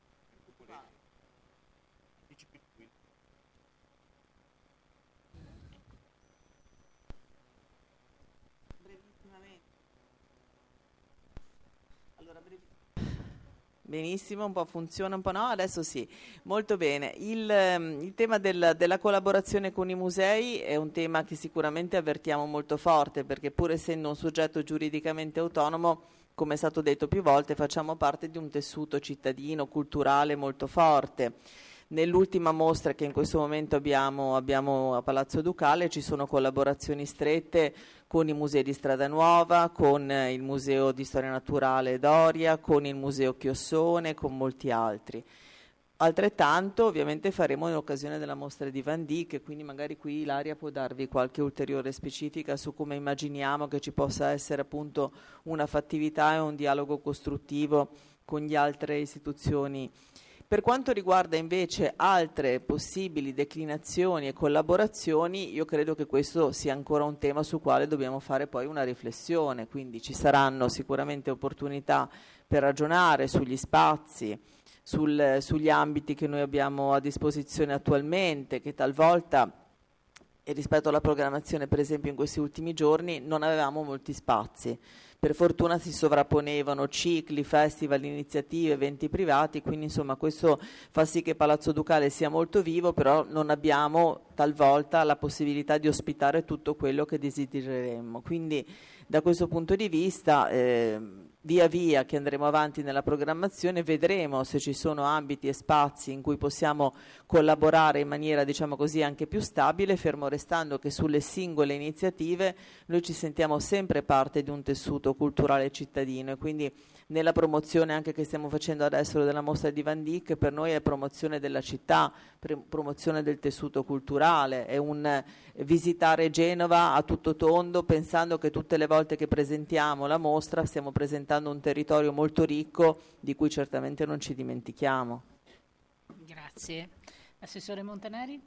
Benissimo, un po' funziona, un po' no, adesso sì, molto bene. Il tema della collaborazione con i musei è un tema che sicuramente avvertiamo molto forte, perché pur essendo un soggetto giuridicamente autonomo, come è stato detto più volte, facciamo parte di un tessuto cittadino, culturale molto forte. Nell'ultima mostra che in questo momento abbiamo a Palazzo Ducale ci sono collaborazioni strette con i musei di Strada Nuova, con il Museo di Storia Naturale Doria, con il Museo Chiossone, con molti altri. Altrettanto ovviamente faremo in occasione della mostra di Van Dyck, quindi magari qui Ilaria può darvi qualche ulteriore specifica su come immaginiamo che ci possa essere appunto una fattività e un dialogo costruttivo con le altre istituzioni. Per quanto riguarda invece altre possibili declinazioni e collaborazioni, io credo che questo sia ancora un tema su quale dobbiamo fare poi una riflessione, quindi ci saranno sicuramente opportunità per ragionare sugli spazi, sugli ambiti che noi abbiamo a disposizione attualmente, che talvolta, e rispetto alla programmazione per esempio in questi ultimi giorni, non avevamo molti spazi. Per fortuna si sovrapponevano cicli, festival, iniziative, eventi privati, quindi insomma questo fa sì che Palazzo Ducale sia molto vivo, però non abbiamo talvolta la possibilità di ospitare tutto quello che desidereremmo. Quindi da questo punto di vista via via che andremo avanti nella programmazione vedremo se ci sono ambiti e spazi in cui possiamo collaborare in maniera, diciamo così, anche più stabile, fermo restando che sulle singole iniziative noi ci sentiamo sempre parte di un tessuto culturale cittadino, e quindi nella promozione anche che stiamo facendo adesso della mostra di Van Dyck, per noi è promozione della città, promozione del tessuto culturale, è un visitare Genova a tutto tondo, pensando che tutte le volte che presentiamo la mostra stiamo presentando un territorio molto ricco di cui certamente non ci dimentichiamo. Grazie. Assessore Montanari?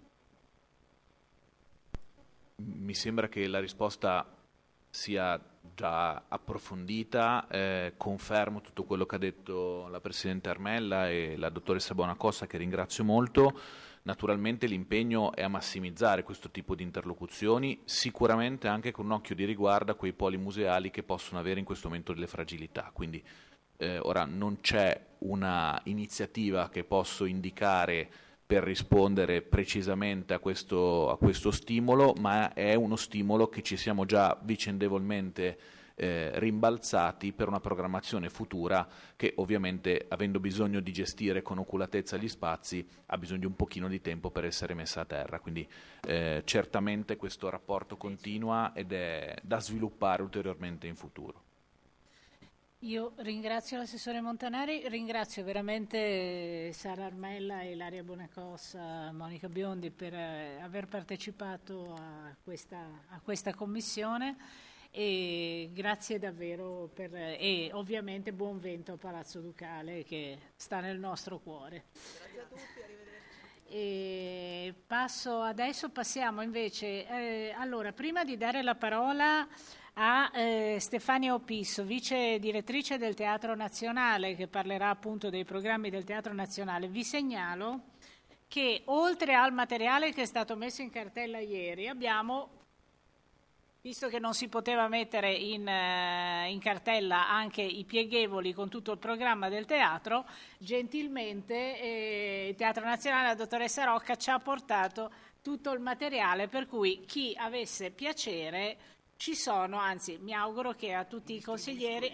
Mi sembra che la risposta sia già approfondita, confermo tutto quello che ha detto la Presidente Armella e la Dottoressa Buonacossa, che ringrazio molto. Naturalmente l'impegno è a massimizzare questo tipo di interlocuzioni, sicuramente anche con un occhio di riguardo a quei poli museali che possono avere in questo momento delle fragilità. Quindi ora non c'è una iniziativa che posso indicare per rispondere precisamente a questo stimolo, ma è uno stimolo che ci siamo già vicendevolmente rimbalzati per una programmazione futura che ovviamente, avendo bisogno di gestire con oculatezza gli spazi, ha bisogno di un pochino di tempo per essere messa a terra. Quindi certamente questo rapporto continua ed è da sviluppare ulteriormente in futuro. Io ringrazio l'assessore Montanari, ringrazio veramente Sara Armella e Ilaria Buonacossa, Monica Biondi per aver partecipato a questa commissione, e grazie davvero e ovviamente buon vento a Palazzo Ducale che sta nel nostro cuore. Grazie a tutti, arrivederci. E passiamo invece, allora prima di dare la parola a Stefania Opisso, vice direttrice del Teatro Nazionale, che parlerà appunto dei programmi del Teatro Nazionale, vi segnalo che oltre al materiale che è stato messo in cartella ieri abbiamo, visto che non si poteva mettere in cartella anche i pieghevoli con tutto il programma del teatro, gentilmente il Teatro Nazionale, la dottoressa Rocca, ci ha portato tutto il materiale, per cui chi avesse piacere ci sono, anzi mi auguro che a tutti i consiglieri,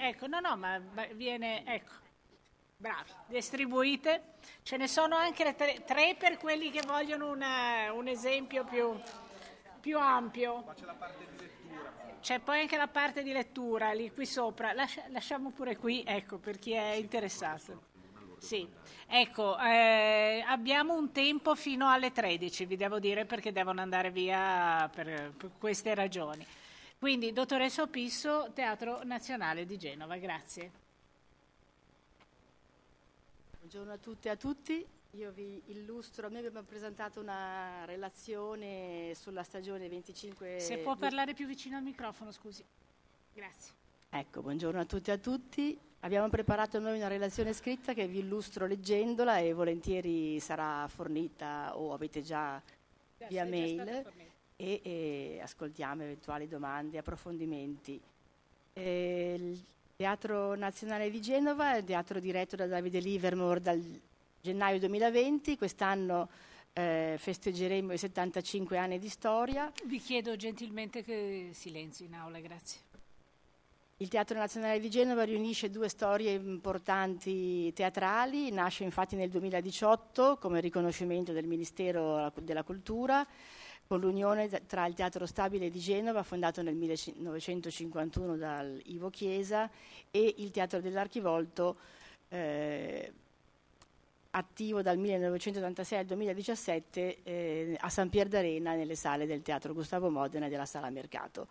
bravi, distribuite, ce ne sono anche tre per quelli che vogliono un esempio più ampio. C'è poi anche la parte di lettura lì qui sopra, lasciamo pure qui, ecco, per chi è interessato. Sì, ecco, abbiamo un tempo fino alle 13, vi devo dire, perché devono andare via per queste ragioni. Quindi, dottoressa Opisso, Teatro Nazionale di Genova, grazie. Buongiorno a tutte e a tutti. Io vi illustro, noi abbiamo presentato una relazione sulla stagione 25... Se può parlare più vicino al microfono, scusi. Grazie. Ecco, buongiorno a tutte e a tutti. Abbiamo preparato noi una relazione scritta che vi illustro leggendola e volentieri sarà fornita o avete già via mail e ascoltiamo eventuali domande, approfondimenti. Il Teatro Nazionale di Genova è un teatro diretto da Davide Livermore dal gennaio 2020, quest'anno festeggeremo i 75 anni di storia. Vi chiedo gentilmente che silenzio in aula, grazie. Il Teatro Nazionale di Genova riunisce due storie importanti teatrali, nasce infatti nel 2018 come riconoscimento del Ministero della Cultura, con l'unione tra il Teatro Stabile di Genova, fondato nel 1951 dal Ivo Chiesa, e il Teatro dell'Archivolto, attivo dal 1986 al 2017 a San Pier d'Arena nelle sale del Teatro Gustavo Modena e della Sala Mercato.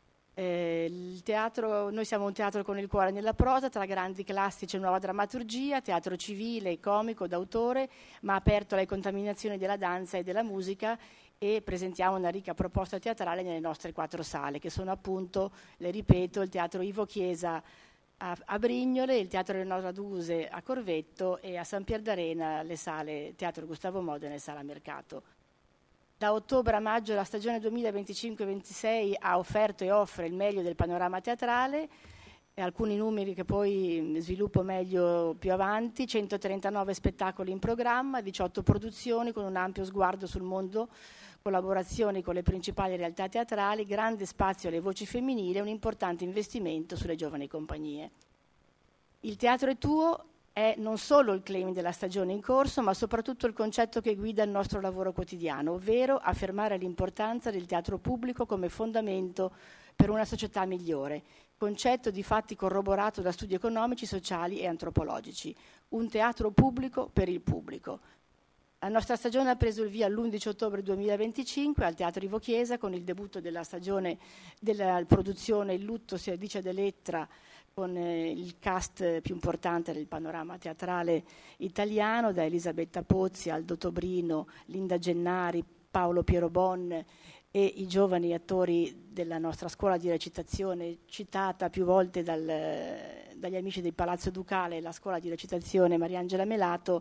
Il teatro, noi siamo un teatro con il cuore nella prosa, tra grandi classici e nuova drammaturgia, teatro civile, comico, d'autore, ma aperto alle contaminazioni della danza e della musica, e presentiamo una ricca proposta teatrale nelle nostre 4 sale, che sono appunto, le ripeto, il Teatro Ivo Chiesa a Brignole, il Teatro Leonora Duse a Corvetto e a San Pier d'Arena le sale Teatro Gustavo Modena e Sala Mercato. Da ottobre a maggio la stagione 2025-26 ha offerto e offre il meglio del panorama teatrale, e alcuni numeri che poi sviluppo meglio più avanti: 139 spettacoli in programma, 18 produzioni con un ampio sguardo sul mondo, collaborazioni con le principali realtà teatrali, grande spazio alle voci femminili e un importante investimento sulle giovani compagnie. Il teatro è tuo è non solo il claim della stagione in corso, ma soprattutto il concetto che guida il nostro lavoro quotidiano, ovvero affermare l'importanza del teatro pubblico come fondamento per una società migliore, concetto di fatti corroborato da studi economici, sociali e antropologici. Un teatro pubblico per il pubblico. La nostra stagione ha preso il via l'11 ottobre 2025 al Teatro Ivo Chiesa con il debutto della stagione della produzione Il lutto si dice d'Elettra, con il cast più importante del panorama teatrale italiano, da Elisabetta Pozzi, Aldo Tobrino, Linda Gennari, Paolo Piero Bon e i giovani attori della nostra scuola di recitazione, citata più volte dagli amici del Palazzo Ducale, la scuola di recitazione Mariangela Melato,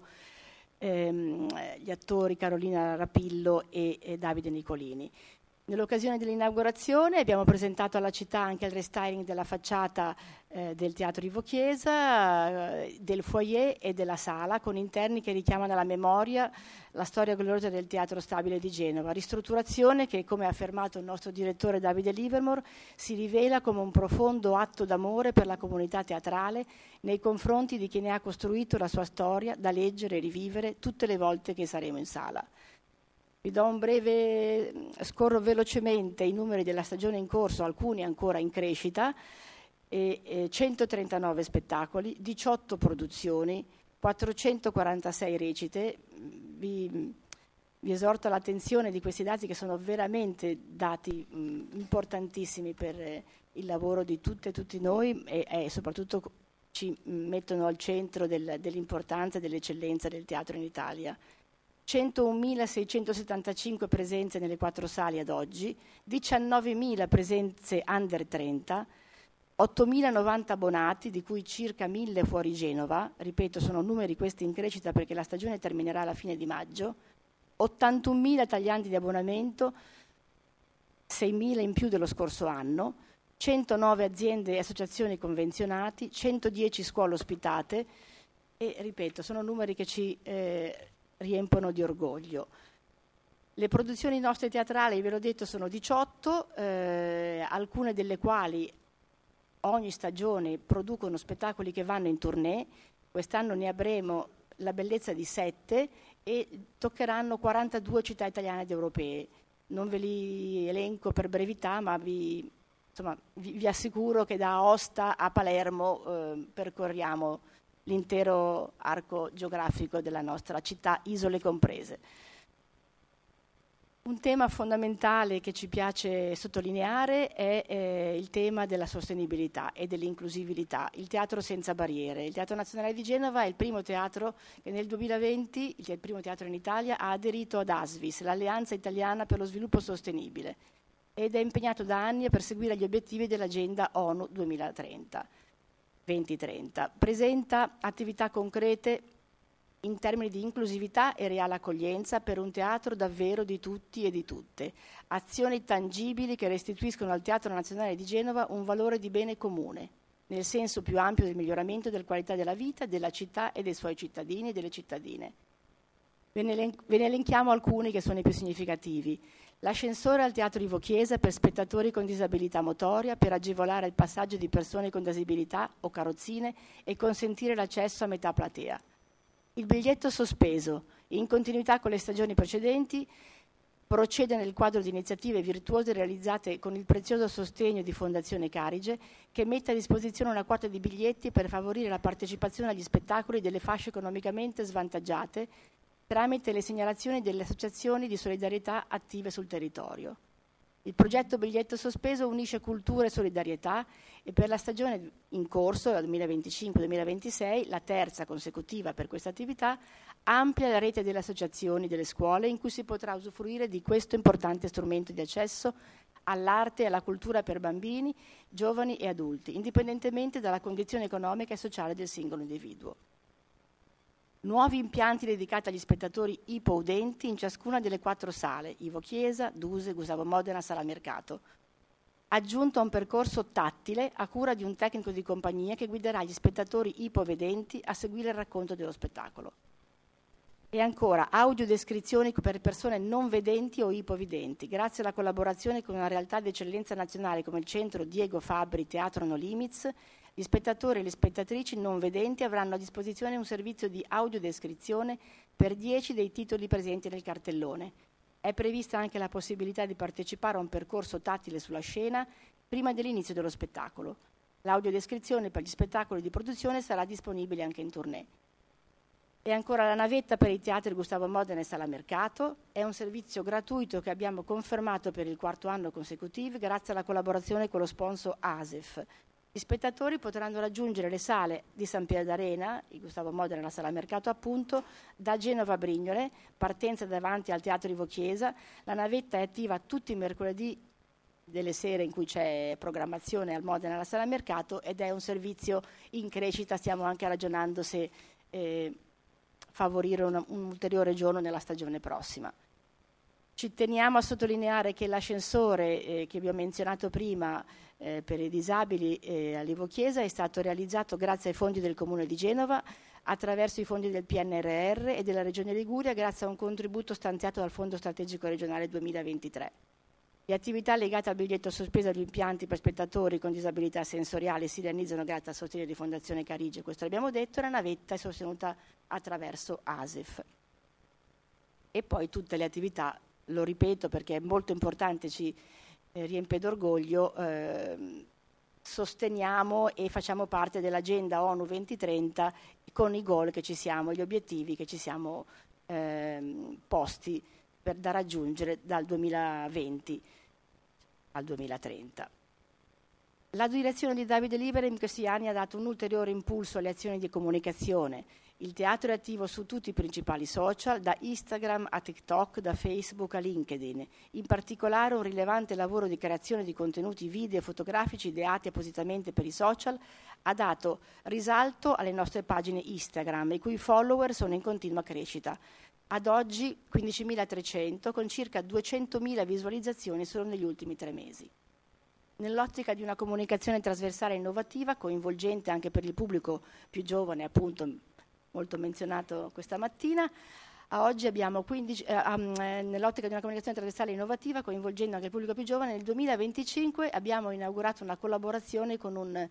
gli attori Carolina Rapillo e Davide Nicolini. Nell'occasione dell'inaugurazione abbiamo presentato alla città anche il restyling della facciata del Teatro Ivo Chiesa, del foyer e della sala, con interni che richiamano alla memoria la storia gloriosa del Teatro Stabile di Genova. Ristrutturazione che, come ha affermato il nostro direttore Davide Livermore, si rivela come un profondo atto d'amore per la comunità teatrale nei confronti di chi ne ha costruito la sua storia da leggere e rivivere tutte le volte che saremo in sala. Vi do un breve, scorro velocemente i numeri della stagione in corso, alcuni ancora in crescita, 139 spettacoli, 18 produzioni, 446 recite. Vi esorto all'attenzione di questi dati, che sono veramente dati importantissimi per il lavoro di tutte e tutti noi, e soprattutto ci mettono al centro dell'importanza e dell'eccellenza del teatro in Italia. 101.675 presenze nelle 4 sale ad oggi, 19.000 presenze under 30, 8.090 abbonati, di cui circa 1.000 fuori Genova, ripeto, sono numeri questi in crescita perché la stagione terminerà alla fine di maggio, 81.000 tagliandi di abbonamento, 6.000 in più dello scorso anno, 109 aziende e associazioni convenzionati, 110 scuole ospitate, e ripeto, sono numeri che ci riempono di orgoglio. Le produzioni nostre teatrali, ve l'ho detto, sono 18, alcune delle quali ogni stagione producono spettacoli che vanno in tournée. Quest'anno ne avremo la bellezza di 7 e toccheranno 42 città italiane ed europee. Non ve li elenco per brevità, ma vi assicuro che da Aosta a Palermo percorriamo l'intero arco geografico della nostra città, isole comprese. Un tema fondamentale che ci piace sottolineare è il tema della sostenibilità e dell'inclusività, il teatro senza barriere. Il Teatro Nazionale di Genova è il primo teatro che nel 2020, il primo teatro in Italia, ha aderito ad ASVIS, l'Alleanza Italiana per lo Sviluppo Sostenibile, ed è impegnato da anni a perseguire gli obiettivi dell'Agenda ONU 2030. Presenta attività concrete in termini di inclusività e reale accoglienza per un teatro davvero di tutti e di tutte. Azioni tangibili che restituiscono al Teatro Nazionale di Genova un valore di bene comune, nel senso più ampio del miglioramento della qualità della vita della città e dei suoi cittadini e delle cittadine. Ve ne elenchiamo alcuni che sono i più significativi. L'ascensore al Teatro Ivo Chiesa per spettatori con disabilità motoria per agevolare il passaggio di persone con disabilità o carrozzine e consentire l'accesso a metà platea. Il biglietto sospeso, in continuità con le stagioni precedenti, procede nel quadro di iniziative virtuose realizzate con il prezioso sostegno di Fondazione Carige, che mette a disposizione una quota di biglietti per favorire la partecipazione agli spettacoli delle fasce economicamente svantaggiate tramite le segnalazioni delle associazioni di solidarietà attive sul territorio. Il progetto Biglietto Sospeso unisce cultura e solidarietà e per la stagione in corso, dal 2025-2026, la terza consecutiva per questa attività, amplia la rete delle associazioni delle scuole in cui si potrà usufruire di questo importante strumento di accesso all'arte e alla cultura per bambini, giovani e adulti, indipendentemente dalla condizione economica e sociale del singolo individuo. Nuovi impianti dedicati agli spettatori ipoudenti in ciascuna delle 4 sale, Ivo Chiesa, Duse, Gustavo Modena, Sala Mercato. Aggiunto a un percorso tattile a cura di un tecnico di compagnia che guiderà gli spettatori ipovedenti a seguire il racconto dello spettacolo. E ancora, audiodescrizioni per persone non vedenti o ipovedenti, grazie alla collaborazione con una realtà di eccellenza nazionale come il centro Diego Fabbri Teatro No Limits. Gli spettatori e le spettatrici non vedenti avranno a disposizione un servizio di audiodescrizione per 10 dei titoli presenti nel cartellone. È prevista anche la possibilità di partecipare a un percorso tattile sulla scena prima dell'inizio dello spettacolo. L'audiodescrizione per gli spettacoli di produzione sarà disponibile anche in tournée. E ancora la navetta per i teatri Gustavo Modena e Sala Mercato è un servizio gratuito che abbiamo confermato per il 4º anno consecutivo grazie alla collaborazione con lo sponsor ASEF. Gli spettatori potranno raggiungere le sale di San Pier d'Arena, il Gustavo Modena e la Sala Mercato appunto, da Genova a Brignole, partenza davanti al Teatro Ivo Chiesa. La navetta è attiva tutti i mercoledì delle sere in cui c'è programmazione al Modena e alla Sala Mercato ed è un servizio in crescita, stiamo anche ragionando se favorire un ulteriore giorno nella stagione prossima. Ci teniamo a sottolineare che l'ascensore che vi ho menzionato prima per i disabili all'Ivo Chiesa è stato realizzato grazie ai fondi del Comune di Genova, attraverso i fondi del PNRR e della Regione Liguria, grazie a un contributo stanziato dal Fondo Strategico Regionale 2023. Le attività legate al biglietto sospeso agli impianti per spettatori con disabilità sensoriali si realizzano grazie al sostegno di Fondazione Carige, questo l'abbiamo detto, e la navetta è sostenuta attraverso ASEF. E poi tutte le attività, lo ripeto perché è molto importante, ci riempie d'orgoglio, sosteniamo e facciamo parte dell'agenda ONU 2030 con i goal che ci siamo, gli obiettivi che ci siamo posti da raggiungere dal 2020 al 2030. La direzione di Davide Libera in questi anni ha dato un ulteriore impulso alle azioni di comunicazione. Il teatro è attivo su tutti i principali social, da Instagram a TikTok, da Facebook a LinkedIn. In particolare un rilevante lavoro di creazione di contenuti video e fotografici ideati appositamente per i social ha dato risalto alle nostre pagine Instagram, i cui follower sono in continua crescita. Ad oggi 15.300 con circa 200.000 visualizzazioni solo negli ultimi 3 mesi. Nell'ottica di una comunicazione trasversale e innovativa, coinvolgente anche per il pubblico più giovane, appunto molto menzionato questa mattina, a oggi abbiamo nell'ottica di una comunicazione trasversale e innovativa, coinvolgendo anche il pubblico più giovane, nel 2025 abbiamo inaugurato una collaborazione con un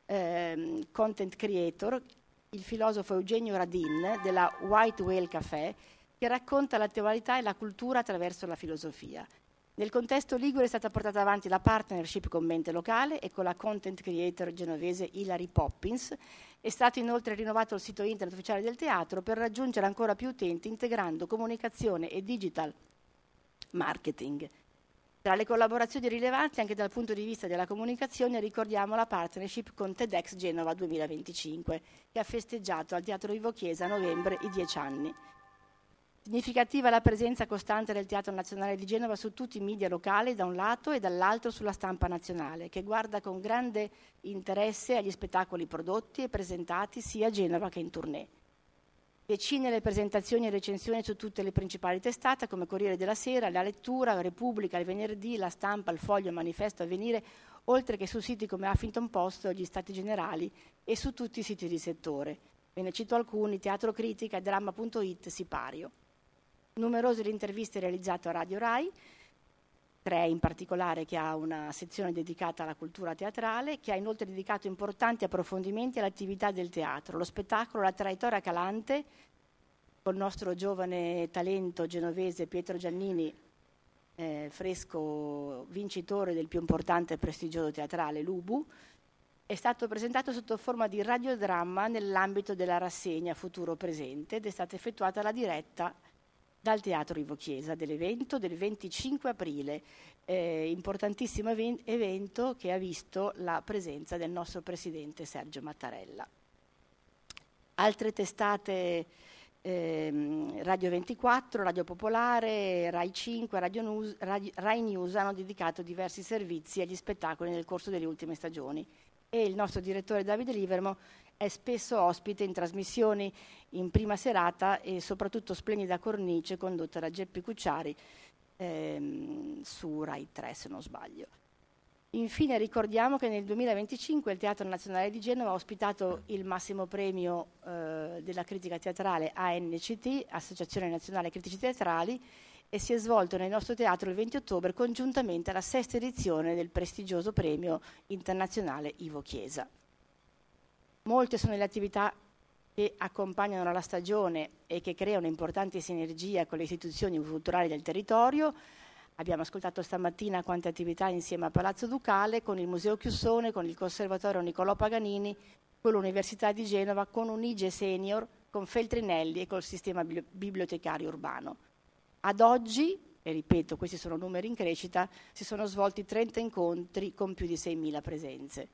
content creator, il filosofo Eugenio Radin della White Whale Café, che racconta l'attualità e la cultura attraverso la filosofia. Nel contesto ligure è stata portata avanti la partnership con Mente Locale e con la content creator genovese Hilary Poppins. È stato inoltre rinnovato il sito internet ufficiale del teatro per raggiungere ancora più utenti integrando comunicazione e digital marketing. Tra le collaborazioni rilevanti anche dal punto di vista della comunicazione ricordiamo la partnership con TEDx Genova 2025 che ha festeggiato al Teatro Ivo Chiesa a novembre i 10 anni. Significativa la presenza costante del Teatro Nazionale di Genova su tutti i media locali da un lato e dall'altro sulla stampa nazionale, che guarda con grande interesse agli spettacoli prodotti e presentati sia a Genova che in tournée. Decine le presentazioni e recensioni su tutte le principali testate come Corriere della Sera, La Lettura, Repubblica, Il Venerdì, La Stampa, Il Foglio, Manifesto, Avvenire, oltre che su siti come Huffington Post o gli Stati Generali e su tutti i siti di settore. Ve ne cito alcuni: Teatro Critica, Dramma.it, Sipario. Numerose le interviste realizzate a Radio Rai. 3 in particolare, che ha una sezione dedicata alla cultura teatrale, che ha inoltre dedicato importanti approfondimenti all'attività del teatro, lo spettacolo, la traiettoria calante, col nostro giovane talento genovese Pietro Giannini, fresco vincitore del più importante e prestigioso teatrale Lubu, è stato presentato sotto forma di radiodramma nell'ambito della rassegna Futuro Presente ed è stata effettuata la diretta dal Teatro Ivo Chiesa dell'evento del 25 aprile, importantissimo evento che ha visto la presenza del nostro presidente Sergio Mattarella. Altre testate, Radio 24, Radio Popolare, Rai 5, Rai News hanno dedicato diversi servizi agli spettacoli nel corso delle ultime stagioni e il nostro direttore Davide Livermo è spesso ospite in trasmissioni in prima serata e soprattutto Splendida Cornice condotta da Geppi Cucciari su Rai 3, se non sbaglio. Infine ricordiamo che nel 2025 il Teatro Nazionale di Genova ha ospitato il massimo premio della critica teatrale ANCT, Associazione Nazionale Critici Teatrali, e si è svolto nel nostro teatro il 20 ottobre congiuntamente alla 6ª edizione del prestigioso premio internazionale Ivo Chiesa. Molte sono le attività che accompagnano la stagione e che creano importanti sinergie con le istituzioni culturali del territorio. Abbiamo ascoltato stamattina quante attività insieme a Palazzo Ducale, con il Museo Chiussone, con il Conservatorio Niccolò Paganini, con l'Università di Genova, con Unige Senior, con Feltrinelli e col sistema bibliotecario urbano. Ad oggi, e ripeto, questi sono numeri in crescita, si sono svolti 30 incontri con più di 6.000 presenze.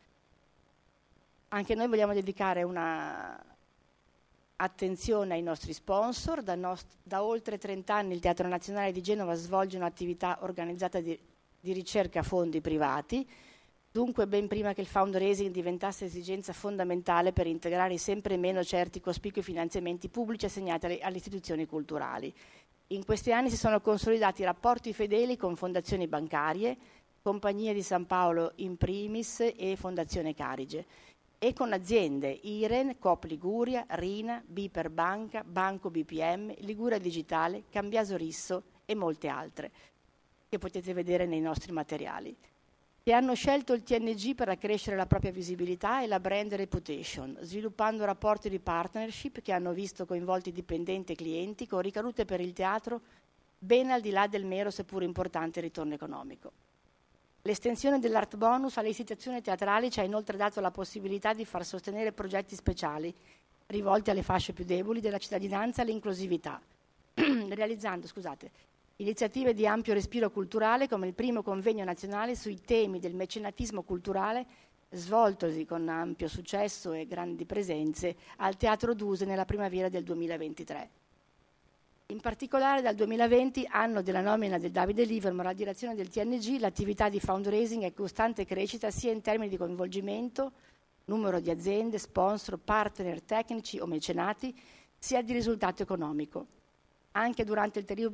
Anche noi vogliamo dedicare una attenzione ai nostri sponsor. Da oltre 30 anni il Teatro Nazionale di Genova svolge un'attività organizzata di ricerca a fondi privati, dunque ben prima che il fundraising diventasse esigenza fondamentale per integrare sempre meno certi cospicui finanziamenti pubblici assegnati alle istituzioni culturali. In questi anni si sono consolidati rapporti fedeli con fondazioni bancarie, Compagnia di San Paolo in primis e Fondazione Carige, e con aziende IREN, Coop Liguria, Rina, Biper Banca, Banco BPM, Liguria Digitale, Cambiaso Risso e molte altre, che potete vedere nei nostri materiali, che hanno scelto il TNG per accrescere la propria visibilità e la brand reputation, sviluppando rapporti di partnership che hanno visto coinvolti dipendenti e clienti con ricadute per il teatro ben al di là del mero seppur importante ritorno economico. L'estensione dell'Art Bonus alle istituzioni teatrali ci ha inoltre dato la possibilità di far sostenere progetti speciali rivolti alle fasce più deboli della cittadinanza e all'inclusività, realizzando iniziative di ampio respiro culturale come il primo convegno nazionale sui temi del mecenatismo culturale, svoltosi con ampio successo e grandi presenze al Teatro Duse nella primavera del 2023. In particolare dal 2020, anno della nomina del Davide Livermo alla direzione del TNG, l'attività di fundraising è in costante crescita sia in termini di coinvolgimento, numero di aziende, sponsor, partner tecnici o mecenati, sia di risultato economico. Anche durante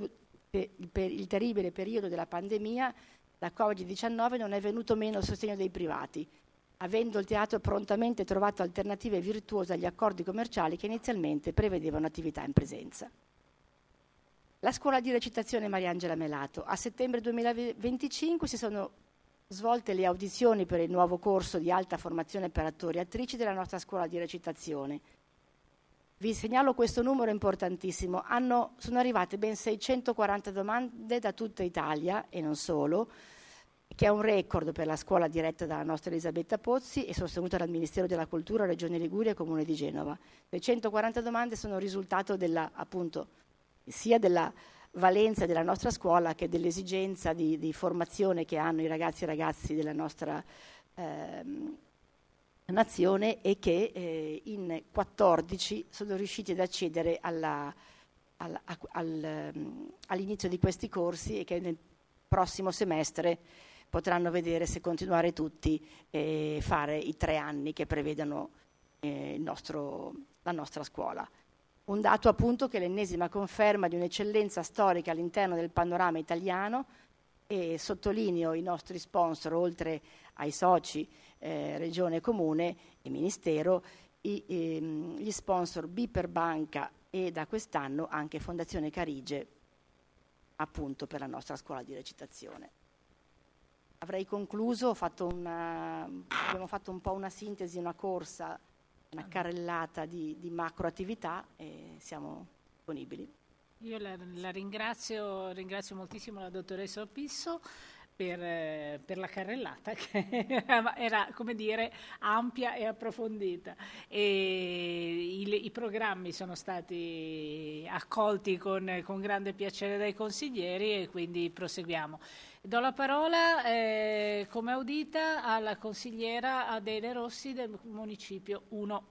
il terribile periodo della pandemia, da Covid-19 non è venuto meno il sostegno dei privati, avendo il teatro prontamente trovato alternative virtuose agli accordi commerciali che inizialmente prevedevano attività in presenza. La scuola di recitazione Mariangela Melato. A settembre 2025 si sono svolte le audizioni per il nuovo corso di alta formazione per attori e attrici della nostra scuola di recitazione. Vi segnalo questo numero importantissimo. Sono arrivate ben 640 domande da tutta Italia e non solo, che è un record per la scuola diretta dalla nostra Elisabetta Pozzi e sostenuta dal Ministero della Cultura, Regione Liguria e Comune di Genova. Le 140 domande sono risultato sia della valenza della nostra scuola che dell'esigenza di formazione che hanno i ragazzi e ragazzi della nostra nazione e che in 14 sono riusciti ad accedere all'inizio di questi corsi e che nel prossimo semestre potranno vedere se continuare tutti e fare i 3 anni che prevedono la nostra scuola. Un dato appunto che è l'ennesima conferma di un'eccellenza storica all'interno del panorama italiano, e sottolineo i nostri sponsor, oltre ai soci Regione, Comune e Ministero, gli sponsor Biper Banca e da quest'anno anche Fondazione Carige, appunto per la nostra scuola di recitazione. avrei concluso, abbiamo fatto un po' una sintesi, una corsa, una carrellata di macro attività e siamo disponibili. Io la ringrazio moltissimo la dottoressa Opisso per la carrellata che era, come dire, ampia e approfondita, e i programmi sono stati accolti con grande piacere dai consiglieri e quindi proseguiamo. Do la parola come audita alla consigliera Adele Rossi del Municipio 1.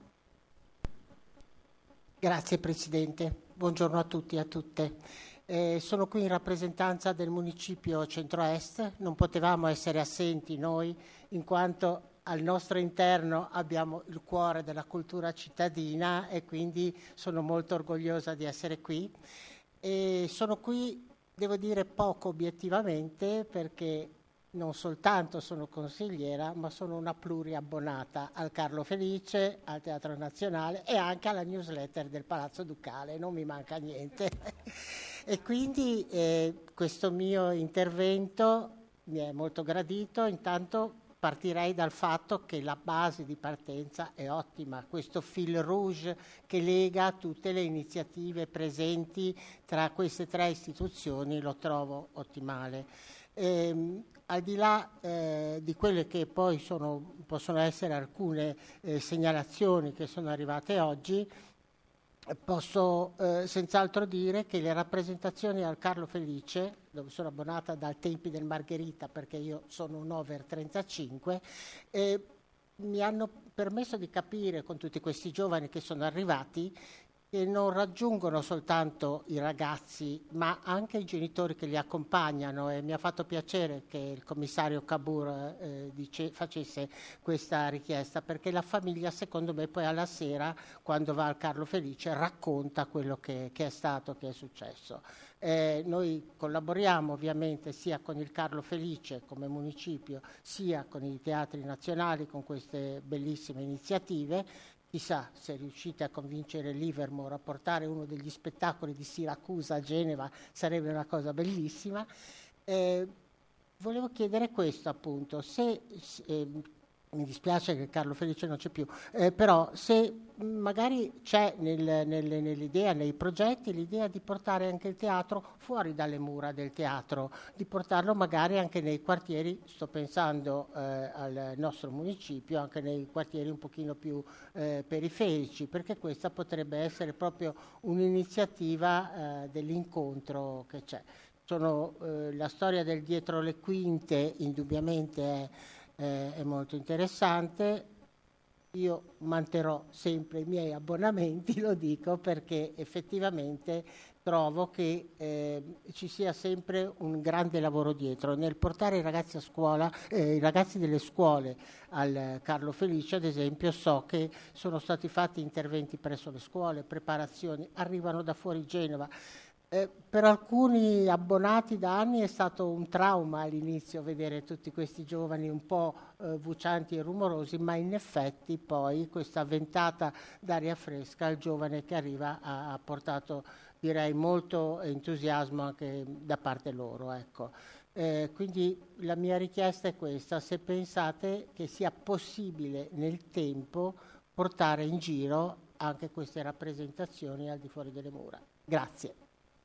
Grazie Presidente, buongiorno a tutti e a tutte. Sono qui in rappresentanza del Municipio Centro-Est, non potevamo essere assenti noi in quanto al nostro interno abbiamo il cuore della cultura cittadina e quindi sono molto orgogliosa di essere qui. E sono qui, devo dire, poco obiettivamente perché non soltanto sono consigliera, ma sono una pluriabbonata al Carlo Felice, al Teatro Nazionale e anche alla newsletter del Palazzo Ducale, non mi manca niente. E quindi questo mio intervento mi è molto gradito. Intanto partirei dal fatto che la base di partenza è ottima, questo fil rouge che lega tutte le iniziative presenti tra queste tre istituzioni lo trovo ottimale. Al di là di quelle che poi possono essere alcune segnalazioni che sono arrivate oggi, posso senz'altro dire che le rappresentazioni al Carlo Felice, dove sono abbonata dal tempi del Margherita perché io sono un over 35, mi hanno permesso di capire con tutti questi giovani che sono arrivati che non raggiungono soltanto i ragazzi ma anche i genitori che li accompagnano, e mi ha fatto piacere che il commissario Cabur facesse questa richiesta, perché la famiglia secondo me poi alla sera quando va al Carlo Felice racconta quello che è stato, che è successo. Noi collaboriamo ovviamente sia con il Carlo Felice come municipio sia con i teatri nazionali con queste bellissime iniziative. Chissà se riuscite a convincere Livermore a portare uno degli spettacoli di Siracusa a Genova, sarebbe una cosa bellissima. Volevo chiedere questo appunto, mi dispiace che Carlo Felice non c'è più, però se magari c'è nell'idea, nei progetti, l'idea di portare anche il teatro fuori dalle mura del teatro, di portarlo magari anche nei quartieri, sto pensando al nostro municipio, anche nei quartieri un pochino più periferici, perché questa potrebbe essere proprio un'iniziativa dell'incontro che c'è. La storia del dietro le quinte indubbiamente è molto interessante. Io manterrò sempre i miei abbonamenti, lo dico perché effettivamente trovo che ci sia sempre un grande lavoro dietro nel portare i ragazzi a scuola, i ragazzi delle scuole al Carlo Felice ad esempio. So che sono stati fatti interventi presso le scuole, preparazioni, arrivano da fuori Genova. Per alcuni abbonati da anni è stato un trauma all'inizio vedere tutti questi giovani un po' vucianti e rumorosi, ma in effetti poi questa ventata d'aria fresca al giovane che arriva ha portato, direi, molto entusiasmo anche da parte loro. Ecco. Quindi la mia richiesta è questa: se pensate che sia possibile nel tempo portare in giro anche queste rappresentazioni al di fuori delle mura. Grazie.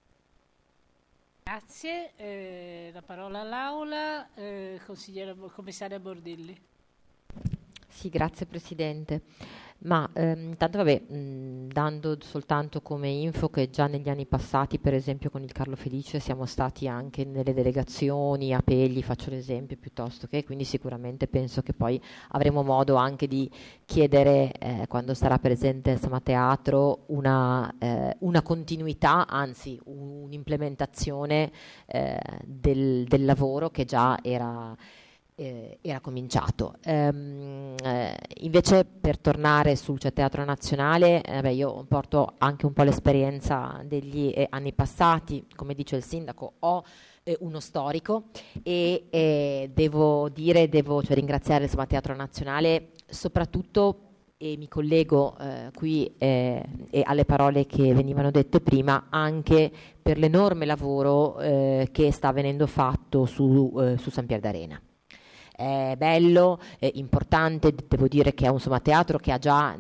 Grazie, la parola all'Aula, commissaria Bordilli. Sì, grazie Presidente. Ma intanto dando soltanto come info che già negli anni passati, per esempio con il Carlo Felice, siamo stati anche nelle delegazioni a Pegli, faccio l'esempio, piuttosto che, quindi sicuramente penso che poi avremo modo anche di chiedere, quando sarà presente il Sama Teatro, una continuità, anzi un'implementazione del lavoro che già era cominciato. Invece, per tornare sul Teatro Nazionale, io porto anche un po' l'esperienza degli anni passati. Come dice il sindaco, ho uno storico e devo ringraziare il Teatro Nazionale soprattutto, e mi collego qui e alle parole che venivano dette prima, anche per l'enorme lavoro che sta venendo fatto su San Pier d'Arena. è bello, è importante. Devo dire che è un teatro che ha già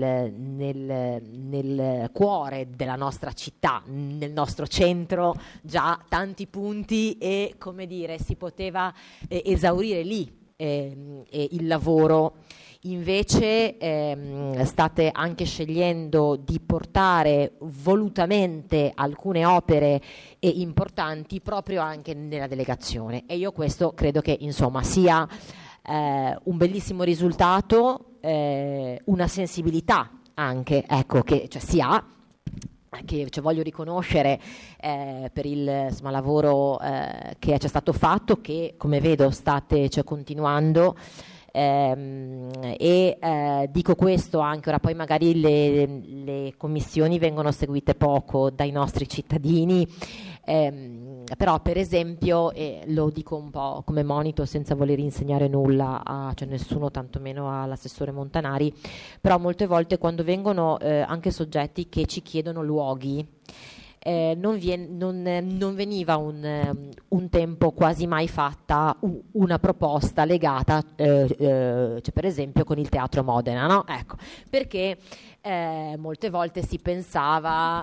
nel cuore della nostra città, nel nostro centro, già tanti punti, e come dire, si poteva esaurire lì il lavoro. Invece state anche scegliendo di portare volutamente alcune opere importanti proprio anche nella delegazione, e io questo credo che insomma sia un bellissimo risultato, una sensibilità anche, ecco, che si ha, che voglio riconoscere per il lavoro che c'è stato fatto, che come vedo state continuando. Dico questo anche, ora poi magari le commissioni vengono seguite poco dai nostri cittadini, però per esempio, lo dico un po' come monito senza voler insegnare nulla a nessuno, tantomeno all'assessore Montanari, però molte volte quando vengono anche soggetti che ci chiedono luoghi, non veniva un tempo quasi mai fatta una proposta legata per esempio con il Teatro Modena, no? Ecco, perché molte volte si pensava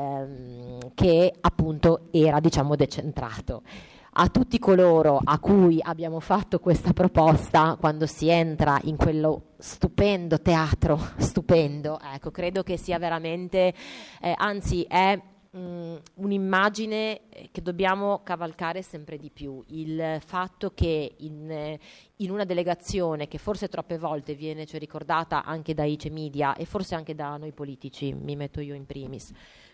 che appunto era decentrato. A tutti coloro a cui abbiamo fatto questa proposta, quando si entra in quello stupendo teatro, stupendo, ecco, credo che sia veramente, anzi è un'immagine che dobbiamo cavalcare sempre di più, il fatto che in una delegazione che forse troppe volte viene ricordata anche dai ICE media e forse anche da noi politici, mi metto io in primis,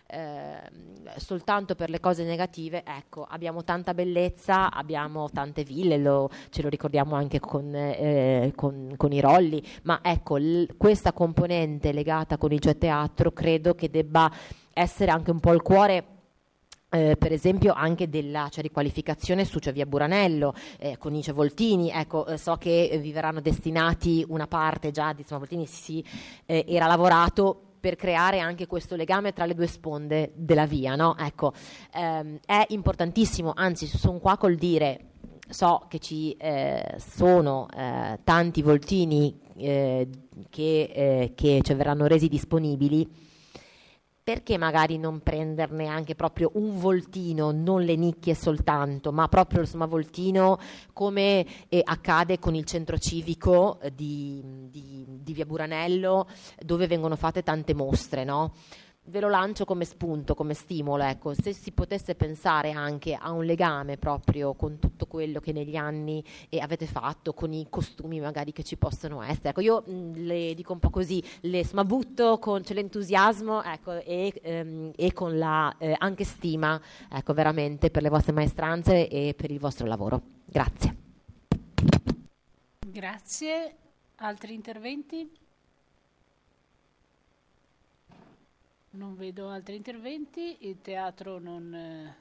soltanto per le cose negative, ecco, abbiamo tanta bellezza, abbiamo tante ville, ce lo ricordiamo anche con i Rolli, ma ecco, questa componente legata con il teatro credo che debba essere anche un po' il cuore, per esempio anche della riqualificazione su via Buranello, con i Voltini, ecco, so che vi verranno destinati una parte già di Voltini, era lavorato per creare anche questo legame tra le due sponde della via, no? Ecco, è importantissimo, anzi sono qua col dire, so che ci sono tanti Voltini che verranno resi disponibili. Perché magari non prenderne anche proprio un voltino, non le nicchie soltanto, ma proprio il voltino come accade con il centro civico di via Buranello, dove vengono fatte tante mostre, no? Ve lo lancio come spunto, come stimolo, ecco, se si potesse pensare anche a un legame proprio con tutto quello che negli anni avete fatto, con i costumi magari che ci possono essere, ecco, io le dico un po' così, le butto con l'entusiasmo, ecco, e con la anche stima, ecco, veramente per le vostre maestranze e per il vostro lavoro. Grazie. Grazie. Altri interventi? Non vedo altri interventi, il teatro non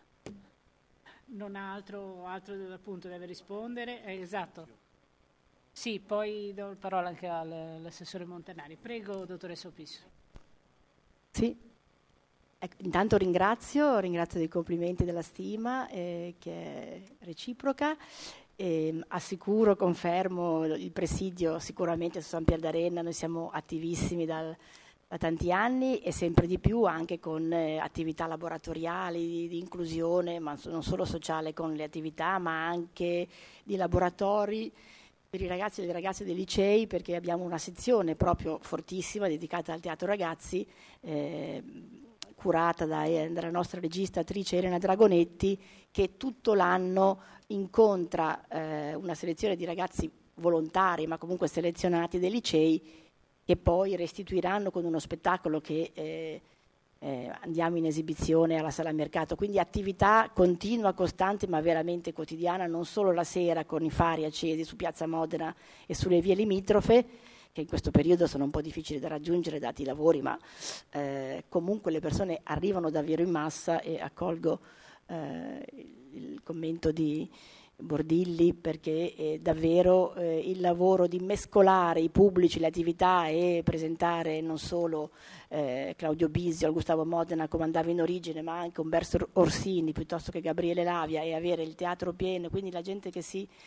ha altro appunto deve rispondere. Esatto. Sì, poi do la parola anche all'assessore Montanari. Prego, dottoressa Opisso. Sì, intanto ringrazio dei complimenti, della stima che è reciproca. Assicuro, confermo il presidio sicuramente su San Pier d'Arena, noi siamo attivissimi da tanti anni e sempre di più anche con attività laboratoriali di inclusione, ma non solo sociale con le attività, ma anche di laboratori per i ragazzi e le ragazze dei licei, perché abbiamo una sezione proprio fortissima dedicata al teatro ragazzi, curata dalla nostra regista attrice Elena Dragonetti, che tutto l'anno incontra una selezione di ragazzi volontari, ma comunque selezionati dei licei, che poi restituiranno con uno spettacolo che andiamo in esibizione alla Sala Mercato. Quindi attività continua, costante, ma veramente quotidiana, non solo la sera con i fari accesi su Piazza Modena e sulle vie limitrofe, che in questo periodo sono un po' difficili da raggiungere dati i lavori, ma comunque le persone arrivano davvero in massa, e accolgo il commento di Bordilli, perché davvero il lavoro di mescolare i pubblici, le attività e presentare non solo Claudio Bisio al Gustavo Modena come andava in origine, ma anche Umberto Orsini piuttosto che Gabriele Lavia, e avere il teatro pieno, quindi la gente che si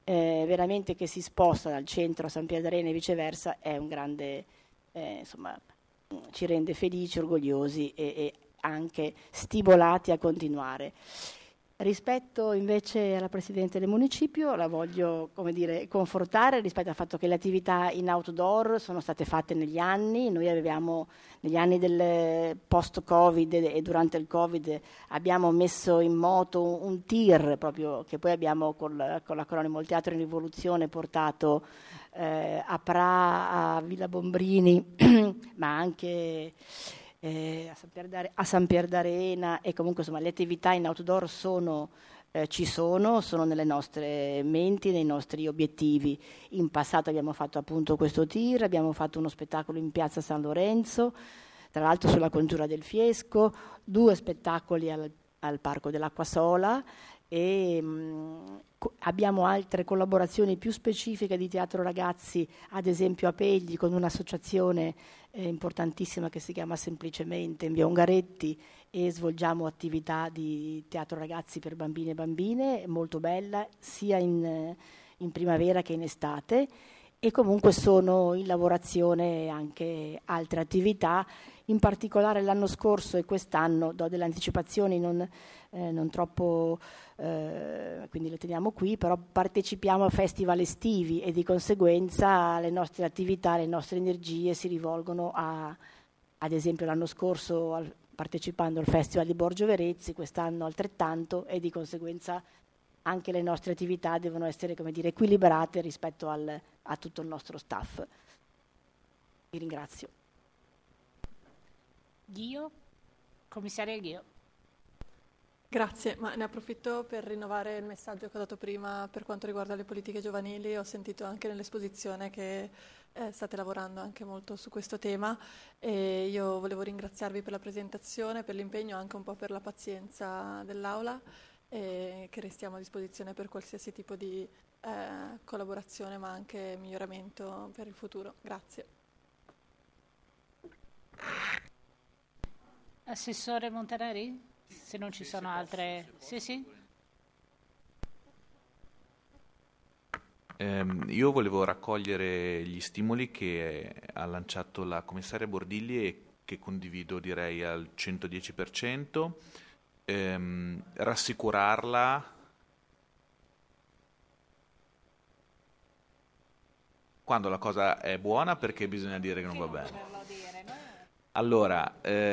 veramente che si sposta dal centro a San Pier d'Arena e viceversa è un grande, insomma, ci rende felici, orgogliosi e anche stimolati a continuare. Rispetto invece alla Presidente del Municipio la voglio, come dire, confortare rispetto al fatto che le attività in outdoor sono state fatte negli anni. Noi avevamo, negli anni del post-Covid e durante il Covid, abbiamo messo in moto un TIR, proprio, che poi abbiamo con l'acronimo Il Teatro in Rivoluzione portato a Pra, a Villa Bombrini, ma anche a San Pier d'Arena, e comunque insomma le attività in outdoor sono nelle nostre menti, nei nostri obiettivi. In passato abbiamo fatto appunto questo TIR, abbiamo fatto uno spettacolo in piazza San Lorenzo, tra l'altro sulla cultura del Fiesco, 2 spettacoli al Parco dell'Acqua Sola, e abbiamo altre collaborazioni più specifiche di teatro ragazzi, ad esempio a Pegli con un'associazione importantissima che si chiama Semplicemente in via Ungaretti, e svolgiamo attività di teatro ragazzi per bambini e bambine, molto bella, sia in primavera che in estate, e comunque sono in lavorazione anche altre attività. In particolare l'anno scorso e quest'anno do delle anticipazioni non troppo, quindi le teniamo qui, però partecipiamo a festival estivi e di conseguenza le nostre attività, le nostre energie si rivolgono ad esempio l'anno scorso partecipando al Festival di Borgio Verezzi, quest'anno altrettanto, e di conseguenza anche le nostre attività devono essere, come dire, equilibrate rispetto a tutto il nostro staff. Vi ringrazio. Ghio, commissaria Ghio. Grazie, ma ne approfitto per rinnovare il messaggio che ho dato prima per quanto riguarda le politiche giovanili. Ho sentito anche nell'esposizione che state lavorando anche molto su questo tema, e io volevo ringraziarvi per la presentazione, per l'impegno, anche un po' per la pazienza dell'Aula, e che restiamo a disposizione per qualsiasi tipo di collaborazione, ma anche miglioramento per il futuro. Grazie. Assessore Montanari? Se non ci sono altre... Sì. Io volevo raccogliere gli stimoli che ha lanciato la commissaria Bordilli e che condivido, direi, al 110%. Rassicurarla quando la cosa è buona, perché bisogna dire che non va bene. Allora,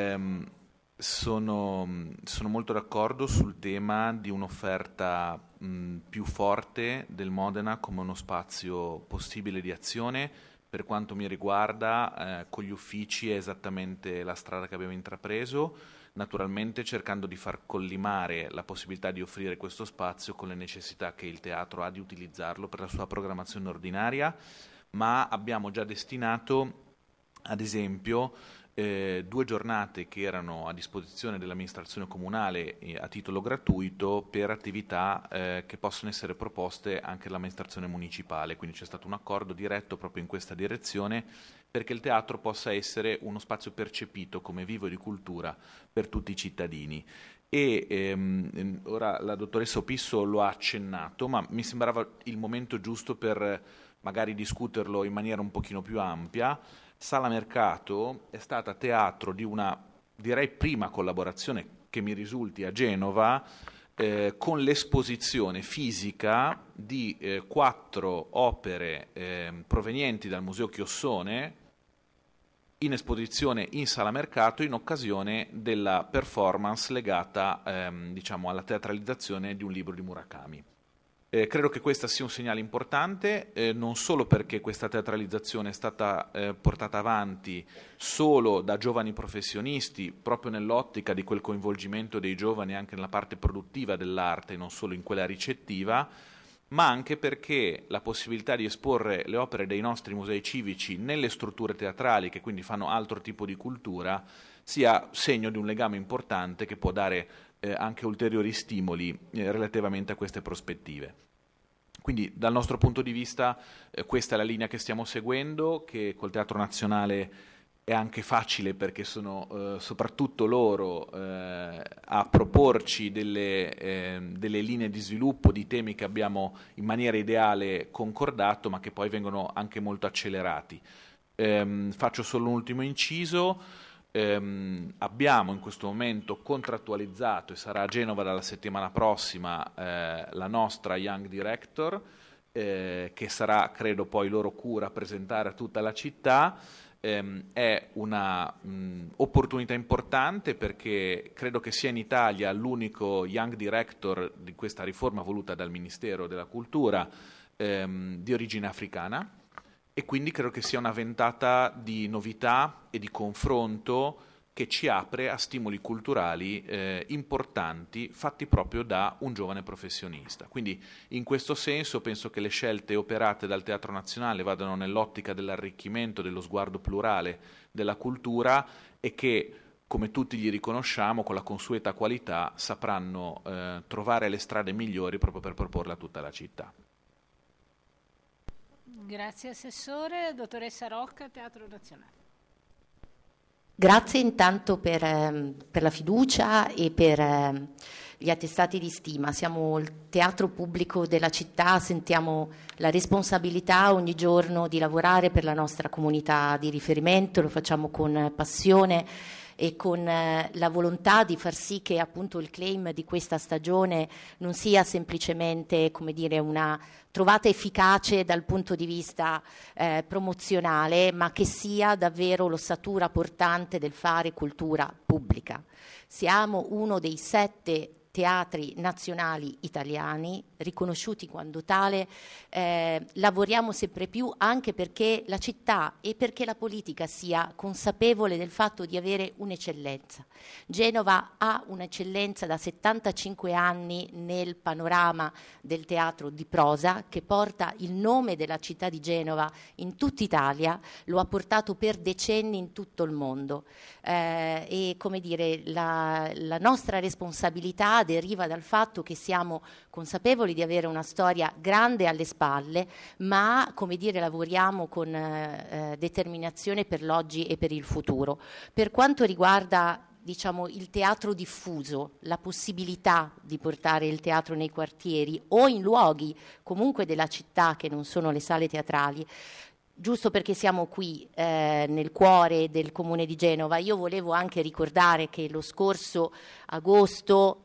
sono molto d'accordo sul tema di un'offerta più forte del Modena come uno spazio possibile di azione. Per quanto mi riguarda, con gli uffici è esattamente la strada che abbiamo intrapreso, naturalmente cercando di far collimare la possibilità di offrire questo spazio con le necessità che il teatro ha di utilizzarlo per la sua programmazione ordinaria, ma abbiamo già destinato, ad esempio, 2 giornate che erano a disposizione dell'amministrazione comunale a titolo gratuito per attività che possono essere proposte anche dall'amministrazione municipale, quindi c'è stato un accordo diretto proprio in questa direzione perché il teatro possa essere uno spazio percepito come vivo di cultura per tutti i cittadini. E ora la dottoressa Opisso lo ha accennato, ma mi sembrava il momento giusto per magari discuterlo in maniera un pochino più ampia. Sala Mercato è stata teatro di una, direi, prima collaborazione che mi risulti a Genova con l'esposizione fisica di 4 opere provenienti dal Museo Chiossone in esposizione in Sala Mercato in occasione della performance legata alla teatralizzazione di un libro di Murakami. Credo che questo sia un segnale importante, non solo perché questa teatralizzazione è stata portata avanti solo da giovani professionisti, proprio nell'ottica di quel coinvolgimento dei giovani anche nella parte produttiva dell'arte, non solo in quella ricettiva, ma anche perché la possibilità di esporre le opere dei nostri musei civici nelle strutture teatrali, che quindi fanno altro tipo di cultura, sia segno di un legame importante che può dare anche ulteriori stimoli relativamente a queste prospettive. Quindi dal nostro punto di vista questa è la linea che stiamo seguendo, che col Teatro Nazionale è anche facile perché sono soprattutto loro a proporci delle linee di sviluppo di temi che abbiamo in maniera ideale concordato, ma che poi vengono anche molto accelerati. Faccio solo un ultimo inciso. Abbiamo in questo momento contrattualizzato, e sarà a Genova dalla settimana prossima, la nostra Young Director, che sarà, credo, poi loro cura presentare a tutta la città. È una opportunità importante perché credo che sia in Italia l'unico Young Director di questa riforma voluta dal Ministero della Cultura di origine africana, e quindi credo che sia una ventata di novità e di confronto che ci apre a stimoli culturali importanti fatti proprio da un giovane professionista. Quindi in questo senso penso che le scelte operate dal Teatro Nazionale vadano nell'ottica dell'arricchimento, dello sguardo plurale della cultura, e che, come tutti gli riconosciamo, con la consueta qualità sapranno trovare le strade migliori proprio per proporla a tutta la città. Grazie Assessore. Dottoressa Rocca, Teatro Nazionale. Grazie intanto per la fiducia e per gli attestati di stima. Siamo il teatro pubblico della città, sentiamo la responsabilità ogni giorno di lavorare per la nostra comunità di riferimento, lo facciamo con passione e con la volontà di far sì che appunto il claim di questa stagione non sia semplicemente, come dire, una trovata efficace dal punto di vista promozionale, ma che sia davvero l'ossatura portante del fare cultura pubblica. Siamo uno dei 7 teatri nazionali italiani, riconosciuti quando tale, lavoriamo sempre più anche perché la città e perché la politica sia consapevole del fatto di avere un'eccellenza. Genova ha un'eccellenza da 75 anni nel panorama del teatro di prosa, che porta il nome della città di Genova in tutta Italia, lo ha portato per decenni in tutto il mondo. E come dire, la nostra responsabilità deriva dal fatto che siamo consapevoli di avere una storia grande alle spalle, ma come dire, lavoriamo con determinazione per l'oggi e per il futuro. Per quanto riguarda, diciamo, il teatro diffuso, la possibilità di portare il teatro nei quartieri o in luoghi comunque della città che non sono le sale teatrali, giusto perché siamo qui nel cuore del Comune di Genova, io volevo anche ricordare che lo scorso agosto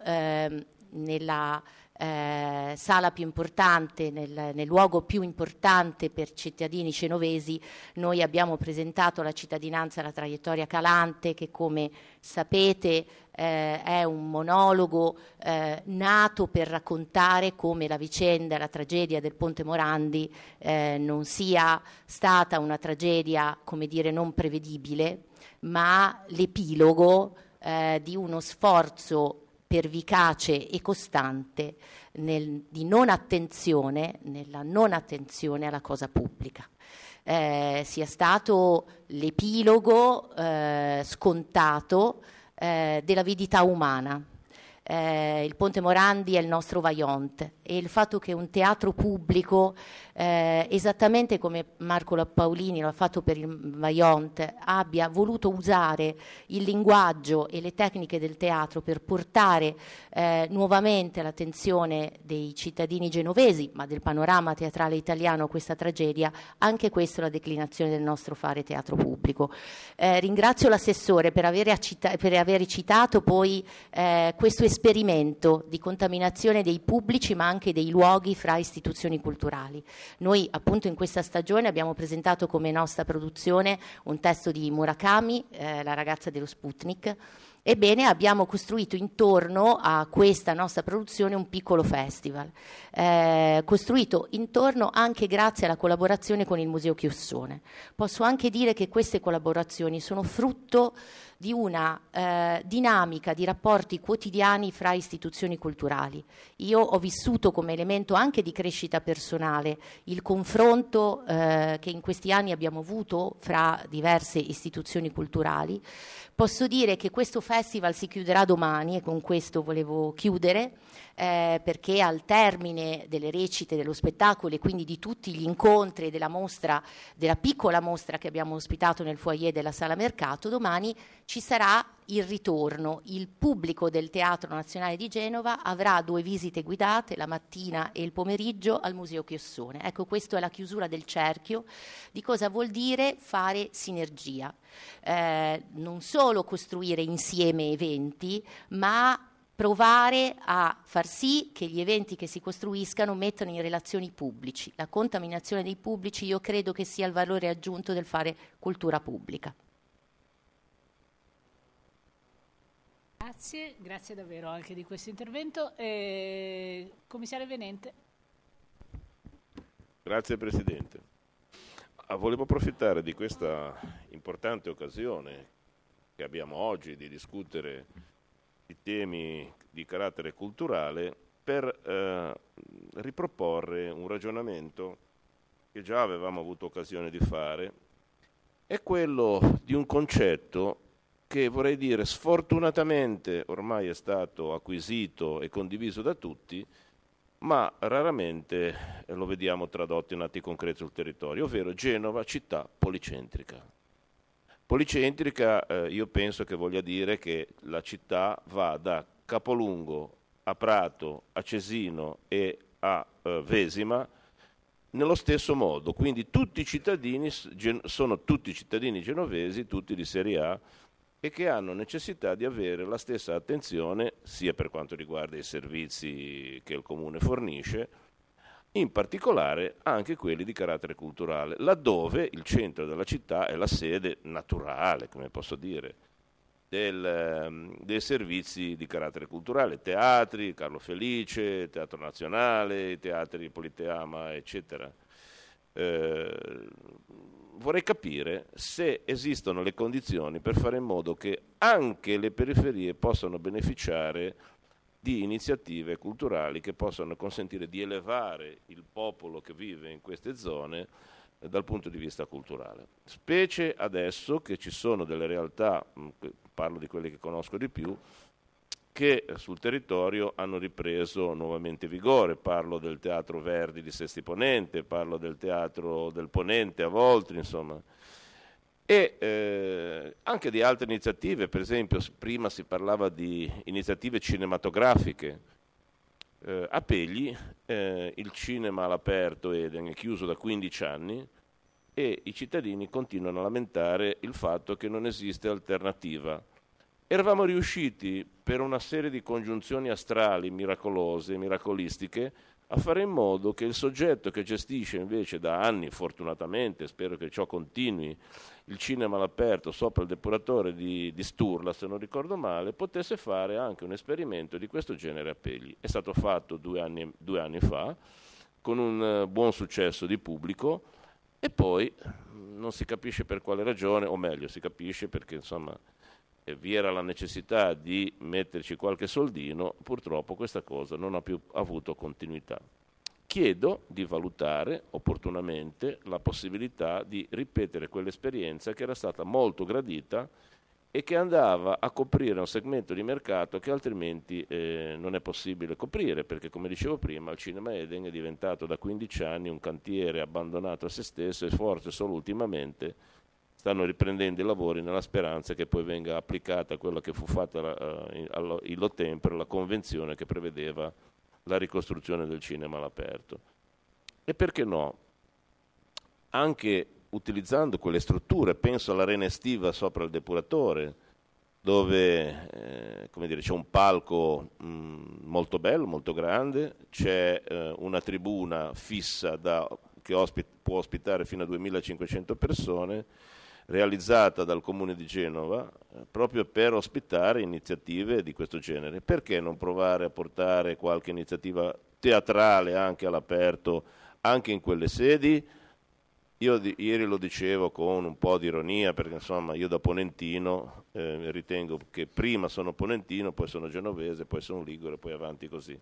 nella sala più importante, nel luogo più importante per cittadini genovesi, noi abbiamo presentato la cittadinanza alla traiettoria calante, che come sapete è un monologo nato per raccontare come la vicenda, la tragedia del Ponte Morandi non sia stata una tragedia, come dire, non prevedibile, ma l'epilogo di uno sforzo pervicace e costante di non attenzione, nella non attenzione alla cosa pubblica. Sia stato l'epilogo scontato della avidità umana. Il Ponte Morandi è il nostro Vajont, e il fatto che un teatro pubblico, esattamente come Marco Paolini lo ha fatto per il Vajont, abbia voluto usare il linguaggio e le tecniche del teatro per portare nuovamente all'attenzione dei cittadini genovesi, ma del panorama teatrale italiano, questa tragedia, anche questa è la declinazione del nostro fare teatro pubblico. Ringrazio l'assessore per aver citato poi questo esperimento di contaminazione dei pubblici ma anche dei luoghi fra istituzioni culturali. Noi appunto in questa stagione abbiamo presentato come nostra produzione un testo di Murakami, La ragazza dello Sputnik. Ebbene, abbiamo costruito intorno a questa nostra produzione un piccolo festival, costruito intorno anche grazie alla collaborazione con il Museo Chiossone. Posso anche dire che queste collaborazioni sono frutto di una dinamica di rapporti quotidiani fra istituzioni culturali. Io ho vissuto come elemento anche di crescita personale il confronto che in questi anni abbiamo avuto fra diverse istituzioni culturali. Posso dire che questo festival si chiuderà domani e con questo volevo chiudere, perché al termine delle recite, dello spettacolo e quindi di tutti gli incontri della mostra, della piccola mostra che abbiamo ospitato nel foyer della Sala Mercato, domani ci sarà il ritorno. Il pubblico del Teatro Nazionale di Genova avrà 2 visite guidate, la mattina e il pomeriggio, al Museo Chiossone. Ecco, questa è la chiusura del cerchio di cosa vuol dire fare sinergia. Non solo costruire insieme eventi, ma provare a far sì che gli eventi che si costruiscano mettano in relazione i pubblici. La contaminazione dei pubblici io credo che sia il valore aggiunto del fare cultura pubblica. Grazie davvero anche di questo intervento. Commissario Venente. Grazie Presidente. Volevo approfittare di questa importante occasione che abbiamo oggi di discutere i temi di carattere culturale per riproporre un ragionamento che già avevamo avuto occasione di fare, è quello di un concetto che vorrei dire sfortunatamente ormai è stato acquisito e condiviso da tutti, ma raramente lo vediamo tradotto in atti concreti sul territorio, ovvero Genova città policentrica. Policentrica io penso che voglia dire che la città va da Capolungo a Prato, a Cesino e a Vesima nello stesso modo, quindi tutti i cittadini sono tutti cittadini genovesi, tutti di serie A, e che hanno necessità di avere la stessa attenzione sia per quanto riguarda i servizi che il Comune fornisce, in particolare anche quelli di carattere culturale, laddove il centro della città è la sede naturale, come posso dire, dei servizi di carattere culturale, teatri, Carlo Felice, Teatro Nazionale, teatri Politeama, eccetera. Vorrei capire se esistono le condizioni per fare in modo che anche le periferie possano beneficiare di iniziative culturali che possano consentire di elevare il popolo che vive in queste zone dal punto di vista culturale. Specie adesso che ci sono delle realtà, parlo di quelle che conosco di più, che sul territorio hanno ripreso nuovamente vigore. Parlo del Teatro Verdi di Sesti Ponente, parlo del Teatro del Ponente a Voltri, insomma, e anche di altre iniziative. Per esempio prima si parlava di iniziative cinematografiche. A Pegli il cinema all'aperto Eden è chiuso da 15 anni e i cittadini continuano a lamentare il fatto che non esiste alternativa. Eravamo riusciti, per una serie di congiunzioni astrali miracolose, miracolistiche, a fare in modo che il soggetto che gestisce invece da anni, fortunatamente, spero che ciò continui, il cinema all'aperto sopra il depuratore di Sturla, se non ricordo male, potesse fare anche un esperimento di questo genere a Pegli. È stato fatto due anni fa, con un buon successo di pubblico, e poi non si capisce per quale ragione, o meglio, si capisce perché insomma vi era la necessità di metterci qualche soldino, purtroppo questa cosa non ha più avuto continuità. Chiedo di valutare opportunamente la possibilità di ripetere quell'esperienza che era stata molto gradita e che andava a coprire un segmento di mercato che altrimenti non è possibile coprire, perché come dicevo prima il Cinema Eden è diventato da 15 anni un cantiere abbandonato a se stesso e forse solo ultimamente stanno riprendendo i lavori nella speranza che poi venga applicata quella che fu fatta illo tempore, la convenzione che prevedeva la ricostruzione del cinema all'aperto. E perché no? Anche utilizzando quelle strutture, penso all'arena estiva sopra il depuratore, dove come dire, c'è un palco molto bello, molto grande, c'è una tribuna fissa che può ospitare fino a 2500 persone, realizzata dal Comune di Genova proprio per ospitare iniziative di questo genere. Perché non provare a portare qualche iniziativa teatrale anche all'aperto, anche in quelle sedi? Io ieri lo dicevo con un po' di ironia, perché insomma io da ponentino ritengo che prima sono ponentino, poi sono genovese, poi sono ligure, poi avanti così.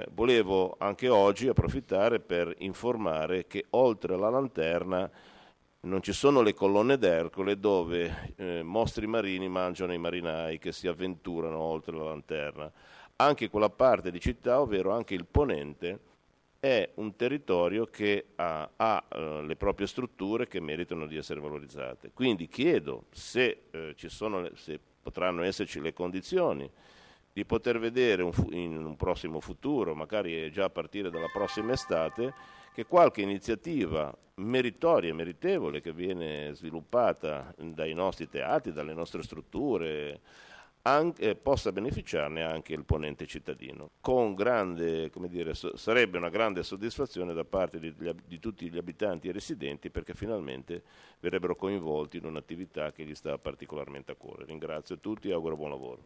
Volevo anche oggi approfittare per informare che oltre alla lanterna Non ci sono le colonne d'Ercole dove mostri marini mangiano i marinai che si avventurano oltre la lanterna. Anche quella parte di città, ovvero anche il ponente, è un territorio che ha le proprie strutture che meritano di essere valorizzate. Quindi chiedo se potranno esserci le condizioni di poter vedere in un prossimo futuro, magari già a partire dalla prossima estate, che qualche iniziativa meritoria e meritevole che viene sviluppata dai nostri teatri, dalle nostre strutture, possa beneficiarne anche il ponente cittadino, con grande, sarebbe una grande soddisfazione da parte di tutti gli abitanti e residenti, perché finalmente verrebbero coinvolti in un'attività che gli sta particolarmente a cuore. Ringrazio tutti e auguro buon lavoro.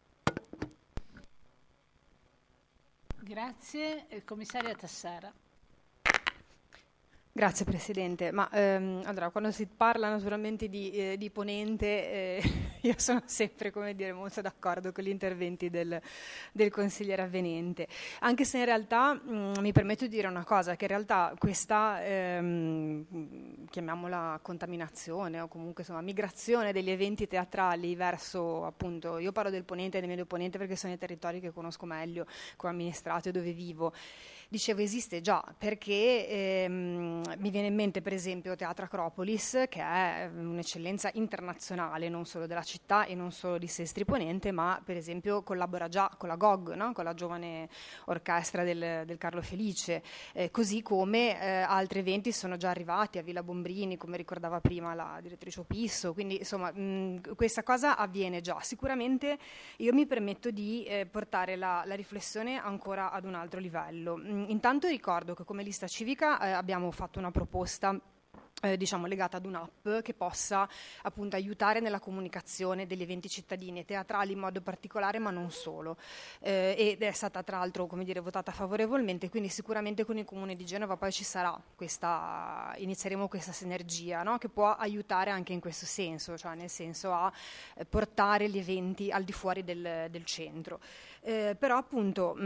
Grazie. Commissaria Tassara. Grazie Presidente, ma allora quando si parla naturalmente di ponente io sono sempre, molto d'accordo con gli interventi del consigliere avvenente, anche se in realtà mi permetto di dire una cosa, che in realtà questa chiamiamola contaminazione o comunque migrazione degli eventi teatrali verso, appunto, io parlo del ponente e del medio ponente perché sono i territori che conosco meglio come amministrato e dove vivo. Dicevo, esiste già, perché mi viene in mente per esempio Teatro Acropolis, che è un'eccellenza internazionale, non solo della città e non solo di Sestri Ponente, ma per esempio collabora già con la GOG, no? Con la giovane orchestra del Carlo Felice, così come altri eventi sono già arrivati a Villa Bombrini, come ricordava prima la direttrice Opisso, quindi insomma questa cosa avviene già. Sicuramente io mi permetto di portare la riflessione ancora ad un altro livello. Intanto ricordo che come lista civica abbiamo fatto una proposta legata ad un'app che possa appunto aiutare nella comunicazione degli eventi cittadini e teatrali in modo particolare, ma non solo, ed è stata tra l'altro votata favorevolmente, quindi sicuramente con il Comune di Genova poi ci sarà inizieremo questa sinergia, no? Che può aiutare anche in questo senso, cioè nel senso a portare gli eventi al di fuori del centro. Però appunto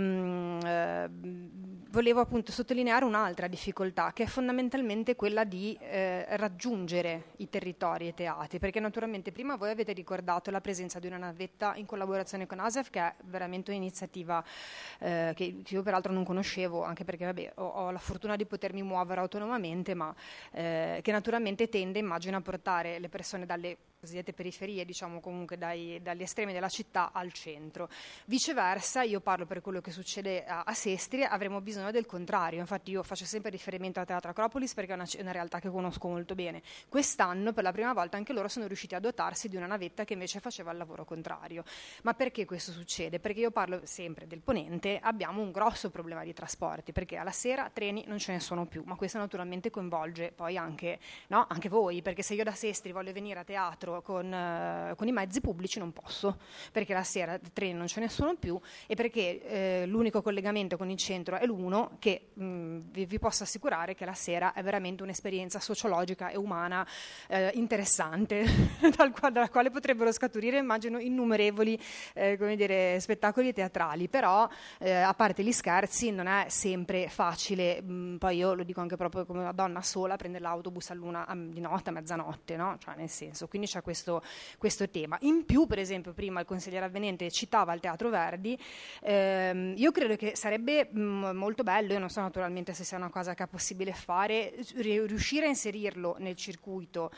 volevo appunto sottolineare un'altra difficoltà, che è fondamentalmente quella di raggiungere i territori e i teatri, perché naturalmente prima voi avete ricordato la presenza di una navetta in collaborazione con ASEF, che è veramente un'iniziativa che io peraltro non conoscevo, anche perché ho la fortuna di potermi muovere autonomamente, ma che naturalmente tende, immagino, a portare le persone dalle cosiddette periferie, comunque dagli estremi della città al centro. Viceversa, io parlo per quello che succede a Sestri, avremo bisogno del contrario. Infatti io faccio sempre riferimento a Teatro Acropolis perché è una realtà che conosco molto bene. Quest'anno per la prima volta anche loro sono riusciti a dotarsi di una navetta che invece faceva il lavoro contrario. Ma perché questo succede? Perché io parlo sempre del ponente, abbiamo un grosso problema di trasporti, perché alla sera treni non ce ne sono più, ma questo naturalmente coinvolge poi anche voi, perché se io da Sestri voglio venire a teatro con i mezzi pubblici non posso, perché la sera treni non ce ne sono più e perché l'unico collegamento con il centro è l'uno, che vi posso assicurare che la sera è veramente un'esperienza sociologica e umana interessante dalla quale potrebbero scaturire, immagino, innumerevoli spettacoli teatrali. Però a parte gli scherzi non è sempre facile, poi io lo dico anche proprio come una donna sola, prendere l'autobus di notte, a mezzanotte, no? Cioè nel senso, quindi c'è questo tema. In più, per esempio, prima il consigliere avvenente citava il Teatro Verdi, io credo che sarebbe molto bello, io non so naturalmente se sia una cosa che è possibile fare, riuscire a inserirlo nel circuito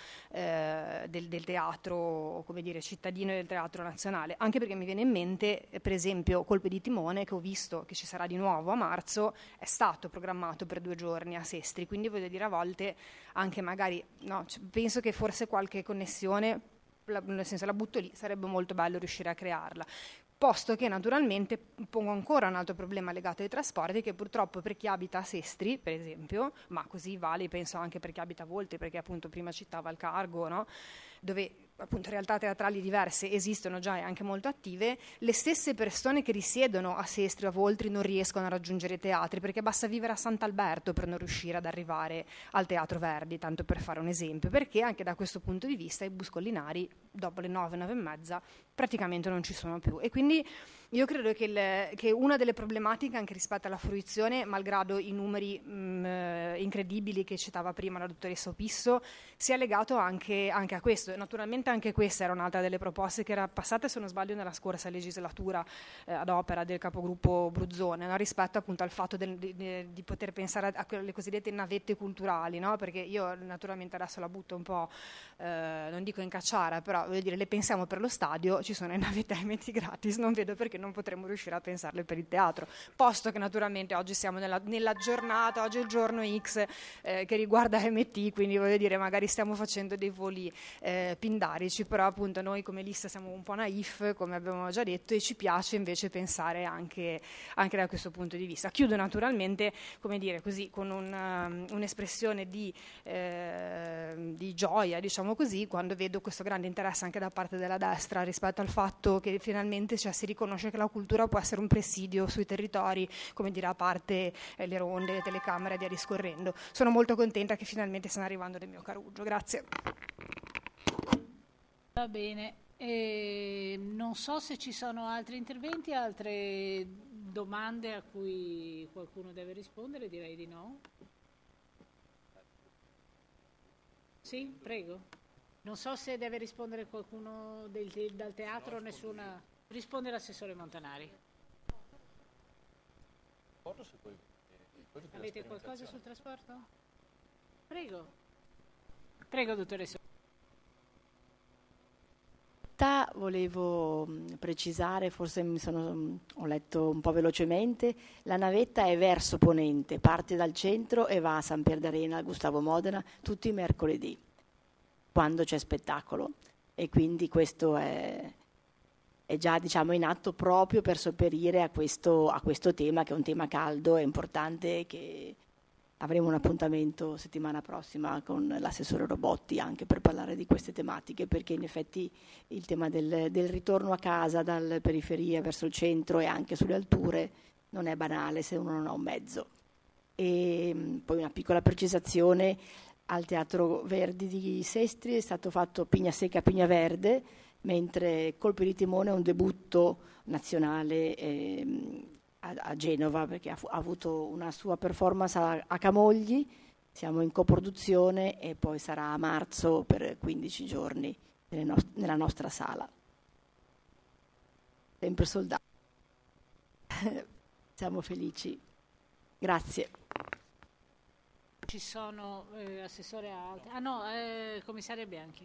del teatro, cittadino e del teatro nazionale, anche perché mi viene in mente, per esempio, Colpi di Timone, che ho visto che ci sarà di nuovo a marzo, è stato programmato per 2 giorni a Sestri, quindi voglio dire, a volte anche magari, no, penso che forse qualche connessione, nel senso la butto lì, sarebbe molto bello riuscire a crearla. Posto che naturalmente pongo ancora un altro problema legato ai trasporti, che purtroppo per chi abita a Sestri, per esempio, ma così vale penso anche per chi abita a Volti, perché appunto prima citava il cargo, no? dove appunto realtà teatrali diverse esistono già e anche molto attive, le stesse persone che risiedono a Sestri o a Voltri non riescono a raggiungere i teatri, perché basta vivere a Sant'Alberto per non riuscire ad arrivare al Teatro Verdi, tanto per fare un esempio, perché anche da questo punto di vista i bus collinari dopo le 9, 9 e mezza praticamente non ci sono più. E quindi io credo che una delle problematiche anche rispetto alla fruizione, malgrado i numeri incredibili che citava prima la dottoressa Opisso, sia legato anche a questo. Naturalmente anche questa era un'altra delle proposte che era passata, se non sbaglio, nella scorsa legislatura ad opera del capogruppo Bruzzone, no? Rispetto appunto al fatto di poter pensare alle cosiddette navette culturali, no? Perché io naturalmente adesso la butto un po', non dico in cacciara, però voglio dire, le pensiamo per lo stadio, ci sono i navette alimenti gratis, non vedo perché non potremmo riuscire a pensarle per il teatro, posto che naturalmente oggi siamo nella giornata, oggi è il giorno X che riguarda MT, quindi voglio dire, magari stiamo facendo dei voli pindarici, però appunto noi come lista siamo un po' naif, come abbiamo già detto, e ci piace invece pensare anche da questo punto di vista. Chiudo naturalmente, come dire, così con un'espressione di gioia, diciamo così, quando vedo questo grande interesse anche da parte della destra rispetto al fatto che finalmente si riconosce che la cultura può essere un presidio sui territori, come dire, a parte le ronde, le telecamere e via discorrendo. Sono molto contenta che finalmente stiano arrivando nel mio Carugio. Grazie. Va bene, non so se ci sono altri interventi, altre domande a cui qualcuno deve rispondere, direi di no. Sì, prego. Non so se deve rispondere qualcuno dal teatro o nessuna. Risponde l'assessore Montanari. Avete qualcosa sul trasporto? Prego. Prego, dottoressa. Volevo precisare, forse ho letto un po' velocemente, la navetta è verso ponente, parte dal centro e va a San Pier d'Arena, al Gustavo Modena, tutti i mercoledì, quando c'è spettacolo, e quindi questo è già, diciamo, in atto proprio per sopperire a questo tema, che è un tema caldo e importante, che avremo un appuntamento settimana prossima con l'assessore Robotti anche per parlare di queste tematiche, perché in effetti il tema del ritorno a casa dalle periferie verso il centro e anche sulle alture non è banale se uno non ha un mezzo. E poi una piccola precisazione: al Teatro Verdi di Sestri è stato fatto Pigna Secca, Pigna Verde, mentre Colpi di Timone è un debutto nazionale a Genova, perché ha avuto una sua performance a Camogli, siamo in coproduzione, e poi sarà a marzo per 15 giorni nella nostra sala. Sempre soldati. Siamo felici. Grazie. Ci sono assessore Alti. Commissaria Bianchi.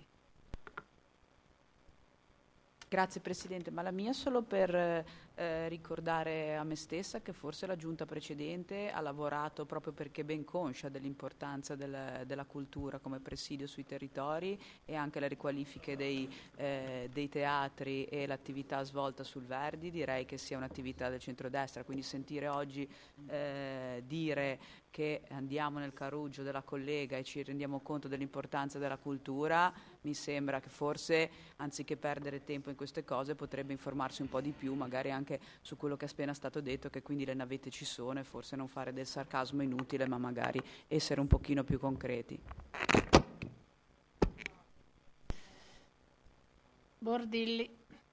Grazie Presidente, ma la mia solo per ricordare a me stessa che forse la giunta precedente ha lavorato proprio perché ben conscia dell'importanza della cultura come presidio sui territori, e anche le riqualifiche dei teatri e l'attività svolta sul Verdi direi che sia un'attività del centrodestra, quindi sentire oggi dire che andiamo nel Carugio della collega e ci rendiamo conto dell'importanza della cultura, mi sembra che forse anziché perdere tempo in queste cose potrebbe informarsi un po' di più, magari anche su quello che è appena stato detto, che quindi le navette ci sono, e forse non fare del sarcasmo inutile, ma magari essere un pochino più concreti. Bordilli.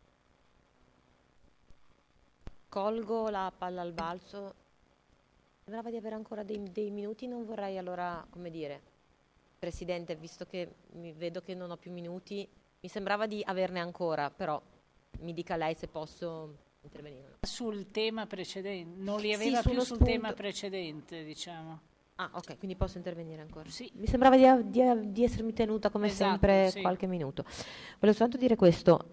Colgo la palla al balzo. Sembrava di avere ancora dei minuti, non vorrei allora, come dire, Presidente, visto che vedo che non ho più minuti, mi sembrava di averne ancora, però mi dica lei se posso intervenire. Sul tema precedente, non li aveva Sì, più sul spunto. tema precedente, diciamo. Ah, ok, quindi posso intervenire ancora. Sì. Mi sembrava di essermi tenuta come sempre sì. qualche minuto. Volevo soltanto dire questo.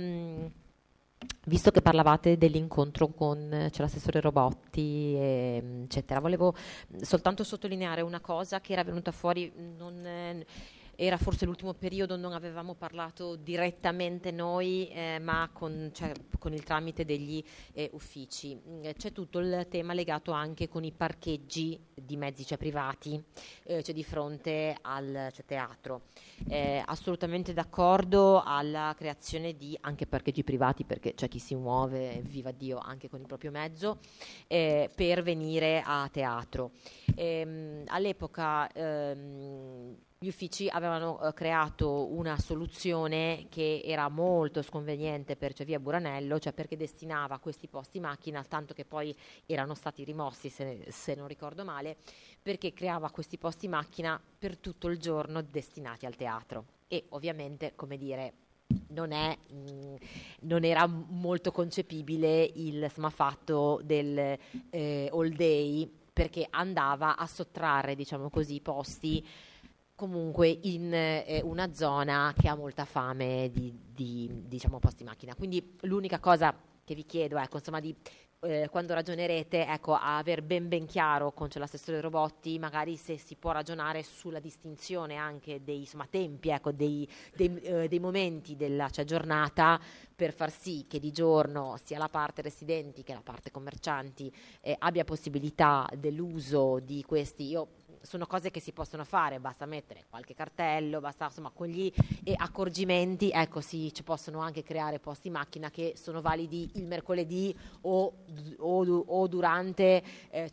Visto che parlavate dell'incontro con c'è l'assessore Robotti, eccetera, volevo soltanto sottolineare una cosa che era venuta fuori era forse l'ultimo periodo, non avevamo parlato direttamente noi, ma con il tramite degli uffici. C'è tutto il tema legato anche con i parcheggi di mezzi privati, di fronte al teatro. Assolutamente d'accordo alla creazione di anche parcheggi privati, perché c'è chi si muove, viva Dio, anche con il proprio mezzo, per venire a teatro. All'epoca gli uffici avevano creato una soluzione che era molto sconveniente per via Buranello, perché destinava questi posti macchina, tanto che poi erano stati rimossi, se non ricordo male, perché creava questi posti macchina per tutto il giorno destinati al teatro. E ovviamente, come dire, non era molto concepibile il fatto del all day, perché andava a sottrarre, diciamo così, posti comunque in una zona che ha molta fame di posti macchina. Quindi l'unica cosa che vi chiedo è, quando ragionerete, a aver ben chiaro con l'assessore Robotti, magari se si può ragionare sulla distinzione anche dei tempi, dei momenti della giornata, per far sì che di giorno sia la parte residenti che la parte commercianti abbia possibilità dell'uso di questi. Sono cose che si possono fare, basta mettere qualche cartello, basta con gli accorgimenti, ci possono anche creare posti macchina che sono validi il mercoledì o durante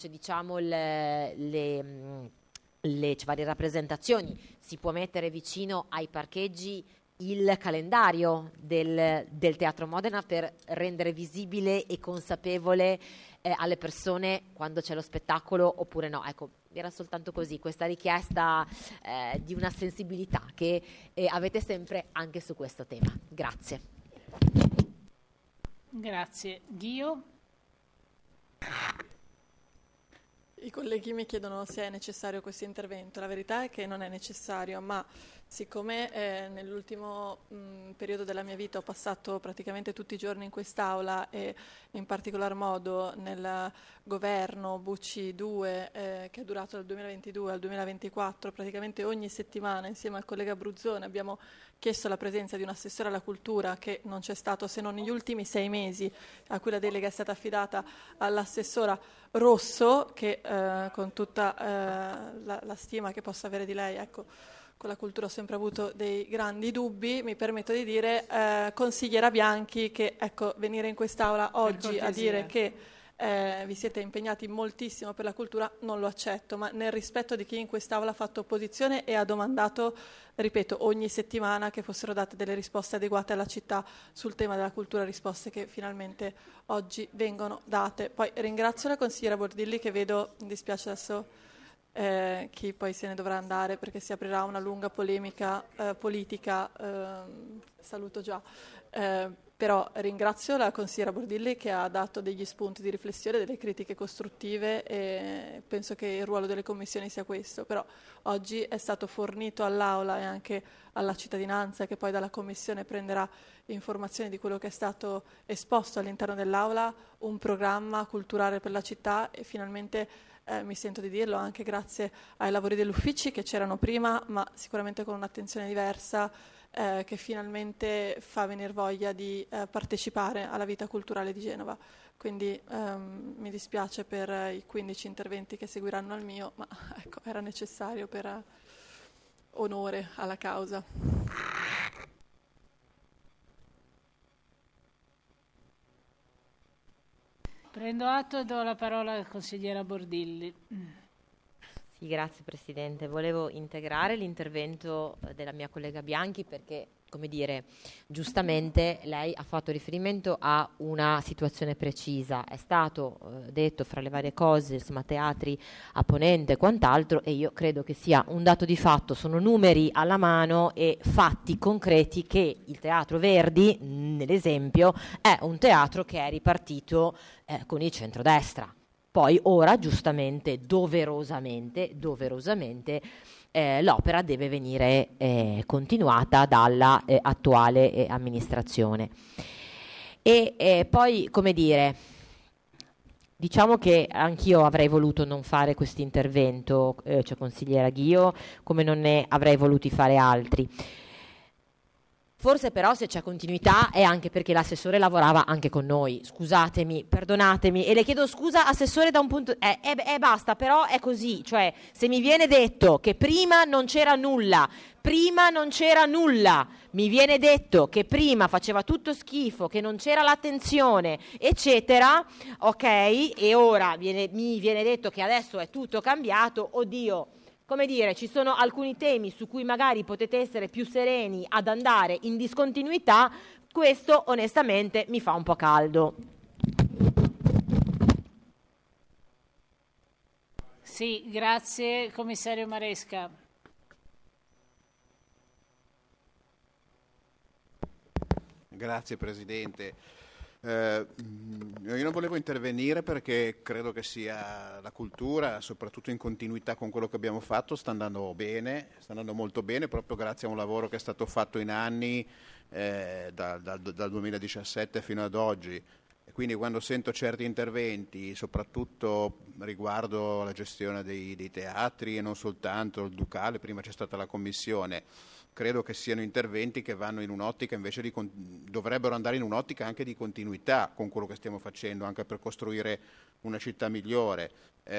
le varie rappresentazioni. Si può mettere vicino ai parcheggi il calendario del Teatro Modena per rendere visibile e consapevole alle persone quando c'è lo spettacolo oppure no. Era soltanto così, questa richiesta di una sensibilità che avete sempre anche su questo tema. Grazie. Grazie. Ghio? I colleghi mi chiedono se è necessario questo intervento. La verità è che non è necessario, ma siccome nell'ultimo periodo della mia vita ho passato praticamente tutti i giorni in quest'Aula e in particolar modo nel governo Bucci 2 che è durato dal 2022 al 2024, praticamente ogni settimana insieme al collega Bruzzone abbiamo chiesto la presenza di un assessore alla cultura che non c'è stato se non negli ultimi 6 mesi, a cui la delega è stata affidata all'assessora Rosso, che con tutta la stima che posso avere di lei, con la cultura ho sempre avuto dei grandi dubbi, mi permetto di dire, consigliera Bianchi, che venire in quest'Aula oggi a dire che vi siete impegnati moltissimo per la cultura non lo accetto, ma nel rispetto di chi in quest'Aula ha fatto opposizione e ha domandato, ripeto, ogni settimana che fossero date delle risposte adeguate alla città sul tema della cultura, risposte che finalmente oggi vengono date. Poi ringrazio la consigliera Bordilli, che vedo, mi dispiace adesso chi poi se ne dovrà andare perché si aprirà una lunga polemica politica, saluto già, però ringrazio la consigliera Bordilli che ha dato degli spunti di riflessione, delle critiche costruttive, e penso che il ruolo delle commissioni sia questo, però oggi è stato fornito all'Aula e anche alla cittadinanza, che poi dalla commissione prenderà informazioni di quello che è stato esposto all'interno dell'Aula, un programma culturale per la città, e finalmente mi sento di dirlo anche grazie ai lavori degli uffici che c'erano prima, ma sicuramente con un'attenzione diversa, che finalmente fa venire voglia di partecipare alla vita culturale di Genova. Quindi mi dispiace per i 15 interventi che seguiranno al mio, ma era necessario per onore alla causa. Prendo atto e do la parola alla consigliera Bordilli. Sì, grazie Presidente. Volevo integrare l'intervento della mia collega Bianchi perché, come dire, giustamente lei ha fatto riferimento a una situazione precisa. È stato detto fra le varie cose, insomma, teatri a Ponente e quant'altro, e io credo che sia un dato di fatto, sono numeri alla mano e fatti concreti, che il Teatro Verdi, nell'esempio, è un teatro che è ripartito con il centrodestra. Poi ora, giustamente, doverosamente, l'opera deve venire continuata dalla attuale amministrazione. E poi, come dire, Diciamo che anch'io avrei voluto non fare questo intervento, cioè consigliera Ghio, come non ne avrei voluti fare altri. Forse però se c'è continuità è anche perché l'assessore lavorava anche con noi, scusatemi, perdonatemi, e le chiedo scusa assessore da un punto... basta, però è così, cioè se mi viene detto che prima non c'era nulla, mi viene detto che prima faceva tutto schifo, che non c'era l'attenzione, eccetera, ok, e ora mi viene detto che adesso è tutto cambiato, oddio, come dire, ci sono alcuni temi su cui magari potete essere più sereni ad andare in discontinuità, questo onestamente mi fa un po' caldo. Sì, grazie commissario Maresca. Grazie Presidente. Io non volevo intervenire perché credo che sia la cultura, soprattutto in continuità con quello che abbiamo fatto, sta andando molto bene, proprio grazie a un lavoro che è stato fatto in anni, dal 2017 fino ad oggi. E quindi quando sento certi interventi, soprattutto riguardo la gestione dei teatri e non soltanto il Ducale, prima c'è stata la commissione, credo che siano interventi che vanno in un'ottica invece dovrebbero andare in un'ottica anche di continuità con quello che stiamo facendo, anche per costruire una città migliore.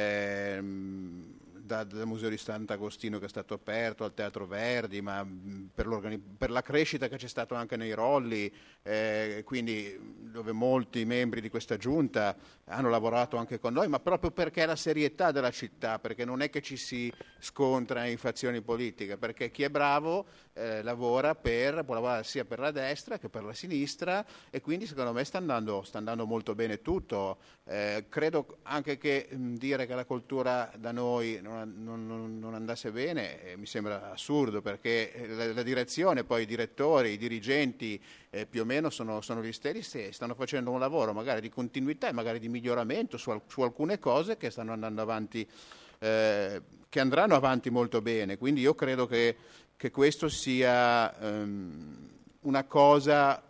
Dal Museo di Sant'Agostino che è stato aperto, al Teatro Verdi, ma per la crescita che c'è stato anche nei Rolli, quindi dove molti membri di questa giunta hanno lavorato anche con noi, ma proprio perché è la serietà della città, perché non è che ci si scontra in fazioni politiche, perché chi è bravo può lavorare sia per la destra che per la sinistra, e quindi secondo me sta andando molto bene tutto. Credo anche che dire che la cultura da noi non andasse bene mi sembra assurdo, perché la direzione, poi i direttori, i dirigenti più o meno sono gli stessi, stanno facendo un lavoro magari di continuità e magari di miglioramento su alcune cose che stanno andando avanti, che andranno avanti molto bene. Quindi io credo che questo sia una cosa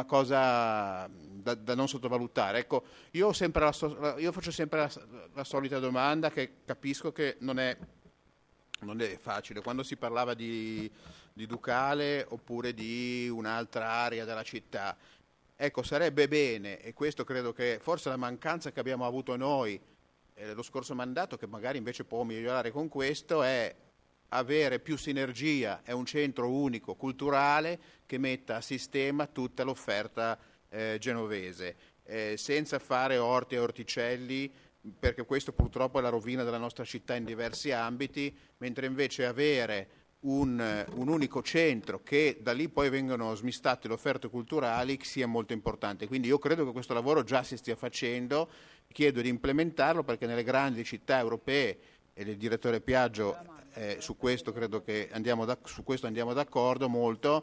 da non sottovalutare. Ecco, io faccio sempre la solita domanda, che capisco che non è facile. Quando si parlava di Ducale oppure di un'altra area della città, ecco, sarebbe bene, e questo credo che forse la mancanza che abbiamo avuto noi lo scorso mandato, che magari invece può migliorare con questo, è avere più sinergia, è un centro unico culturale che metta a sistema tutta l'offerta genovese, senza fare orti e orticelli, perché questo purtroppo è la rovina della nostra città in diversi ambiti, mentre invece avere un unico centro che da lì poi vengono smistate le offerte culturali sia molto importante. Quindi io credo che questo lavoro già si stia facendo, chiedo di implementarlo, perché nelle grandi città europee, e il direttore Piaggio su questo credo che andiamo d'accordo molto,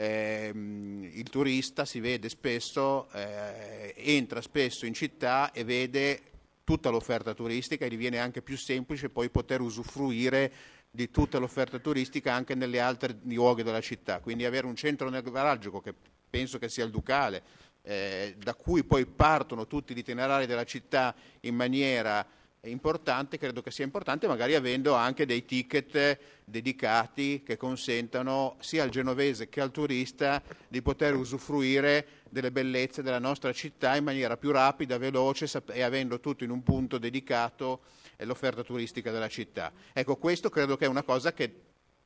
il turista si vede spesso, entra spesso in città e vede tutta l'offerta turistica, e gli viene anche più semplice poi poter usufruire di tutta l'offerta turistica anche nelle altre luoghi della città. Quindi avere un centro nevralgico, che penso che sia il Ducale, da cui poi partono tutti gli itinerari della città in maniera importante, credo che sia importante, magari avendo anche dei ticket dedicati che consentano sia al genovese che al turista di poter usufruire delle bellezze della nostra città in maniera più rapida, veloce, e avendo tutto in un punto dedicato l'offerta turistica della città. Ecco, questo credo che è una cosa che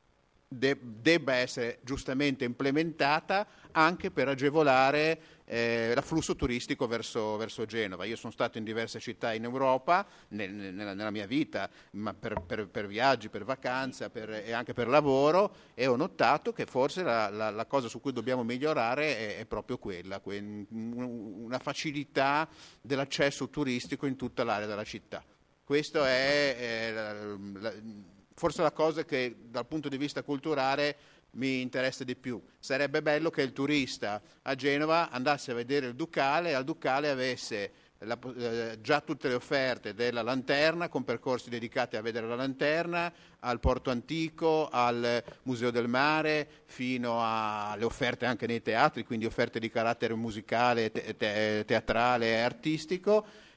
debba essere giustamente implementata anche per agevolare l'afflusso turistico verso Genova. Io sono stato in diverse città in Europa nella mia vita, ma per viaggi, per vacanza e anche per lavoro, e ho notato che forse la cosa su cui dobbiamo migliorare è proprio quella, una facilità dell'accesso turistico in tutta l'area della città. Questo è forse la cosa che dal punto di vista culturale mi interessa di più. Sarebbe bello che il turista a Genova andasse a vedere il Ducale e al Ducale avesse già tutte le offerte della lanterna, con percorsi dedicati a vedere la lanterna, al Porto Antico, al Museo del Mare, fino alle offerte anche nei teatri, quindi offerte di carattere musicale, teatrale e artistico,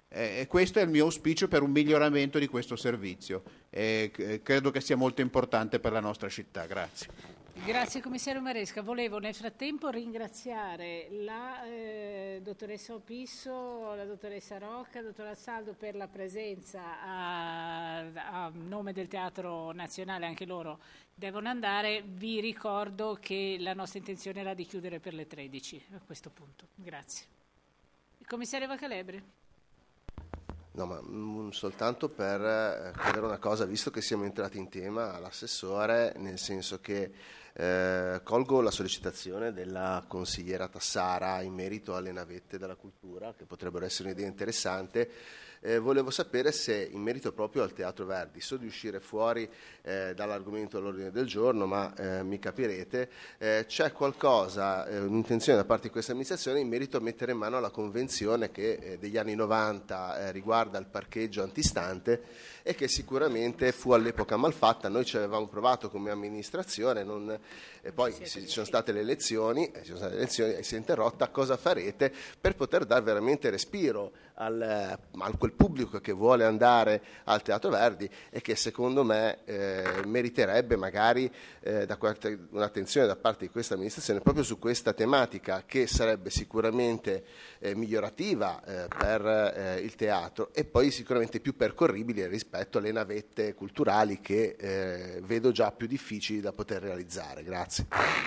Questo è il mio auspicio per un miglioramento di questo servizio. Credo che sia molto importante per la nostra città. Grazie. Grazie commissario Maresca. Volevo nel frattempo ringraziare la dottoressa Opisso, la dottoressa Rocca, il dottor Assaldo per la presenza a nome del Teatro Nazionale, anche loro devono andare. Vi ricordo che la nostra intenzione era di chiudere per le 13 a questo punto. Grazie. Il commissario Vacalebri. No, ma soltanto per chiedere una cosa, visto che siamo entrati in tema all'assessore, nel senso che colgo la sollecitazione della consigliera Tassara in merito alle navette della cultura, che potrebbero essere un'idea interessante. Volevo sapere se in merito proprio al Teatro Verdi, so di uscire fuori dall'argomento all'ordine del giorno, ma mi capirete, c'è qualcosa, un'intenzione da parte di questa amministrazione in merito a mettere in mano alla convenzione che degli anni 90 riguarda il parcheggio antistante e che sicuramente fu all'epoca malfatta. Noi ci avevamo provato come amministrazione, poi ci sono state le elezioni, si è interrotta. Cosa farete per poter dare veramente respiro a quel pubblico che vuole andare al Teatro Verdi e che secondo me meriterebbe magari un'attenzione da parte di questa amministrazione proprio su questa tematica, che sarebbe sicuramente migliorativa per il teatro e poi sicuramente più percorribile rispetto alle navette culturali che vedo già più difficili da poter realizzare. Grazie.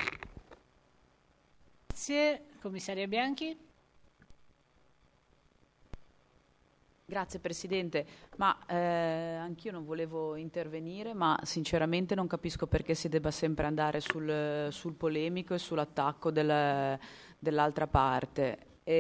Grazie. Commissaria Bianchi. Grazie Presidente, ma anch'io non volevo intervenire, ma sinceramente non capisco perché si debba sempre andare sul polemico e sull'attacco dell'altra parte.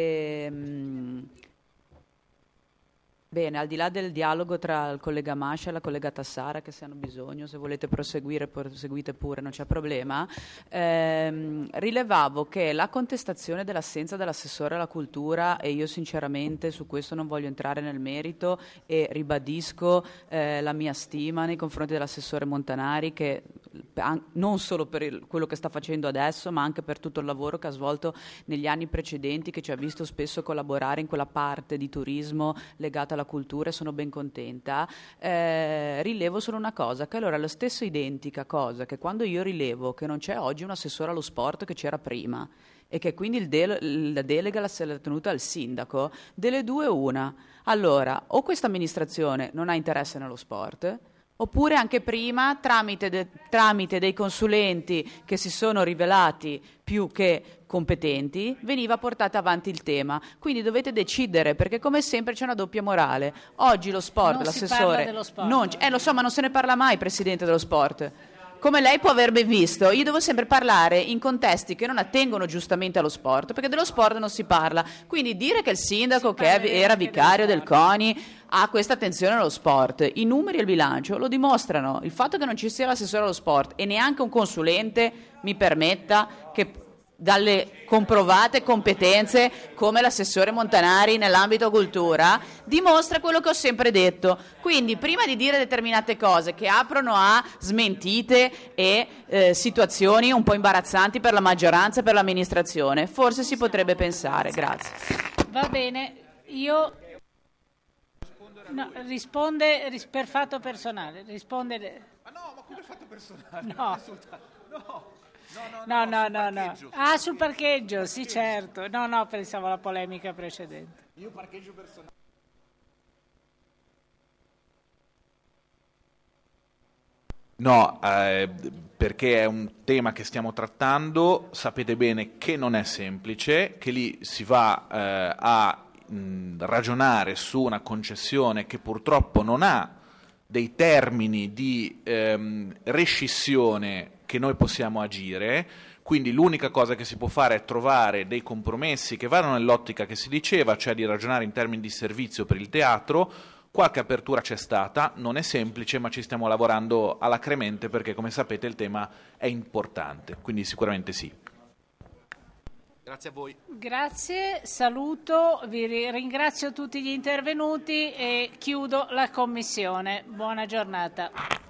Bene, al di là del dialogo tra il collega Mascia e la collega Tassara, che se hanno bisogno, se volete proseguire, proseguite pure, non c'è problema, rilevavo che la contestazione dell'assenza dell'assessore alla cultura, e io sinceramente su questo non voglio entrare nel merito e ribadisco la mia stima nei confronti dell'assessore Montanari, che non solo per quello che sta facendo adesso, ma anche per tutto il lavoro che ha svolto negli anni precedenti, che ci ha visto spesso collaborare in quella parte di turismo legata alla cultura, e sono ben contenta. Rilevo solo una cosa, che allora è la stessa identica cosa che quando io rilevo che non c'è oggi un assessore allo sport che c'era prima e che quindi la delega se l'è tenuta al sindaco, delle due una. Allora, o questa amministrazione non ha interesse nello sport, oppure anche prima, tramite dei consulenti che si sono rivelati più che competenti, veniva portato avanti il tema. Quindi dovete decidere, perché come sempre c'è una doppia morale. Oggi lo sport, non l'assessore... si parla dello sport. lo so, ma non se ne parla mai, Presidente, dello sport. Come lei può aver ben visto, io devo sempre parlare in contesti che non attengono giustamente allo sport, perché dello sport non si parla. Quindi dire che il sindaco che era vicario del CONI ha questa attenzione allo sport, i numeri e il bilancio lo dimostrano. Il fatto che non ci sia l'assessore allo sport e neanche un consulente, mi permetta, che dalle comprovate competenze come l'assessore Montanari nell'ambito cultura, dimostra quello che ho sempre detto. Quindi prima di dire determinate cose che aprono a smentite e situazioni un po' imbarazzanti per la maggioranza e per l'amministrazione, forse si potrebbe pensare. Grazie. Va bene, io... No, risponde per fatto personale. Risponde... Ma no, ma come fatto personale? No. No. Ah, sul parcheggio, sì, certo. No, pensavo alla polemica precedente. Io parcheggio personale. No, perché è un tema che stiamo trattando, sapete bene che non è semplice, che lì si va a ragionare su una concessione che purtroppo non ha dei termini di rescissione che noi possiamo agire, quindi l'unica cosa che si può fare è trovare dei compromessi che vadano nell'ottica che si diceva, cioè di ragionare in termini di servizio per il teatro. Qualche apertura c'è stata, non è semplice, ma ci stiamo lavorando alacremente perché, come sapete, il tema è importante, quindi sicuramente sì. Grazie a voi. Grazie, saluto, vi ringrazio tutti gli intervenuti e chiudo la commissione. Buona giornata.